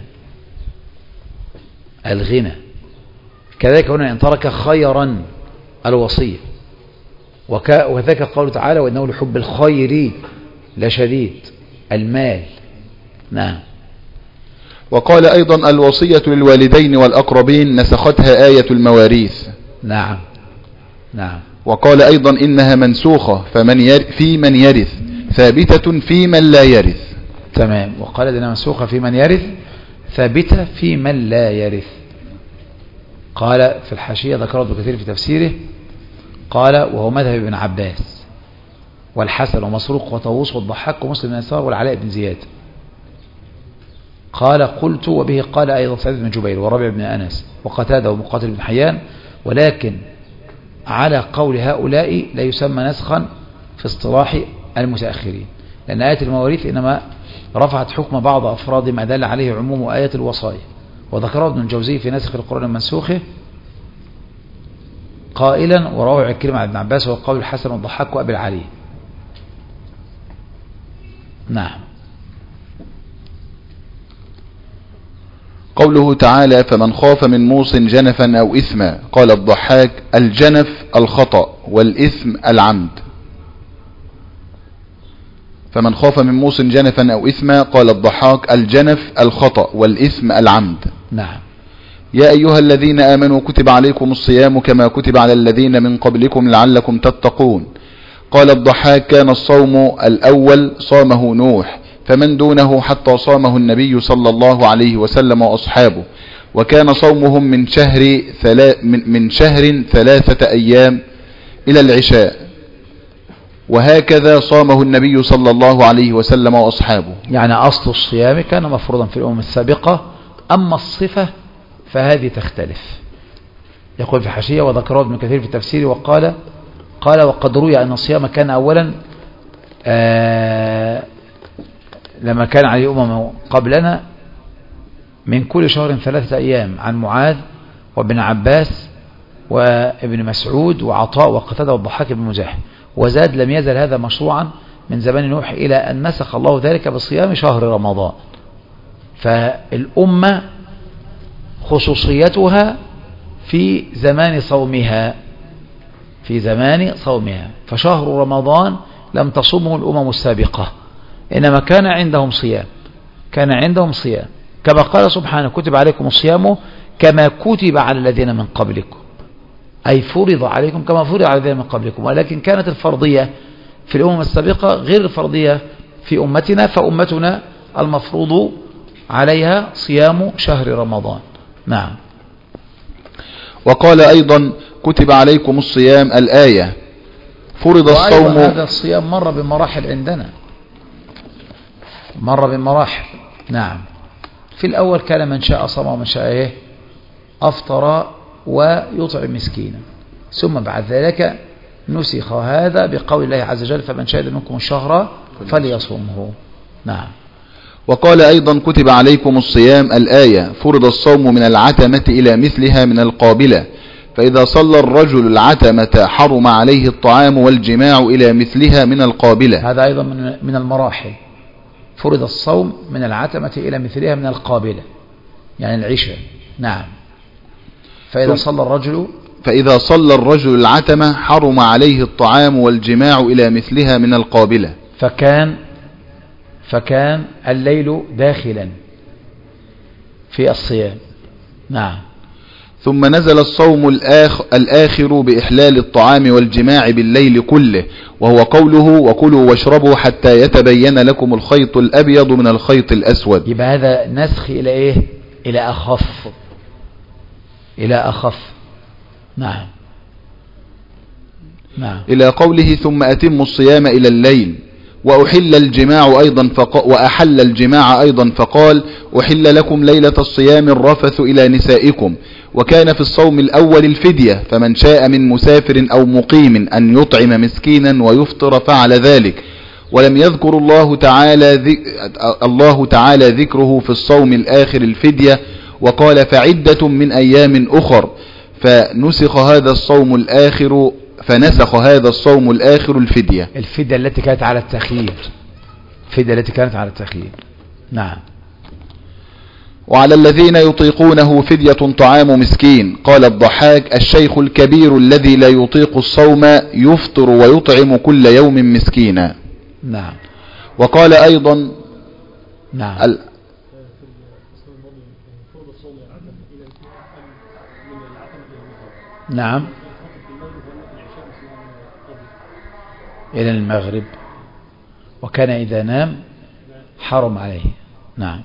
الغنى. كذلك هنا إن ترك خيرا الوصية، وكذلك قوله تعالى وإنه لحب الخير لشديد، المال. نعم. وقال أيضا الوصية للوالدين والأقربين نسختها آية المواريث. نعم. نعم. وقال أيضا إنها منسوخة فمن ير في من يرث ثابتة في من لا يرث. تمام. وقال إنها منسوخة في من يرث ثابتة في من لا يرث. قال في الحاشية ذكر ابن كثير في تفسيره قال وهو مذهب ابن عباس والحسن ومسروق وطاووس والضحاك ومسلم بن يسار والعلاء بن زياد. قال قلت وبه قال أيضا سعيد بن جبير وربيع بن أنس وقتادة ومقاتل بن حيان، ولكن على قول هؤلاء لا يسمى نسخا في اصطلاح المتأخرين، لأن آية المواريث إنما رفعت حكم بعض أفراد ما دل عليه عموم آية الوصايا. وذكره ابن الجوزي في نسخ القرآن المنسوخ قائلا ورواه عكرمة عن ابن عباس وقول الحسن والضحاك وأبي العالي. نعم. قوله تعالى فمن خاف من موص جنفا أو إثما، قال الضحاك الجنف الخطأ والإثم العمد. فمن خاف من موص جنفا أو إثما قال الضحاك الجنف الخطأ والإثم العمد. نعم. يا أيها الذين آمنوا كتب عليكم الصيام كما كتب على الذين من قبلكم لعلكم تتقون. قال الضحاك كان الصوم الأول صامه نوح فمن دونه حتى صامه النبي صلى الله عليه وسلم وأصحابه، وكان صومهم من شهر ثلا من, من شهر ثلاثة أيام إلى العشاء، وهكذا صامه النبي صلى الله عليه وسلم وأصحابه. يعني أصل الصيام كان مفروضا في الأمم السابقة، أما الصفة فهذه تختلف. يقول في حاشية وذكره ابن كثير في التفسير وقال قال وقد روي أن الصيام كان أولا آه لما كان عليه أمم قبلنا من كل شهر ثلاثة أيام عن معاذ وابن عباس وابن مسعود وعطاء وقتادة والضحاك بن مزاحم. وزاد لم يزل هذا مشروعا من زمان نوح إلى أن نسخ الله ذلك بصيام شهر رمضان. فالأمة خصوصيتها في زمان صومها في زمان صومها فشهر رمضان لم تصومه الأمم السابقة إنما كان عندهم صيام كان عندهم صيام كما قال سبحانه كتب عليكم الصيام كما كتب على الذين من قبلكم أي فرض عليكم كما فرض على الذين من قبلكم ولكن كانت الفرضية في الأمم السابقة غير الفرضية في أمتنا فأمتنا المفروض عليها صيام شهر رمضان. نعم. وقال أيضا كتب عليكم الصيام الآية فرض الصوم. هذا الصيام مر بمراحل عندنا مر بمراحل. نعم. في الأول كان من شاء صام ومن شاء إيه أفطر ويطعم مسكينا ثم بعد ذلك نسخ هذا بقول الله عز وجل فمن شهد منكم الشهر فليصومه. نعم. وقال أيضا كتب عليكم الصيام الآية فرض الصوم من العتمة إلى مثلها من القابلة فإذا صلى الرجل العتمة حرم عليه الطعام والجماع إلى مثلها من القابلة. هذا أيضا من المراحل فرض الصوم من العتمة إلى مثلها من القابلة يعني العشاء. نعم. فإذا صلى الرجل فإذا صلى الرجل العتمة حرم عليه الطعام والجماع إلى مثلها من القابلة فكان فكان الليل داخلا في الصيام. نعم. ثم نزل الصوم الآخر, الآخر بإحلال الطعام والجماع بالليل كله وهو قوله وكلوا واشربوا حتى يتبين لكم الخيط الأبيض من الخيط الأسود. يبقى هذا نسخ إلى إيه إلى أخف إلى أخف. نعم. نعم. إلى قوله ثم أتم الصيام إلى الليل وأحل الجماع أيضا فق... وأحل الجماع أيضا فقال أحل لكم ليلة الصيام الرفث إلى نسائكم وكان في الصوم الأول الفدية فمن شاء من مسافر أو مقيم أن يطعم مسكينا ويفطر فعل ذلك ولم يذكر الله تعالى ذك... الله تعالى ذكره في الصوم الآخر الفدية وقال فعدة من أيام أخر فنسخ هذا الصوم الآخر فنسخ هذا الصوم الآخر الفدية الفدية التي كانت على التخيير الفدية التي كانت على التخيير. نعم. وعلى الذين يطيقونه فدية طعام مسكين قال الضحاك الشيخ الكبير الذي لا يطيق الصوم يفطر ويطعم كل يوم مسكينا. نعم. وقال أيضا نعم ال... نعم إلى المغرب وكان إذا نام حرم عليه. نعم.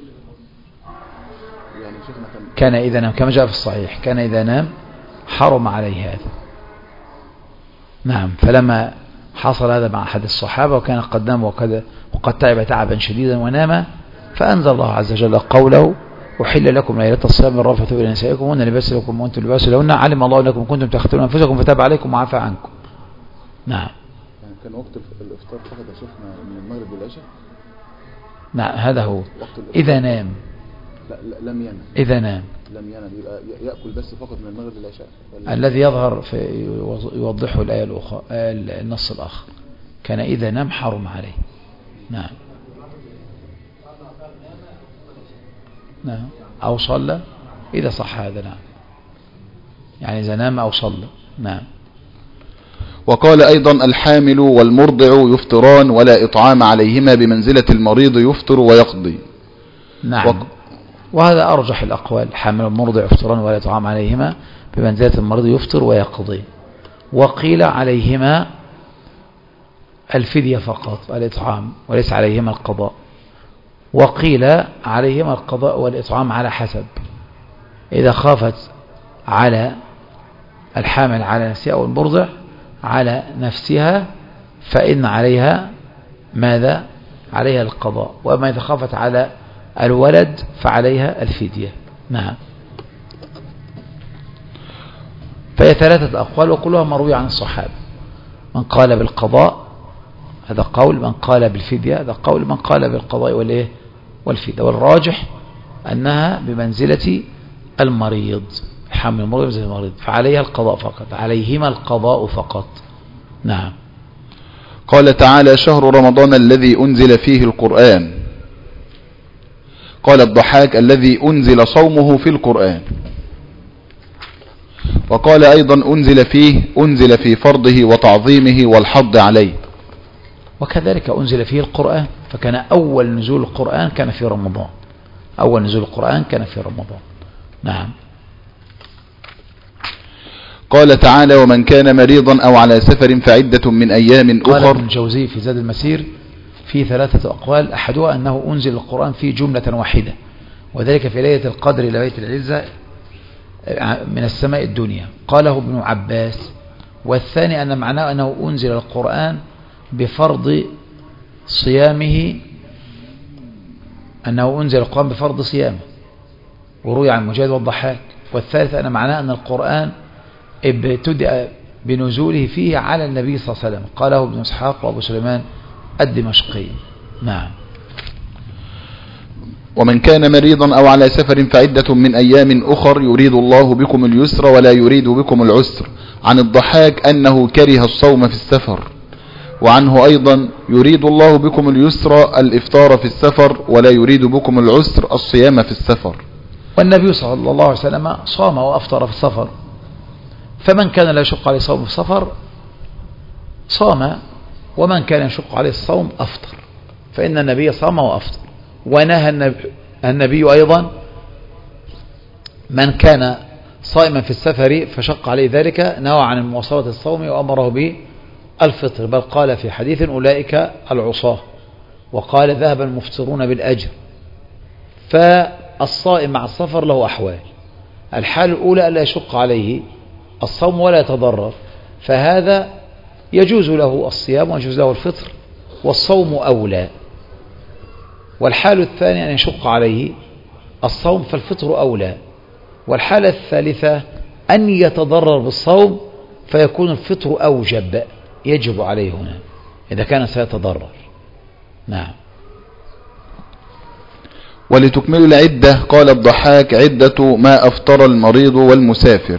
كان إذا نام كما جاء في الصحيح كان إذا نام حرم عليه هذا. نعم. فلما حصل هذا مع أحد الصحابة وكان قد نام وقد, وقد تعب تعبا شديدا ونام فأنزل الله عز وجل قوله أحل لكم ليلة الصيام الرفث إلى نسائكم وأن لباس لكم وأنتم لباس لهن علم الله أنكم كنتم تختلون أنفسكم فتاب عليكم وعفى عنكم. نعم. كان وقت الإفطار فقط يا شيخنا من المغرب والعشاء. نعم هذا هو إذا نام. لا, لا لم ينام. إذا نام لم ينام يبقى يأكل بس فقط من المغرب والعشاء. الذي يظهر في يوضحه الآية الأخرى النص الآخر كان إذا نام حرم عليه. نعم. نعم. أو صلى إذا صح هذا. نعم. يعني إذا نام أو صلى. نعم. وقال أيضا الحامل والمرضع يفطران ولا إطعام عليهما بمنزلة المريض يفطر ويقضي. نعم. وق... وهذا أرجح الأقوال الحامل والمرضع يفطران ولا إطعام عليهما بمنزلة المريض يفطر ويقضي. وقيل عليهما الفدية فقط الإطعام وليس عليهما القضاء. وقيل عليهما القضاء والإطعام على حسب إذا خافت على الحامل على نفسها أو المرضع على نفسها فإن عليها ماذا عليها القضاء وما إذا خافت على الولد فعليها الفدية. نعم. فهي ثلاثة أقوال وكلها مروية عن الصحابة. من قال بالقضاء هذا قول، من قال بالفدية هذا قول، من قال بالقضاء والإيه والفدية، والراجح أنها بمنزلة المريض، حمل المريض بمنزلة المريض، فعليها القضاء فقط، عليهما القضاء فقط. نعم. قال تعالى: شهر رمضان الذي أنزل فيه القرآن. قال الضحاك: الذي أنزل صومه في القرآن. وقال أيضا: أنزل فيه أنزل في فرضه وتعظيمه والحض عليه. وكذلك أنزل فيه القرآن، فكان أول نزول القرآن كان في رمضان، أول نزول القرآن كان في رمضان. نعم. قال تعالى: ومن كان مريضا أو على سفر فعدة من أيام أخر. قال ابن الجوزي في زاد المسير في ثلاثة أقوال، أحدها أنه أنزل القرآن في جملة واحدة، وذلك في ليلة القدر إلى بيت العزة من السماء الدنيا، قاله ابن عباس. والثاني أن معناه أنه أنزل القرآن بفرض صيامه، أنه أنزل القرآن بفرض صيامه، وروي عن مجاهد والضحاك. والثالث أن معناه أن القرآن ابتدأ بنزوله فيه على النبي صلى الله عليه وسلم، قاله ابن إسحاق وأبو سليمان الدمشقي. نعم. ومن كان مريضا أو على سفر فعدة من أيام أخر يريد الله بكم اليسر ولا يريد بكم العسر. عن الضحاك أنه كره الصوم في السفر. وعنه أيضا: يريد الله بكم اليسر الإفطار في السفر ولا يريد بكم العسر الصيام في السفر. والنبي صلى الله عليه وسلم صام وأفطر في السفر، فمن كان لا يشق عليه صوم في السفر صام، ومن كان يشق عليه الصوم أفطر، فإن النبي صام وأفطر. ونهى النبي, النبي أيضا من كان صائما في السفر فشق عليه ذلك نهى عن مواصلة الصوم وأمره به الفطر، بل قال في حديث: أولئك العصاة، وقال: ذهب المفطرون بالأجر. فالصائم مع السفر له أحوال. الحال الأولى ألا يشق عليه الصوم ولا يتضرر، فهذا يجوز له الصيام ويجوز له الفطر، والصوم أولى. والحال الثانية أن يشق عليه الصوم فالفطر أولى. والحالة الثالثة أن يتضرر بالصوم فيكون الفطر أوجب، يجب عليه هنا إذا كان سيتضرر. نعم. ولتكملوا العدة قال الضحاك: عدة ما أفطر المريض والمسافر.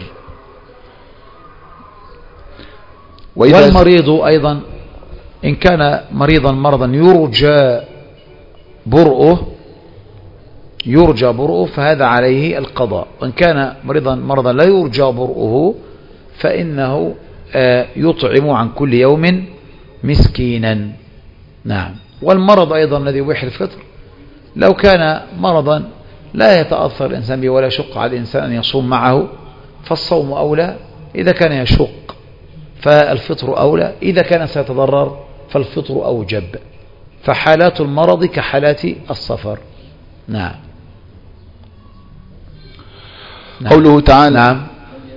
والمريض أيضا إن كان مريضا مرضا يرجى برؤه يرجى برؤه فهذا عليه القضاء، وإن كان مريضا مرضا لا يرجى برؤه فإنه يطعم عن كل يوم مسكينا. نعم. والمرض أيضا الذي يبيح الفطر لو كان مرضا لا يتأثر الإنسان به ولا يشق على الإنسان أن يصوم معه فالصوم أولى، إذا كان يشق فالفطر أولى، إذا كان سيتضرر فالفطر أوجب. فحالات المرض كحالات السفر. نعم. نعم. قوله تعالى: نعم.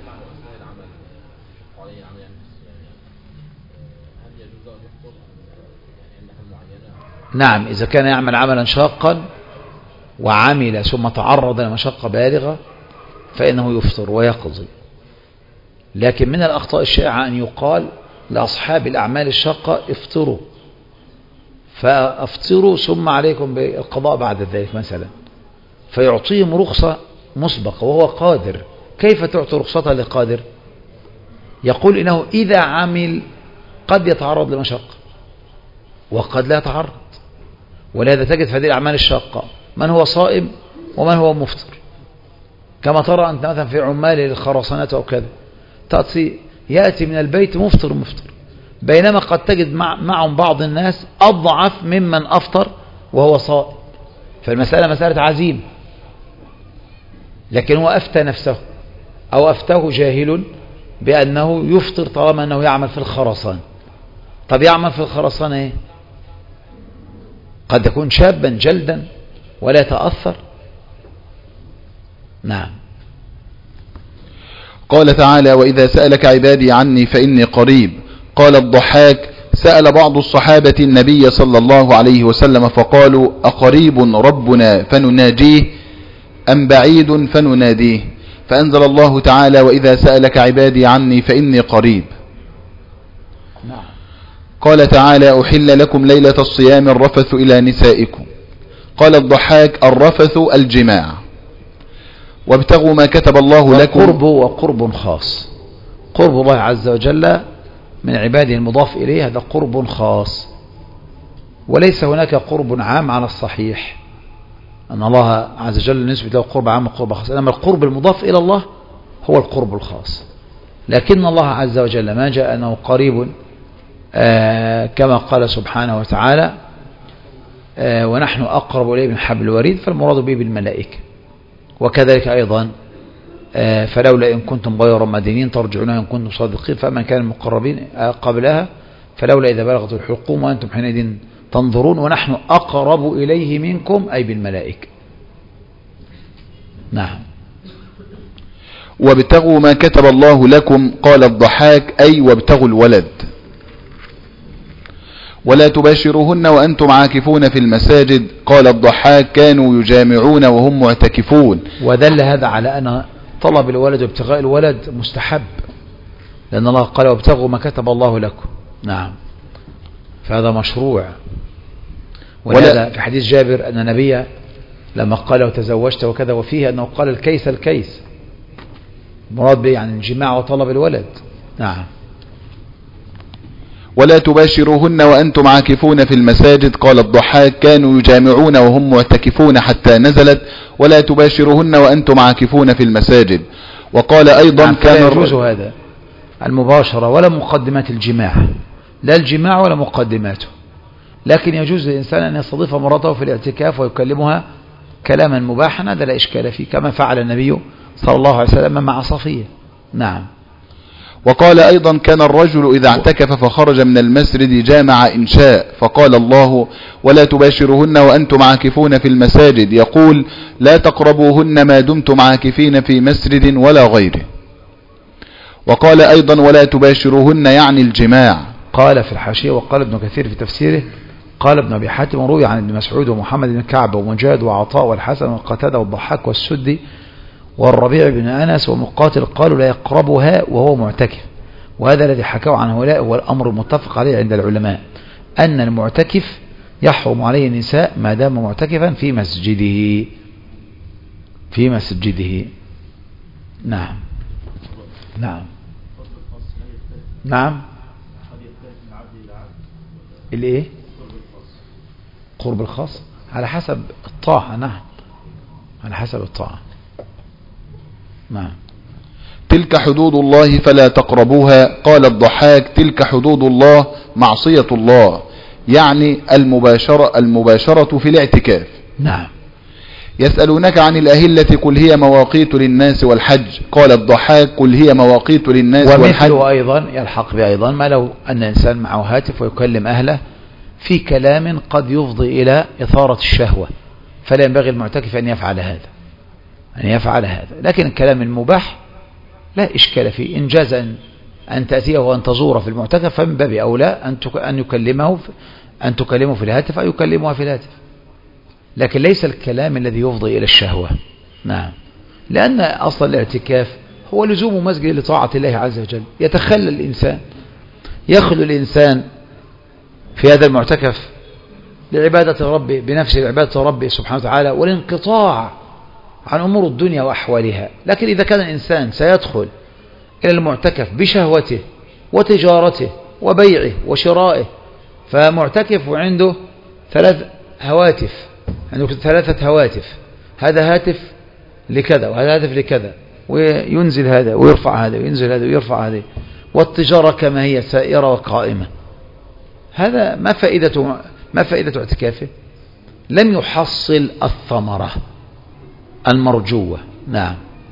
نعم، إذا كان يعمل عملا شاقا وعمل ثم تعرض لمشقة بالغة فإنه يفطر ويقضي. لكن من الأخطاء الشائعة أن يقال لأصحاب الأعمال الشاقة افطروا، فأفطروا ثم عليكم بالقضاء بعد ذلك مثلا، فيعطيهم رخصة مسبقة وهو قادر. كيف تعطي رخصتها لقادر؟ يقول إنه إذا عمل قد يتعرض لمشقة وقد لا يتعرض، ولهذا تجد في هذه الأعمال الشاقة من هو صائم ومن هو مفطر، كما ترى أنت مثلا في عمال الخرسانات أو كذا، تأتي يأتي من البيت مفطر مفطر، بينما قد تجد مع معهم بعض الناس أضعف ممن أفطر وهو صائم، فالمسألة مسألة عزيمة، لكن هو أفتى نفسه أو أفتاه جاهل بأنه يفطر طالما أنه يعمل في الخرسان. طب يعمل في الخرسان إيه؟ قد يكون شابا جلدا ولا يتأثر. نعم. قال تعالى: وإذا سألك عبادي عني فإني قريب. قال الضحاك: سأل بعض الصحابة النبي صلى الله عليه وسلم فقالوا: أقريب ربنا فنناجيه أم بعيد فنناديه؟ فأنزل الله تعالى وإذا سألك عبادي عني فإني قريب. نعم. قال تعالى أحل لكم ليلة الصيام الرفث إلى نسائكم. قال الضحاك الرفث الجماع. وابتغوا ما كتب الله لكم. وقرب وقرب خاص. قرب الله عز وجل من عباده المضاف إليه هذا قرب خاص، وليس هناك قرب عام على الصحيح أن الله عز وجل نسبة له قرب عام وقرب خاص، إنما القرب المضاف إلى الله هو القرب الخاص. لكن الله عز وجل ما جاء أنه قريب آه كما قال سبحانه وتعالى آه ونحن أقرب إليه من حبل الوريد، فالمراد به بالملائكة. وكذلك أيضا آه فلولا إن كنتم غير مدينين ترجعونها إن كنتم صادقين، فمن كان المقربين آه قبلها فلولا إذا بلغت الحلقوم وأنتم حينئذ تنظرون ونحن أقرب إليه منكم أي بالملائكة. نعم. وابتغوا ما كتب الله لكم. قال الضحاك أي وابتغوا الولد. ولا تباشروهن وأنتم عاكفون في المساجد. قال الضحاك كانوا يجامعون وهم معتكفون. ودل هذا على أن طلب الولد وابتغاء الولد مستحب، لأن الله قال وابتغوا ما كتب الله لكم. نعم، فهذا مشروع. ولهذا في حديث جابر أن النبي لما قال وتزوجت وكذا وفيه أنه قال الكيس الكيس، مراد به يعني الجماع وطلب الولد. نعم. ولا تباشروهن وأنتم عاكفون في المساجد. قال الضحاك كانوا يجامعون وهم معتكفون حتى نزلت ولا تباشروهن وأنتم عاكفون في المساجد. وقال أيضا نعم، كان يجوز هذا المباشرة ولا مقدمات الجماع، لا الجماع ولا مقدماته، لكن يجوز للإنسان أن يستضيف امرأته في الاعتكاف ويكلمها كلاما مباحا، هذا لا إشكال فيه، كما فعل النبي صلى الله عليه وسلم مع صفية. نعم. وقال أيضا كان الرجل إذا اعتكف فخرج من المسجد جامع إن شاء، فقال الله ولا تباشروهن وأنتم عاكفون في المساجد، يقول لا تقربوهن ما دمتم عاكفين في مسجد ولا غيره. وقال أيضا ولا تباشروهن يعني الجماع. قال في الحاشية وقال ابن كثير في تفسيره قال ابن أبي حاتم روي عن ابن مسعود ومحمد بن كعب ومجاهد وعطاء والحسن والقتادة والضحاك والسدي والربيع بن أنس ومقاتل قالوا لا يقربها وهو معتكف. وهذا الذي حكوا عن هؤلاء هو الأمر المتفق عليه عند العلماء، أن المعتكف يحرم عليه النساء ما دام معتكفا في مسجده في مسجده. نعم. نعم. نعم. الايه؟ قرب الخاص على حسب الطاعة. نعم، على حسب الطاعة. نعم. تلك حدود الله فلا تقربوها. قال الضحاك تلك حدود الله معصية الله، يعني المباشرة, المباشرة في الاعتكاف. نعم. يسألونك عن الأهلة قل هي مواقيت للناس والحج. قال الضحاك قل هي مواقيت للناس والحج. ومثله أيضا يلحق به أيضا ما لو أن إنسان معه هاتف ويكلم أهله في كلام قد يفضي إلى إثارة الشهوة، فلا ينبغي المعتكف أن يفعل هذا أن يفعل هذا لكن الكلام المباح لا إشكال فيه. إن جاز أن, أن تأتيه وأن تزور في المعتكف فمن باب أولى أن أن يكلمه أن تكلمه في الهاتف أو يكلمها في الهاتف، لكن ليس الكلام الذي يفضي إلى الشهوة. نعم. لأن أصل الاعتكاف هو لزوم مسجد لطاعة الله عز وجل. يتخلى الإنسان يخلو الإنسان في هذا المعتكف لعبادة ربه بنفسه لعبادة ربه سبحانه وتعالى والانقطاع عن أمور الدنيا وأحوالها. لكن إذا كان الإنسان سيدخل إلى المعتكف بشهوته وتجارته وبيعه وشرائه، فمعتكف وعنده ثلاث هواتف عنده ثلاثة هواتف، هذا هاتف لكذا وهذا هاتف لكذا، وينزل هذا ويرفع هذا وينزل هذا ويرفع هذا، والتجارة كما هي سائرة وقائمة. هذا ما فائدة ما فائدة اعتكافه؟ لم يحصل الثمرة المرجوة. نعم.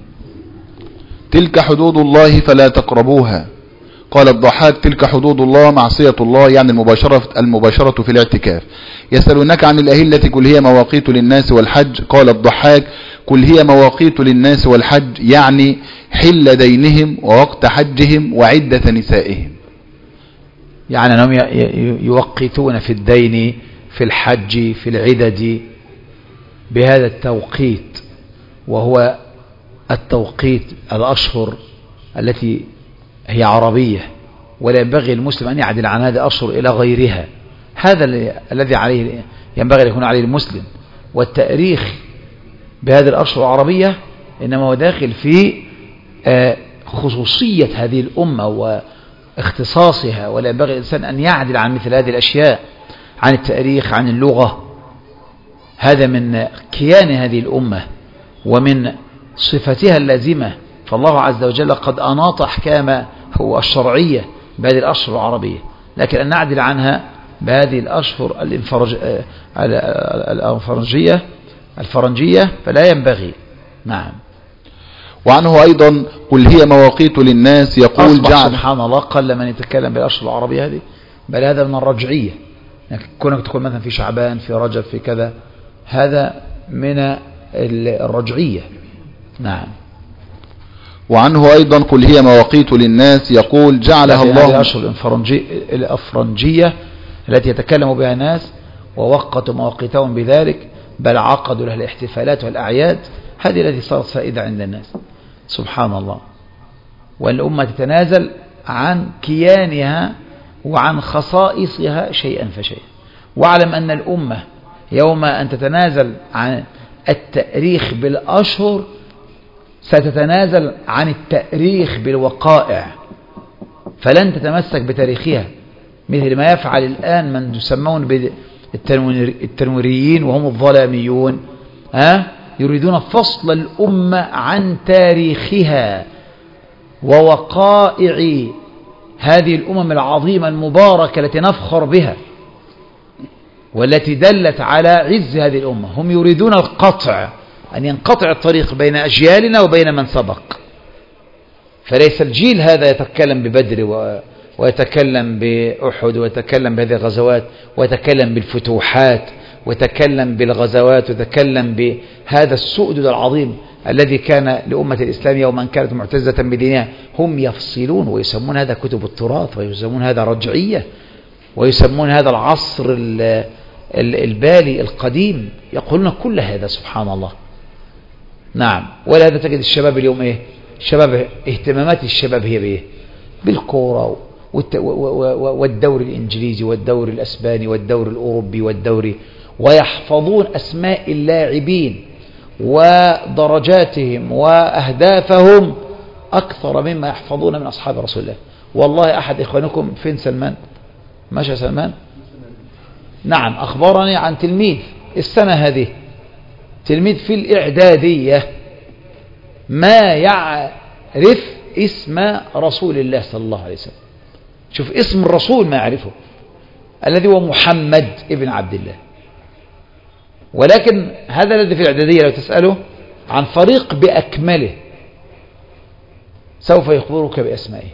تلك حدود الله فلا تقربوها. قال الضحاك تلك حدود الله معصية الله، يعني المباشرة, المباشرة في الاعتكاف. يسألونك عن الأهلة قل هي مواقيت للناس والحج. قال الضحاك قل هي مواقيت للناس والحج، يعني حل دينهم ووقت حجهم وعدة نسائهم، يعني أنهم يوقتون في الدين في الحج في العدد بهذا التوقيت، وهو التوقيت الأشهر التي هي عربية، ولا ينبغي المسلم أن يعدل عن هذه الأشهر إلى غيرها. هذا الذي عليه ينبغي أن يكون عليه المسلم. والتاريخ بهذه الأشهر العربية إنما هو داخل في خصوصية هذه الأمة واختصاصها، ولا ينبغي الإنسان أن يعدل عن مثل هذه الأشياء، عن التاريخ، عن اللغة. هذا من كيان هذه الأمة ومن صفتها اللازمة. فالله عز وجل قد أناط أحكام هو الشرعية بهذه الأشهر العربية، لكن أن نعدل عنها بهذه الأشهر الفرنجية الفرنجية فلا ينبغي. نعم. وعنه أيضا قل هي مواقيت للناس يقول جعل. سبحان الله، قل من يتكلم بالأشهر العربية هذه، بل هذا من الرجعية. يعني كونك تقول مثلا في شعبان، في رجب، في كذا، هذا من الرجعية. نعم. وعنه أيضا قل هي مواقيت للناس يقول جعلها الله. هذه الأشهر الأفرنجية التي يتكلم بها الناس ووقتوا مواقيتهم بذلك، بل عقدوا لها الاحتفالات والأعياد. هذه التي صارت فائدة عند الناس. سبحان الله. والأمة تتنازل عن كيانها وعن خصائصها شيئا فشيئا. واعلم أن الأمة يوم أن تتنازل عن التاريخ بالأشهر ستتنازل عن التاريخ بالوقائع، فلن تتمسك بتاريخها مثل ما يفعل الآن من يسمون بالتنويريين وهم الظلاميون. ها؟ يريدون فصل الأمة عن تاريخها ووقائع هذه الأمم العظيمة المباركة التي نفخر بها والتي دلت على عز هذه الأمة. هم يريدون القطع، أن ينقطع الطريق بين أجيالنا وبين من سبق. فليس الجيل هذا يتكلم ببدر ويتكلم بأحد ويتكلم بهذه الغزوات ويتكلم بالفتوحات ويتكلم بالغزوات ويتكلم بهذا السؤدد العظيم الذي كان لأمة الإسلام يوم أن كانت معتزة بدينها. هم يفصلون ويسمون هذا كتب التراث، ويسمون هذا رجعية، ويسمون هذا العصر البالي القديم، يقولون كل هذا. سبحان الله. نعم. ولهذا تجد الشباب اليوم ايه؟ الشباب اهتمامات الشباب هي بايه؟ بالكورة والدوري الانجليزي والدوري الاسباني والدوري الاوروبي والدوري، ويحفظون اسماء اللاعبين ودرجاتهم واهدافهم اكثر مما يحفظون من اصحاب رسول الله. والله احد اخوانكم فين سلمان؟ ماشي سلمان؟ نعم. اخبرني عن تلميذ السنة هذه، تلميذ في الإعدادية، ما يعرف اسم رسول الله صلى الله عليه وسلم. شوف اسم الرسول ما يعرفه، الذي هو محمد ابن عبد الله. ولكن هذا الذي في الإعدادية لو تسأله عن فريق بأكمله سوف يخبرك بأسمائه.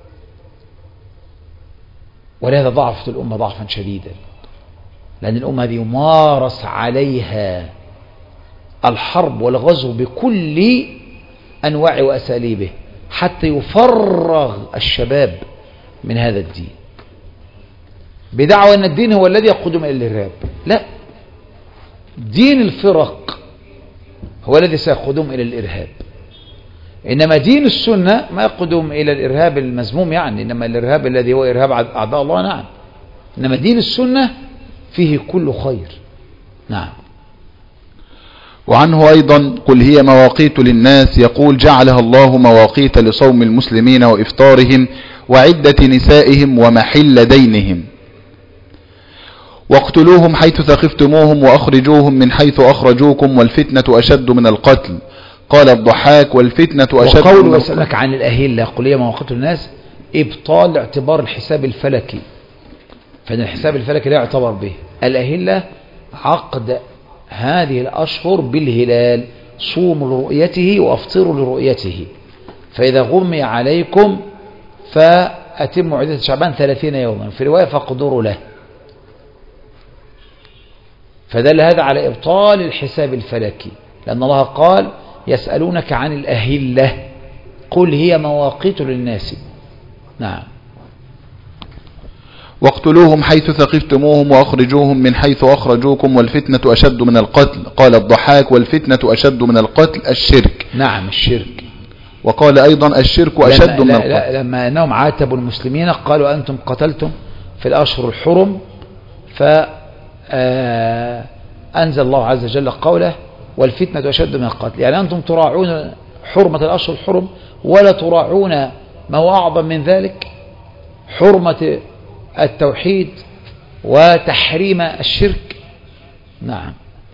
ولهذا ضعفت الأمة ضعفا شديدا، لأن الأمة هذه يمارس عليها الحرب والغزو بكل أنواع وأساليبه حتى يفرغ الشباب من هذا الدين، بدعوى أن الدين هو الذي يقودهم إلى الإرهاب. لا، دين الفرق هو الذي سيقودهم إلى الإرهاب، إنما دين السنة ما يقودهم إلى الإرهاب المذموم، يعني إنما الإرهاب الذي هو إرهاب أعداء الله. نعم. إنما دين السنة فيه كل خير. نعم. وعنه أيضا قل هي مواقيت للناس يقول جعلها الله مواقيت لصوم المسلمين وإفطارهم وعدة نسائهم ومحل دينهم، واقتلوهم حيث ثقفتموهم وأخرجوهم من حيث أخرجوكم والفتنة أشد من القتل. قال الضحاك والفتنة أشد وقول من ويسألك عن الأهلة قل هي مواقيت للناس إبطال اعتبار الحساب الفلكي، فإن الحساب الفلكي لا يعتبر به. الأهلة عقد هذه الأشهر بالهلال، صوموا لرؤيته وأفطروا لرؤيته، فإذا غمي عليكم فأتموا عدة شعبان ثلاثين يوما، في رواية فاقدروا له. فدل هذا على إبطال الحساب الفلكي، لأن الله قال يسألونك عن الأهلة قل هي مواقيت للناس. نعم. واقتلوهم حيث ثقفتموهم وأخرجوهم من حيث أخرجوكم والفتنة أشد من القتل. قال الضحاك والفتنة أشد من القتل الشرك. نعم الشرك. وقال أيضا الشرك أشد من القتل. لا لما أنهم عاتبوا المسلمين قالوا أنتم قتلتم في الأشهر الحرم، فأنزل الله عز وجل قوله والفتنة أشد من القتل، يعني أنتم تراعون حرمة الأشهر الحرم ولا تراعون ما هو أعظم من ذلك، حرمة التوحيد وتحريم الشرك. نعم.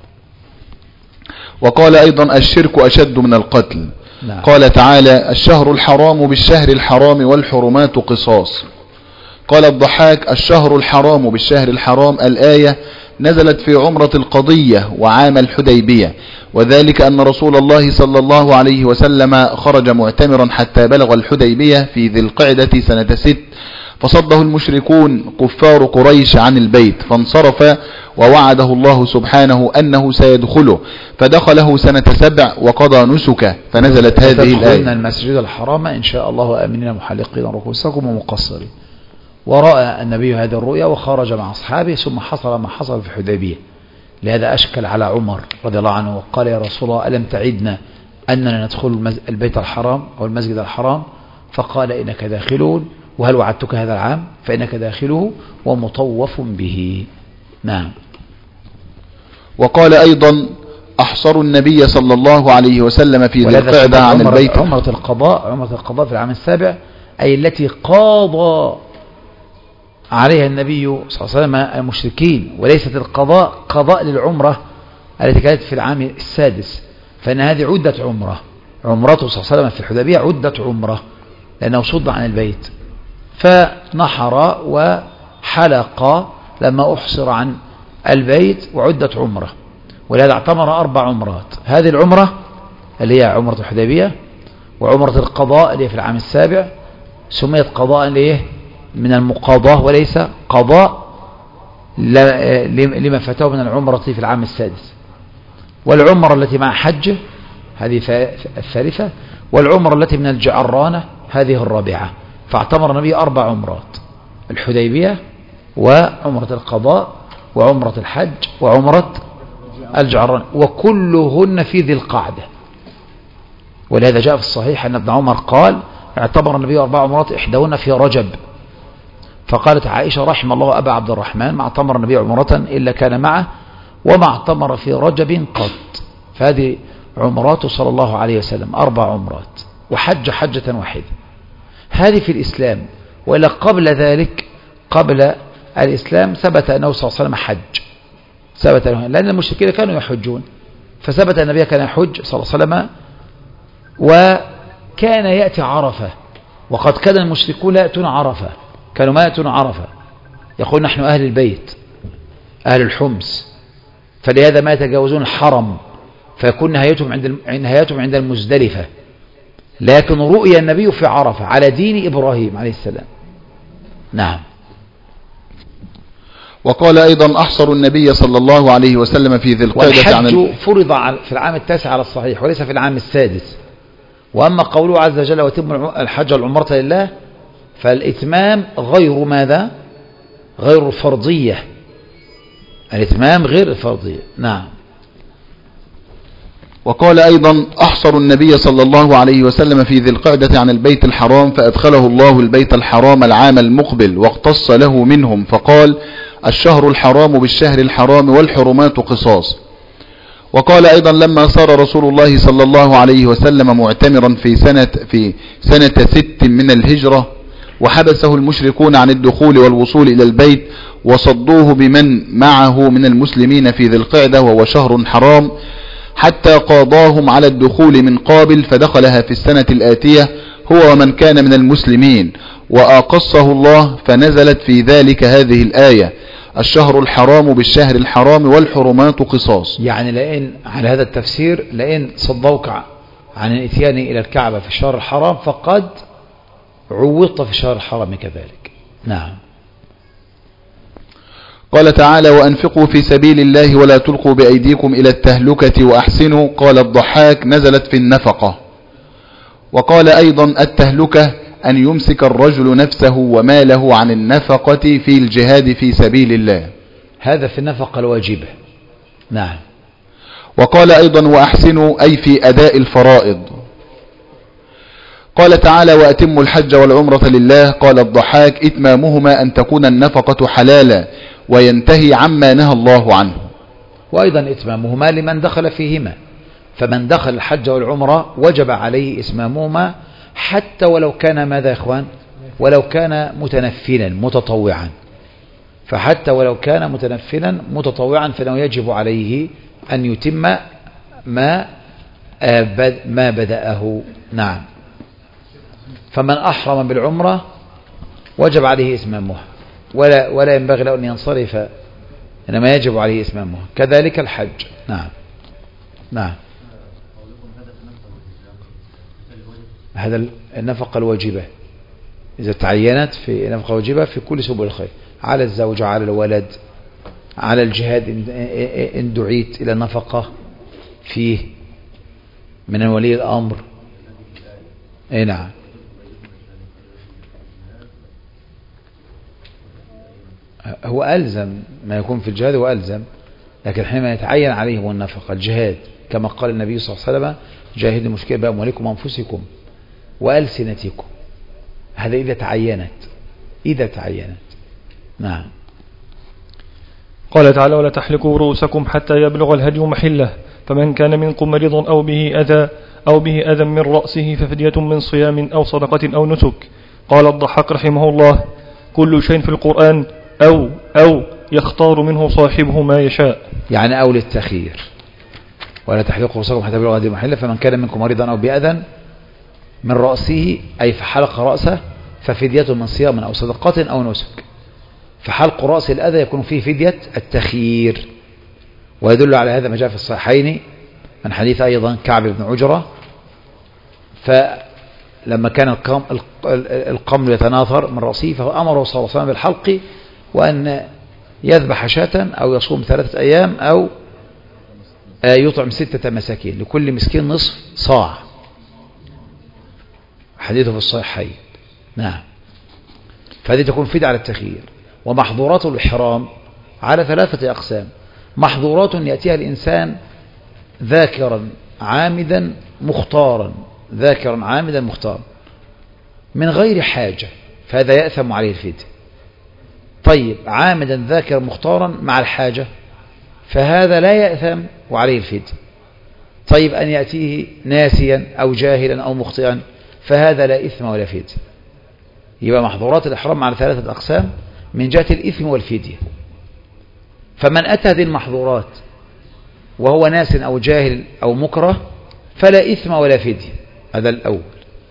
وقال أيضا الشرك أشد من القتل. نعم. قال تعالى الشهر الحرام بالشهر الحرام والحرمات قصاص. قال الضحاك الشهر الحرام بالشهر الحرام الآية نزلت في عمرة القضية وعام الحديبية، وذلك أن رسول الله صلى الله عليه وسلم خرج معتمرا حتى بلغ الحديبية في ذي القعدة سنة ست، فصده المشركون كفار قريش عن البيت فانصرف، ووعده الله سبحانه أنه سيدخله فدخله سنة سبع وقضى نسكه، فنزلت هذه الآية تدخلن المسجد الحرام إن شاء الله آمنين محلقين رؤوسكم ومقصرين. ورأى النبي هذه الرؤيا وخرج مع أصحابه، ثم حصل ما حصل في الحديبية. لهذا أشكل على عمر رضي الله عنه وقال يا رسول الله ألم تعدنا أننا ندخل البيت الحرام أو المسجد الحرام؟ فقال إنك داخلون، وهل وعدتك هذا العام؟ فإنك داخله ومطوف به. نعم. وقال أيضا أحصر النبي صلى الله عليه وسلم في ذي القعدة عن البيت. عمرة القضاء، عمرة القضاء في العام السابع، أي التي قاضى عليها النبي صلى الله عليه وسلم المشركين، وليست القضاء قضاء للعمرة التي كانت في العام السادس، فإن هذه عدة عمرة. عمرته صلى الله عليه وسلم في الحديبية عدة عمرة لأنه صد عن البيت، فنحر وحلق لما أحصر عن البيت وعدة عمرة، ولهذا اعتمر أربع عمرات. هذه العمرة اللي هي عمرة الحديبية، وعمرة القضاء اللي هي في العام السابع سميت قضاء ليه من المقاضاة وليس قضاء لما فاته من العمرة في العام السادس. والعمرة التي مع حج هذه الثالثة، والعمرة التي من الجعرانة هذه الرابعة. فاعتمر النبي أربع عمرات: الحديبية وعمرة القضاء وعمرة الحج وعمرة الجعرانة، وكلهن في ذي القعدة. ولهذا جاء في الصحيح أن ابن عمر قال اعتبر النبي أربع عمرات إحداهن في رجب. فقالت عائشة رحم الله أبا عبد الرحمن ما اعتمر النبي عمرة إلا كان معه وما اعتمر في رجب قط. فهذه عمراته صلى الله عليه وسلم أربع عمرات، وحج حجة واحدة. هذه في الإسلام. وإلا قبل ذلك قبل الإسلام ثبت أنه صلى الله عليه وسلم حج، ثبت أنه لأن المشركين كانوا يحجون، فثبت أن النبي كان يحج صلى الله عليه وسلم، وكان يأتي عرفة. وقد كان المشركون لا يأتون عرفة، كانوا ما يأتون عرفة، يقول نحن أهل البيت أهل الحمص، فلهذا ما يتجاوزون الحرم، فيكون نهايتهم عند نهايتهم عند المزدلفة. لكن رؤيا النبي في عرفة على دين إبراهيم عليه السلام. نعم. وقال أيضا أحصر النبي صلى الله عليه وسلم في ذي القعدة عن والحج فرض في العام التاسع على الصحيح وليس في العام السادس. وأما قوله عز وجل وتم الحج والعمرة لله، فالإتمام غير ماذا؟ غير الفرضية. الإتمام غير الفرضية. نعم. وقال أيضا أحصر النبي صلى الله عليه وسلم في ذي القعدة عن البيت الحرام، فأدخله الله البيت الحرام العام المقبل واقتص له منهم، فقال الشهر الحرام بالشهر الحرام والحرمات قصاص. وقال أيضا لما صار رسول الله صلى الله عليه وسلم معتمرا في سنة في سنة ست من الهجرة، وحبسه المشركون عن الدخول والوصول إلى البيت، وصدوه بمن معه من المسلمين في ذي القعدة وهو شهر حرام، حتى قاضاهم على الدخول من قابل، فدخلها في السنة الآتية هو ومن كان من المسلمين، وأقصه الله، فنزلت في ذلك هذه الآية الشهر الحرام بالشهر الحرام والحرمات قصاص. يعني لئن على هذا التفسير لئن صدوك عن الاتيان إلى الكعبة في الشهر الحرام فقد عوضت في الشهر الحرام كذلك. نعم. قال تعالى وأنفقوا في سبيل الله ولا تلقوا بأيديكم إلى التهلكة وأحسنوا. قال الضحاك نزلت في النفقة. وقال أيضا التهلكة أن يمسك الرجل نفسه وماله عن النفقة في الجهاد في سبيل الله. هذا في النفقة الواجبة. نعم. وقال أيضا وأحسنوا أي في أداء الفرائض. قال تعالى وأتموا الحج والعمرة لله. قال الضحاك إتمامهما أن تكون النفقة حلالا وينتهي عما نهى الله عنه. وأيضا إتمامهما لمن دخل فيهما، فمن دخل الحج والعمرة وجب عليه إتمامهما حتى ولو كان ماذا يا إخوان؟ ولو كان متنفلا متطوعا، فحتى ولو كان متنفلا متطوعا فإنه يجب عليه أن يتم ما ما بدأه. نعم. فمن أحرم بالعمرة وجب عليه إتمامها، ولا ولا ينبغي له أن ينصرف، إنما يجب عليه إتمامها. كذلك الحج. نعم. نعم. هذا النفقة الواجبة إذا تعينت في نفقة واجبة في كل سبل الخير، على الزوج، على الولد، على الجهاد إن دعيت إلى النفقة فيه من ولي الأمر. أي نعم. هو ألزم ما يكون في الجهاد، هو ألزم، لكن حينما يتعين عليهم النفقة الجهاد كما قال النبي صلى الله عليه وسلم جاهدوا المشركين بأموالكم وأنفسكم وألسنتكم، هذا إذا تعينت إذا تعينت. نعم. قال تعالى ولا تحلقوا رؤوسكم حتى يبلغ الهدي محله، فمن كان منكم مريضا أو به أذى أو به أذى من رأسه ففدية من صيام أو صدقة أو نسك. قال الضحاك رحمه الله كل شيء في القرآن أو أو يختار منه صاحبه ما يشاء، يعني أو للتخيير. ولا تحلقوا رؤوسكم حتى يبلغ الهدي محله، فمن كان منكم مريضا أو بأذى من رأسه أي فحلق رأسه ففدية من صيام أو صدقة أو نسك. فحلق رأس الأذى يكون فيه فدية التخيير، ويدل على هذا ما جاء في الصحيحين من حديث أيضا كعب بن عجرة، فلما كان القمل يتناثر من رأسه فأمره صلى الله عليه وسلم بالحلق، وأن يذبح شاة أو يصوم ثلاثة أيام أو يطعم ستة مساكين، لكل مسكين نصف صاع، حديثه في الصحيحين. نعم. فهذه تكون فدية على التخيير. ومحظورات الإحرام على ثلاثة أقسام: محظورات يأتيها الإنسان ذاكرا عامدا مختارا، ذاكرا عامدا مختارا من غير حاجة، فهذا يأثم عليه الفدية. طيب عامدا ذاكرا مختارا مع الحاجة، فهذا لا يأثم وعليه الفدية. طيب أن يأتيه ناسيا أو جاهلا أو مخطئا، فهذا لا إثم ولا فدية. يبقى محظورات الإحرام على ثلاثة أقسام من جهة الإثم والفدية. فمن أتى هذه المحظورات وهو ناس أو جاهل أو مكره فلا إثم ولا فدية، هذا الأول.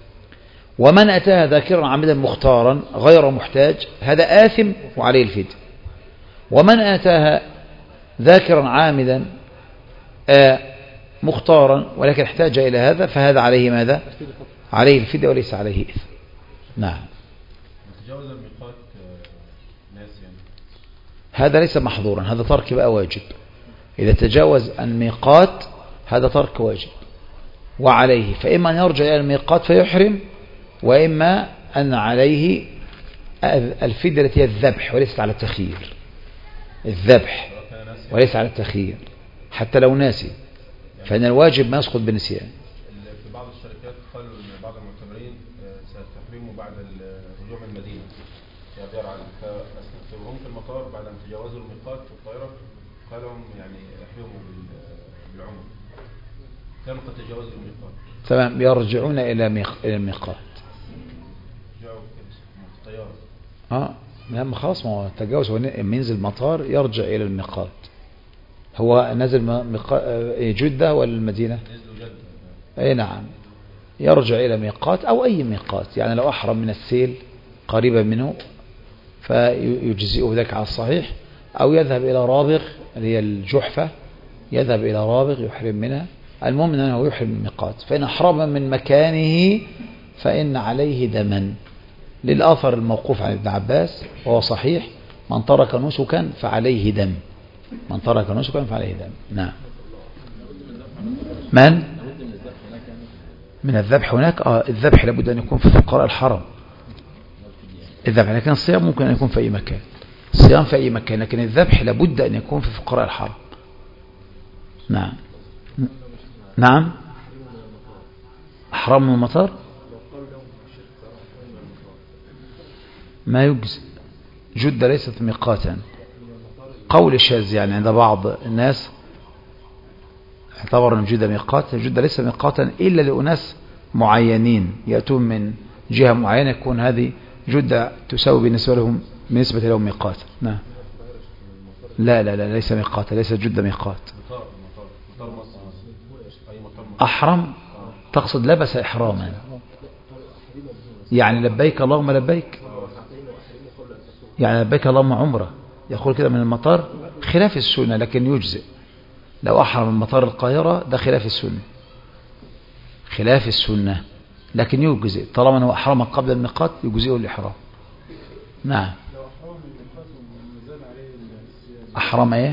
ومن أتاها ذاكرا عامدا مختارا غير محتاج هذا آثم وعليه الفدية. ومن أتاها ذاكرا عامدا آه مختارا ولكن احتاج إلى هذا فهذا عليه ماذا؟ عليه الفدية وليس عليه إثم. نعم. تجاوز الميقات ناسيا، هذا ليس محظورا، هذا ترك بقى واجب. إذا تجاوز الميقات هذا ترك واجب وعليه، فإما أن يرجع إلى الميقات فيحرم، وإما أن عليه الفدية التي هي الذبح وليست على التخيير، الذبح وليس على التخيير حتى لو ناسي، فإن الواجب ما يسقط بالنسيان. في بعض الشركات قالوا ان بعض المعتمرين سيستحرموا بعد الرجوع من المدينه يا عن فاستقبلوهم في المطار بعد ان تجاوزوا الميقات في الطائره، قالوا لهم يعني احرموا بالعمر، كانوا قد تجاوزوا الميقات. تمام. يرجعون الى ميق... الى الميقات. رجعوا في الطياره. اه لما خلاص ما هو تجاوز، هو لما ينزل المطار يرجع الى الميقات. هو نزل ميقات جده ولا المدينه؟ نزلوا جده. اي نعم. يرجع إلى ميقات أو أي ميقات، يعني لو أحرم من السيل قريبا منه فيجزئه ذلك على الصحيح، أو يذهب إلى رابغ اللي هي الجحفة، يذهب إلى رابغ يحرم منها. المهم أنه يحرم من الميقات، فإن أحرم من مكانه فإن عليه دما، للأثر الموقوف عن ابن عباس وهو صحيح: من ترك نسكا فعليه دم، من ترك نسكا فعليه دم. نعم. من؟ من الذبح هناك. آه الذبح لابد أن يكون في فقراء الحرم، الذبح، لكن الصيام ممكن أن يكون في أي مكان، الصيام في أي مكان، لكن الذبح لابد أن يكون في فقراء الحرم. نعم نعم. أحرام من المطار ما يجزي، جدة ليست ميقاتا، قول شاذ يعني عند بعض الناس اعتبر أن جدة ميقات. جدة ليس ميقاتا إلا لأناس معينين يأتون من جهة معينة، يكون هذه جدة تساوي بالنسبة لهم بالنسبة لهم ميقات. نعم. لا لا لا ليس ميقاتا، ليس جدة ميقات. أحرم تقصد لبس إحراما، يعني لبيك اللهم لبيك، يعني لبيك اللهم عمره، يقول كده من المطار، خلاف السنة لكن يجزئ. لو أحرم من مطار القاهرة ده خلاف السنة، خلاف السنة لكن يجزئ طالما أنه أحرم قبل الميقات يجزئه الإحرام. نعم. أحرم إيه؟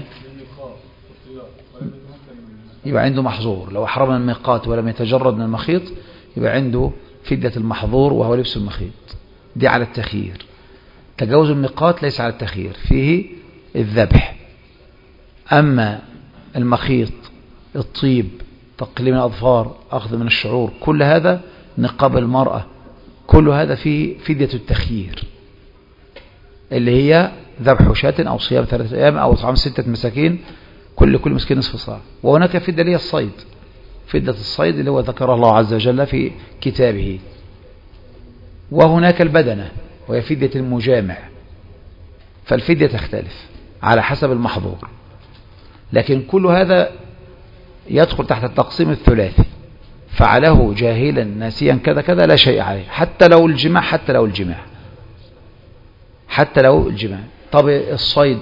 يبقى عنده محظور. لو أحرم من الميقات ولم يتجرد من المخيط يبقى عنده فدية المحظور وهو لبس المخيط، دي على التخيير. تجاوز الميقات ليس على التخيير، فيه الذبح. أما المخيط، الطيب، تقليم الأظفار، أخذ من الشعور، كل هذا، نقاب المرأة، كل هذا فيه فدية التخيير اللي هي ذبح شاة أو صيام ثلاثة أيام أو إطعام ستة مساكين، كل كل مسكين نصف صاع. وهناك فدية لي الصيد، فدية الصيد اللي هو ذكر الله عز وجل في كتابه. وهناك البدنة وهي فدية المجامع، فالفدية تختلف على حسب المحظور، لكن كل هذا يدخل تحت التقسيم الثلاثي. فعله جاهلا ناسيا كذا كذا لا شيء عليه، حتى لو الجماع، حتى لو الجماع حتى لو الجماع. طب الصيد،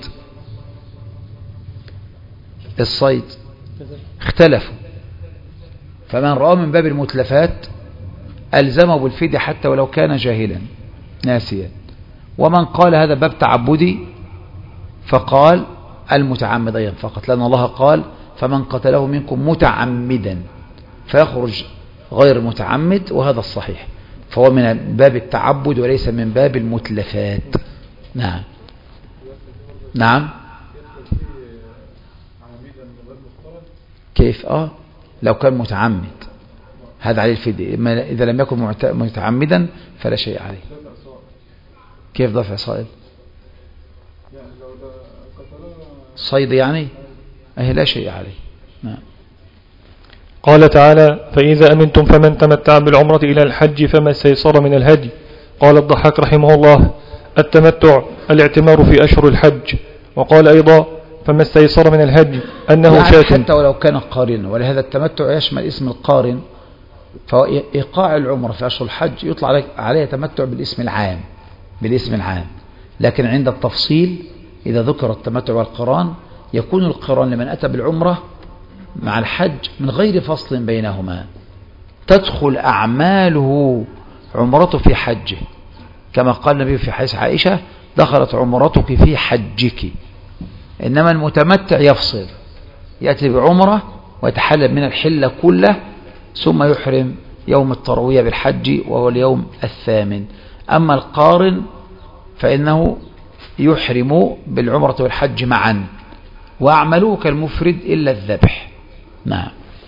الصيد اختلفوا، فمن رأى من باب المتلفات ألزمه بالفدية حتى ولو كان جاهلا ناسيا. ومن قال هذا باب تعبدي فقال المتعمد أيضا فقط، لأن الله قال فمن قتله منكم متعمدا، فيخرج غير متعمد، وهذا الصحيح، فهو من باب التعبد وليس من باب المتلفات. نعم نعم. كيف؟ آه لو كان متعمد هذا عليه الفدية، إذا لم يكن متعمدا فلا شيء عليه. كيف دفع صائد؟ صيد يعني أهي لا شيء عليه. نعم. قال تعالى فإذا أمنتم فمن تمتع بالعمرة إلى الحج فما استيسر من الهدي. قال الضحاك رحمه الله التمتع الاعتمار في أشهر الحج. وقال أيضا فما استيسر من الهدي أنه يعني شاة، حتى ولو كان قارنا، ولهذا التمتع يشمل اسم القارن، فهو إيقاع العمرة في أشهر الحج يطلع عليه تمتع بالاسم العام، بالاسم العام. لكن عند التفصيل إذا ذكر التمتع والقران يكون القران لمن أتى بالعمرة مع الحج من غير فصل بينهما، تدخل أعماله عمرته في حجه، كما قال النبي في حديث عائشة دخلت عمرتك في حجك. إنما المتمتع يفصل، يأتي بعمرة ويتحلل من الحلة كله ثم يحرم يوم التروية بالحج وهو اليوم الثامن. أما القارن فإنه يحرم بالعمرة والحج معا، وأعملوه كالمفرد إلا الذبح. نعم.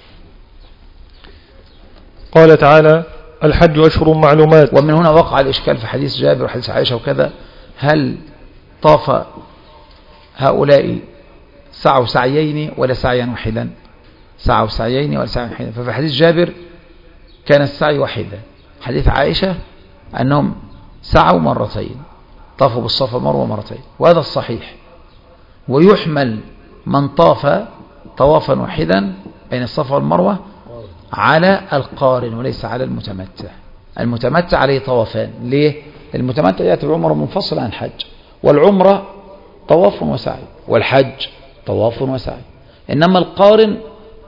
قال تعالى الحج أشهر معلومات. ومن هنا وقع الإشكال في حديث جابر وحديث عائشة وكذا، هل طاف هؤلاء سعوا سعيين ولا سعيا واحدا؟ سعوا سعيين ولا سعيا واحدا. ففي حديث جابر كان السعي واحدا، حديث عائشة أنهم سعوا مرتين، طافوا بالصفا والمروة مرتين، وهذا الصحيح. ويحمل من طاف طوافا واحدا بين الصفا والمروة على القارن وليس على المتمتع. المتمتع عليه طوافان. ليه؟ المتمتع يأتي بعمرة منفصلة عن الحج، والعمرة طواف وسعي، والحج طواف وسعي. إنما القارن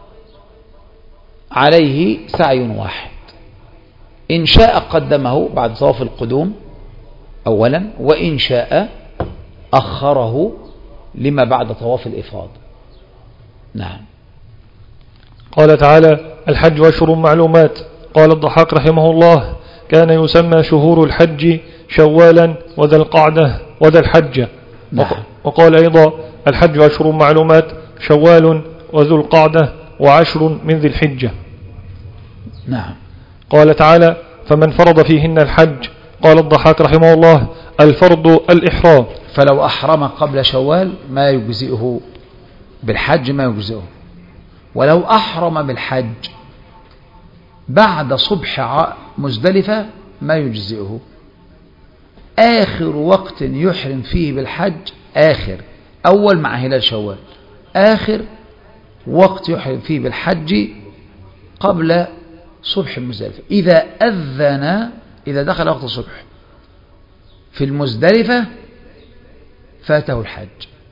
عليه سعي واحد، إن شاء قدمه بعد طواف القدوم أولا، وإن شاء أخره لما بعد طواف الإفاضة. نعم. قال تعالى الحج أشهر معلومات. قال الضحاك رحمه الله كان يسمى شهور الحج شوالا وذا القعدة وذا الحجة. نعم. وقال أيضا الحج أشهر معلومات شوال وذو القعدة وعشر من ذي الحجة. نعم. قال تعالى فمن فرض فيهن الحج. قال الضحاك رحمه الله الفرض الإحرام. فلو أحرم قبل شوال ما يجزئه بالحج، ما يجزئه. ولو أحرم بالحج بعد صبح مزدلفة ما يجزئه. آخر وقت يحرم فيه بالحج آخر، أول مع هلال شوال، آخر وقت يحرم فيه بالحج قبل صبح المزدلفة. إذا أذن، إذا دخل وقت الصبح في المزدلفة فاته الحج،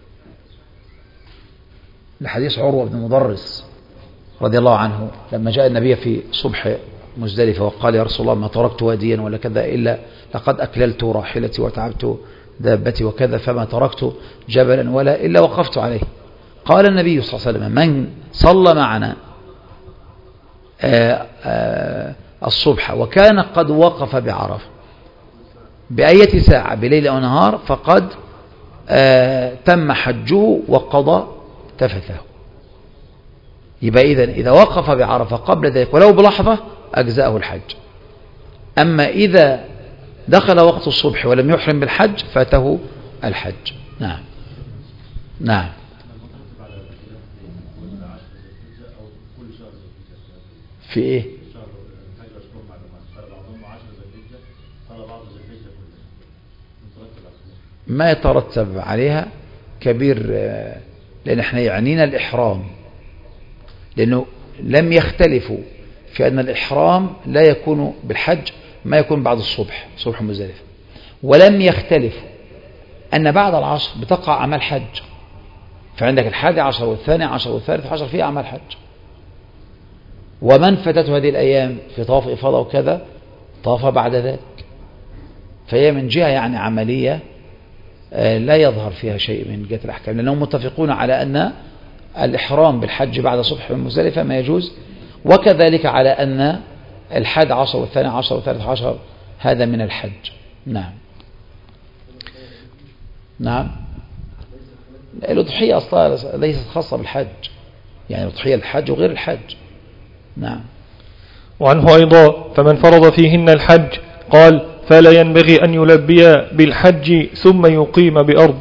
لحديث عروة بن مضرس رضي الله عنه لما جاء النبي في صبح مزدلفة وقال يا رسول الله ما تركت واديا ولا كذا إلا لقد أكللت راحلتي وتعبت دابتي وكذا، فما تركت جبلا ولا إلا وقفت عليه. قال النبي صلى الله عليه وسلم من صلى معنا آآ آآ الصبح وكان قد وقف بعرفة بأية ساعة بليل أو نهار فقد تم حجه وقضى تفثه. يبقى إذن إذا وقف بعرفة قبل ذلك ولو بلحظة أجزأه الحج. أما إذا دخل وقت الصبح ولم يحرم بالحج فاته الحج. نعم. نعم. في إيه؟ ما يترتب عليها كبير، لأن احنا يعنينا الإحرام، لأنه لم يختلفوا في أن الإحرام لا يكون بالحج ما يكون بعد الصبح صبح مزدلفة، ولم يختلفوا أن بعد العصر بتقع أعمال حج، فعندك الحادي عشر والثاني عشر والثالث عشر فيه أعمال حج. ومن فاتته هذه الأيام في طواف إفاضة وكذا طاف بعد ذلك، فهي من جهة يعني عملية لا يظهر فيها شيء من جهة الأحكام، لأنهم متفقون على أن الإحرام بالحج بعد صبح مزدلفة ما يجوز، وكذلك على أن الحادي عشر والثاني عشر والثالث عشر هذا من الحج. نعم. نعم. الأضحية أصلا ليست خاصة بالحج، يعني الأضحية الحج وغير الحج. نعم. وعنه أيضا فمن فرض فيهن الحج قال فلا ينبغي أن يلبي بالحج ثم يقيم بأرض.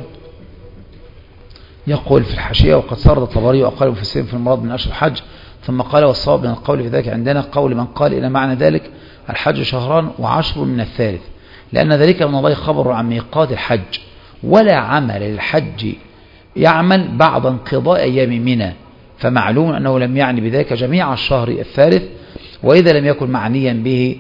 يقول في الحاشية وقد سرد الطبري وأقال المفسرين في المراد من أشهر الحج، ثم قال والصواب من القول في ذلك عندنا قول من قال إلى معنى ذلك الحج شهران وعشر من الثالث، لأن ذلك من الله خبر عن ميقات الحج، ولا عمل للحج يعمل بعد انقضاء أيام منى، فمعلوم أنه لم يعني بذلك جميع الشهر الثالث، وإذا لم يكن معنيا به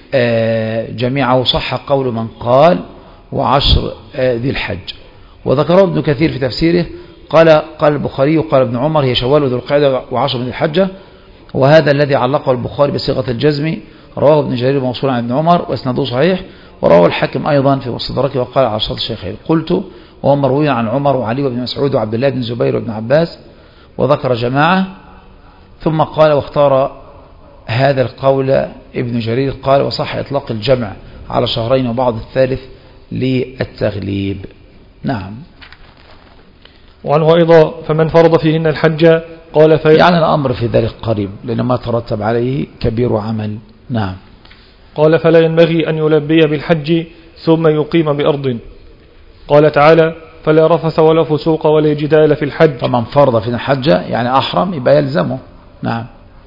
جميعه صح قول من قال وعشر ذي الحج. وذكره ابن كثير في تفسيره قال قال البخاري وقال ابن عمر هي شوال وذو القعدة وعشر من الحجة، وهذا الذي علقه البخاري بصيغة الجزم رواه ابن جرير موصولا عن ابن عمر واسناده صحيح، ورواه الحاكم أيضا في مستدركه وقال على شرط الشيخين. قلت وهو مروي عن عمر وعلي وابن مسعود وعبد الله بن زبير وابن عباس، وذكر جماعة، ثم قال واختار هذا القول ابن جرير قال وصح إطلاق الجمع على شهرين وبعض الثالث للتغليب. نعم. وعنه أيضا فمن فرض فيهن الحج قال في يعني الأمر في ذلك قريب لأن ما ترتب عليه كبير عمل. نعم. قال فلا ينبغي أن يلبي بالحج ثم يقيم بأرض. قال تعالى فلا رفث ولا فسوق ولا جدال في الحج. فمن فرض في الحج يعني أحرم يبقى يلزمه. نعم.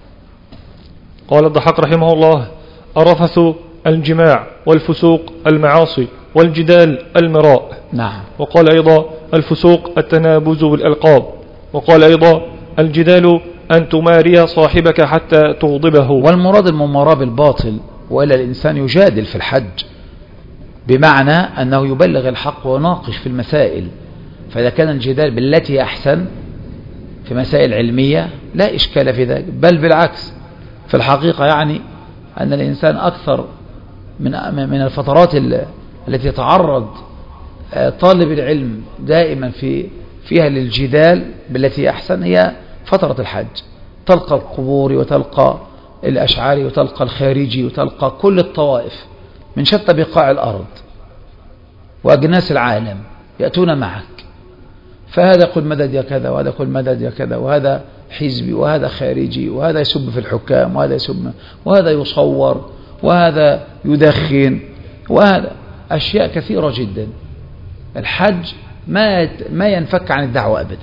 قال الضحاك رحمه الله الرفث الجماع والفسوق المعاصي والجدال المراء. نعم. وقال أيضا الفسوق التنابز بالألقاب. وقال أيضا الجدال أن تماري صاحبك حتى تغضبه. والمراد المماراة بالباطل، وإلا الإنسان يجادل في الحج بمعنى أنه يبلغ الحق وناقش في المسائل، فإذا كان الجدال بالتي أحسن في مسائل علمية لا إشكال في ذلك، بل بالعكس في الحقيقة يعني أن الإنسان أكثر من من الفترات التي يتعرض طالب العلم دائما في فيها للجدال بالتي أحسن هي فترة الحج. تلقى القبور وتلقى الأشعري وتلقى الخارجي وتلقى كل الطوائف من شتى بقاع الأرض وأجناس العالم يأتون معك، فهذا يقول مدد يا كذا وهذا يقول مدد يا كذا، وهذا حزبي وهذا خارجي وهذا يسب في الحكام وهذا يسب وهذا يصور وهذا يدخن وهذا أشياء كثيرة جدا. الحج ما ما ينفك عن الدعوة أبدا،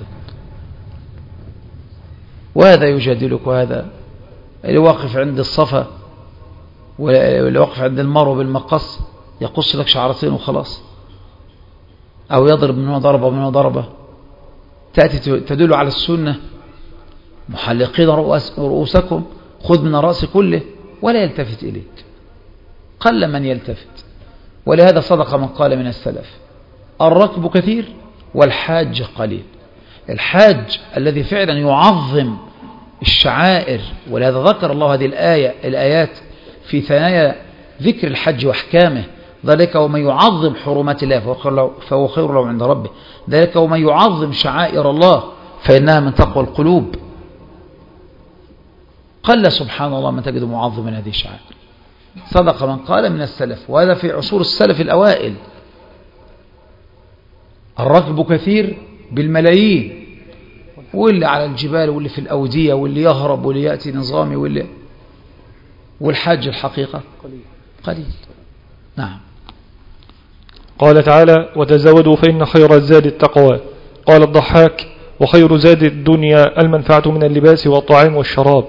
وهذا يجادلك وهذا اللي واقف عند الصفا واللي واقف عند المروة بالمقص يقص لك شعرتين وخلاص، أو يضرب منه ضربة ومنه ضربة، تأتي تدل على السنة محلقين رؤوسكم خذ من الرأس كله ولا يلتفت إليك، قل من يلتفت. ولهذا صدق من قال من السلف الركب كثير والحاج قليل. الحاج الذي فعلا يعظم الشعائر، ولهذا ذكر الله هذه الآية الآيات في ثنايا ذكر الحج وأحكامه، ذلك ومن يعظم حرمات الله فهو خير له عند ربه، ذلك ومن يعظم شعائر الله فإنها من تقوى القلوب. قل سبحان الله من تجد معظم من هذه الشعائر. صدق من قال من السلف، وهذا في عصور السلف الأوائل. الركب كثير بالملايين، واللي على الجبال واللي في الأودية واللي يهرب واللي يأتي نظامي واللي والحاج الحقيقة قليل قليل. نعم. قال تعالى وتزودوا فإن خير الزاد التقوى. قال الضحاك وخير زاد الدنيا المنفعة من اللباس والطعام والشراب.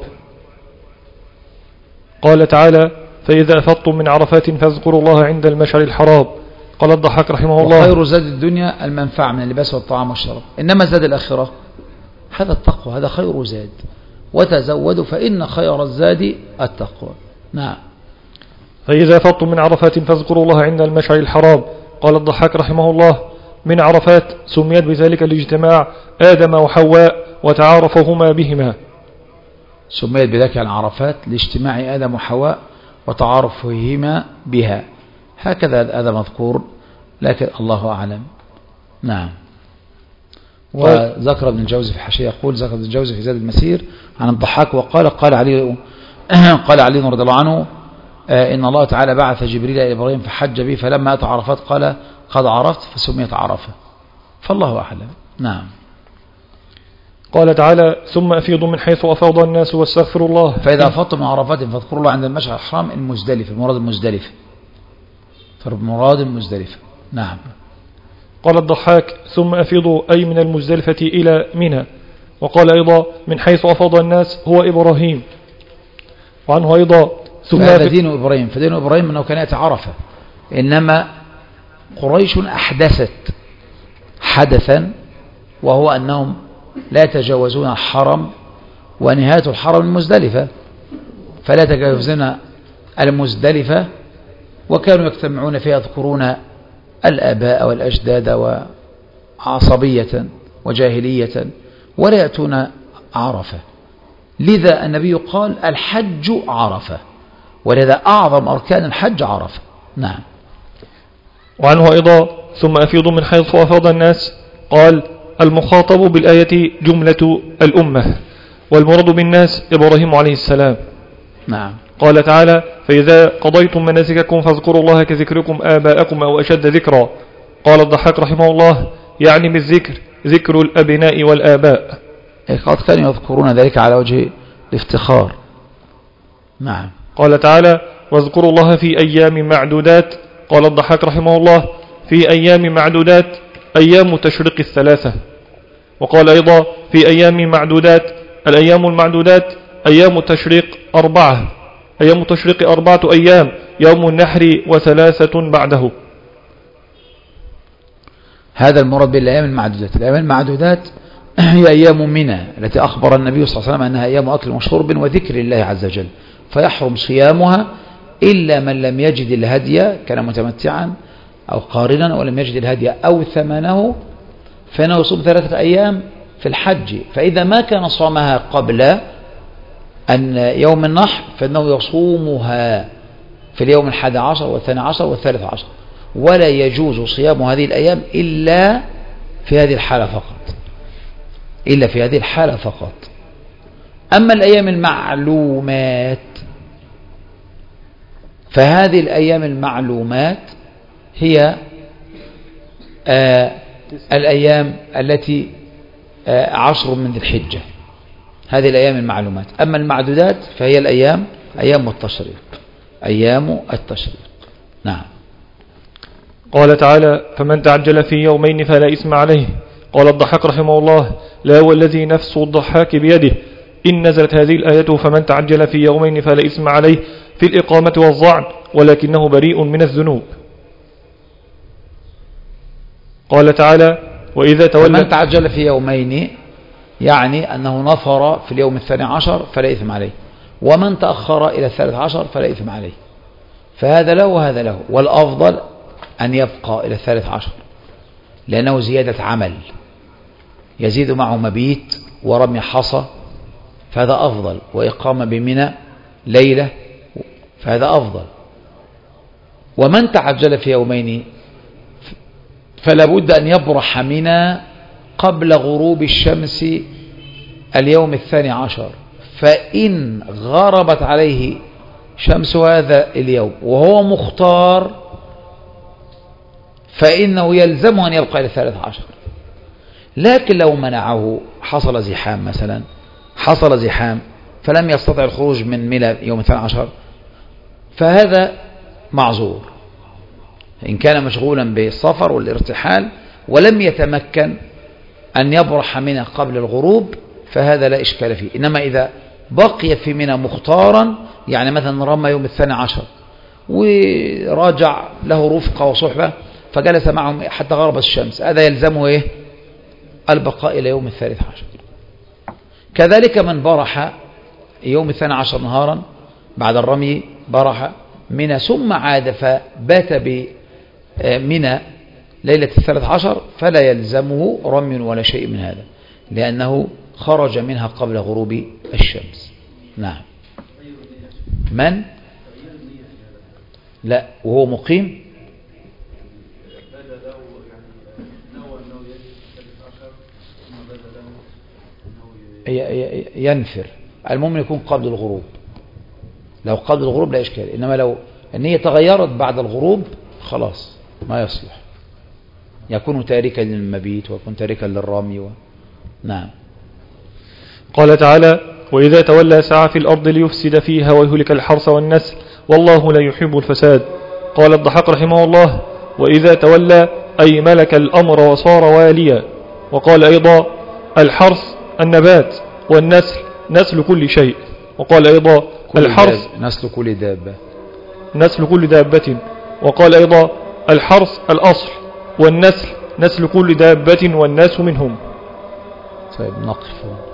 قال تعالى فإذا أفضتم من عرفات فاذكروا الله عند المشعر الحرام. قال الضحاك رحمه الله وخير زاد الدنيا المنفعة من اللباس والطعام والشراب، إنما زاد الآخرة هذا التقوى، هذا خير زاد. وتزودوا فإن خير الزاد التقوى. نعم. فإذا أفضتم من عرفات فاذكروا الله عند المشعر الحرام. قال الضحاك رحمه الله من عرفات سميت بذلك الاجتماع آدم وحواء وتعارفهما بهما. سميت بذلك عرفات لاجتماع آدم وحواء وتعارفهما بها، هكذا هذا مذكور لكن الله أعلم. نعم. وذكر ابن الجوزي في حاشية يقول ذكر ابن الجوزي في زاد المسير عن الضحاك وقال قال علي قال علي رضي الله عنه إن الله تعالى بعث جبريل إلى إبراهيم فحج به فلما أتى عرفات قال قد عرفت فسميت عرفة، فالله أعلم. نعم. قال تعالى ثم أفيضوا من حيث أفاض الناس واستغفروا الله. فإذا أفضتم من عرفات فاذكروا الله عند المشعر الحرام المزدلفة، المراد المزدلفة، فالمراد المزدلفة. نعم. قال الضحاك ثم أفيضوا أي من المزدلفة إلى منى. وقال أيضا من حيث أفاض الناس هو إبراهيم. وعنه أيضا ثم هذا دين إبراهيم، فدين إبراهيم أنه كان يأتي عرفة، إنما قريش أحدثت حدثا وهو أنهم لا يتجاوزون الحرم، ونهاية الحرم المزدلفة، فلا يتجاوزون المزدلفة، وكانوا يجتمعون فيها يذكرون الآباء والأجداد وعصبية وجاهلية ولا يأتون عرفة. لذا النبي قال الحج عرفة، ولذا أعظم أركان الحج عرفة. نعم. وعنه أيضا ثم أفيضوا من حيث أفاض الناس قال المخاطب بالآية جملة الأمة، والمراد بالناس إبراهيم عليه السلام. نعم. قال تعالى فإذا قضيتم مناسككم فاذكروا الله كذكركم آباءكم أو أشد ذكرا. قال الضحاك رحمه الله يعني بالذكر ذكر الأبناء والآباء، قد كانوا يذكرون ذلك على وجه الافتخار. نعم. قال تعالى واذكروا الله في أيام معدودات. قال الضحاك رحمه الله في أيام معدودات أيام تشريق الثلاثة. وقال أيضا في أيام معدودات الأيام المعدودات أيام تشريق أربعة، أيام تشريق أربعة أيام يوم النحر وثلاثة بعده. هذا المراد بالأيام المعدودات. الأيام المعدودات هي أيام منى التي أخبر النبي صلى الله عليه وسلم أنها أيام أكل وشرب وذكر الله عز وجل، فيحرم صيامها إلا من لم يجد الهدي كان متمتعا أو قارنا ولم يجد الهدي أو ثمنه فإنه يصوم ثلاثة أيام في الحج. فإذا ما كان صامها قبل أن يوم النحر فإنه يصومها في اليوم الحادي عشر والثاني عشر والثالث عشر، ولا يجوز صيام هذه الأيام إلا في هذه الحالة فقط، إلا في هذه الحالة فقط. أما الأيام المعلومات فهذه الأيام المعلومات هي آه الأيام التي آه عشر من ذي الحجة، هذه الأيام المعلومات. أما المعدودات فهي الأيام أيام التشريق، أيام التشريق. نعم. قال تعالى: فمن تعجل في يومين فلا إثم عليه. قال الضحاك رحمه الله: لا والذي نفس الضحاك بيده إن نزلت هذه الآية فمن تعجل في يومين فلا إثم عليه في الإقامة والظعن، ولكنه بريء من الذنوب. قال تعالى: وإذا تولى من تعجل في يومين يعني أنه نفر في اليوم الثاني عشر فلا إثم عليه، ومن تأخر إلى الثالث عشر فلا إثم عليه. فهذا له وهذا له، والأفضل أن يبقى إلى الثالث عشر لأنه زيادة عمل، يزيد معه مبيت ورمي حصى، فهذا أفضل، وإقامة بمنى ليلة، فهذا أفضل. ومن تعجل في يومين فلا بد أن يبرح منى قبل غروب الشمس اليوم الثاني عشر، فإن غربت عليه شمس هذا اليوم وهو مختار فإنه يلزمه أن يبقى إلى الثالث عشر. لكن لو منعه، حصل زحام مثلا، حصل زحام فلم يستطع الخروج من منى يوم الثاني عشر، فهذا معذور إن كان مشغولا بالسفر والارتحال ولم يتمكن أن يبرح منى قبل الغروب، فهذا لا إشكال فيه. إنما إذا بقي في منى مختارا، يعني مثلا رمى يوم الثاني عشر وراجع له رفقة وصحبة فجلس معهم حتى غربت الشمس، هذا يلزمه إيه؟ البقاء إلى يوم الثالث عشر. كذلك من برح يوم الثاني عشر نهارا بعد الرمي، برح منى ثم عاد فبات بمنى ليلة الثالث عشر، فلا يلزمه رمي ولا شيء من هذا، لأنه خرج منها قبل غروب الشمس. نعم. من؟ لا، وهو مقيم ينفر. المهم يكون قبل الغروب، لو قبل الغروب لا إشكال، إنما لو النية تغيرت بعد الغروب خلاص ما يصلح، يكون تاركا للمبيت ويكون تاركا للرمي و... نعم. قال تعالى: وإذا تولى سعى في الأرض ليفسد فيها ويهلك الحرث والنسل والله لا يحب الفساد. قال الضحاك رحمه الله: وإذا تولى أي ملك الأمر وصار واليا. وقال أيضا: الحرث النبات، والنسل نسل كل شيء. وقال أيضا: الحرث نسل كل دابة، نسل كل دابة. وقال أيضا: الحرث الأصل، والنسل نسل كل دابة والناس منهم. طيب نقف.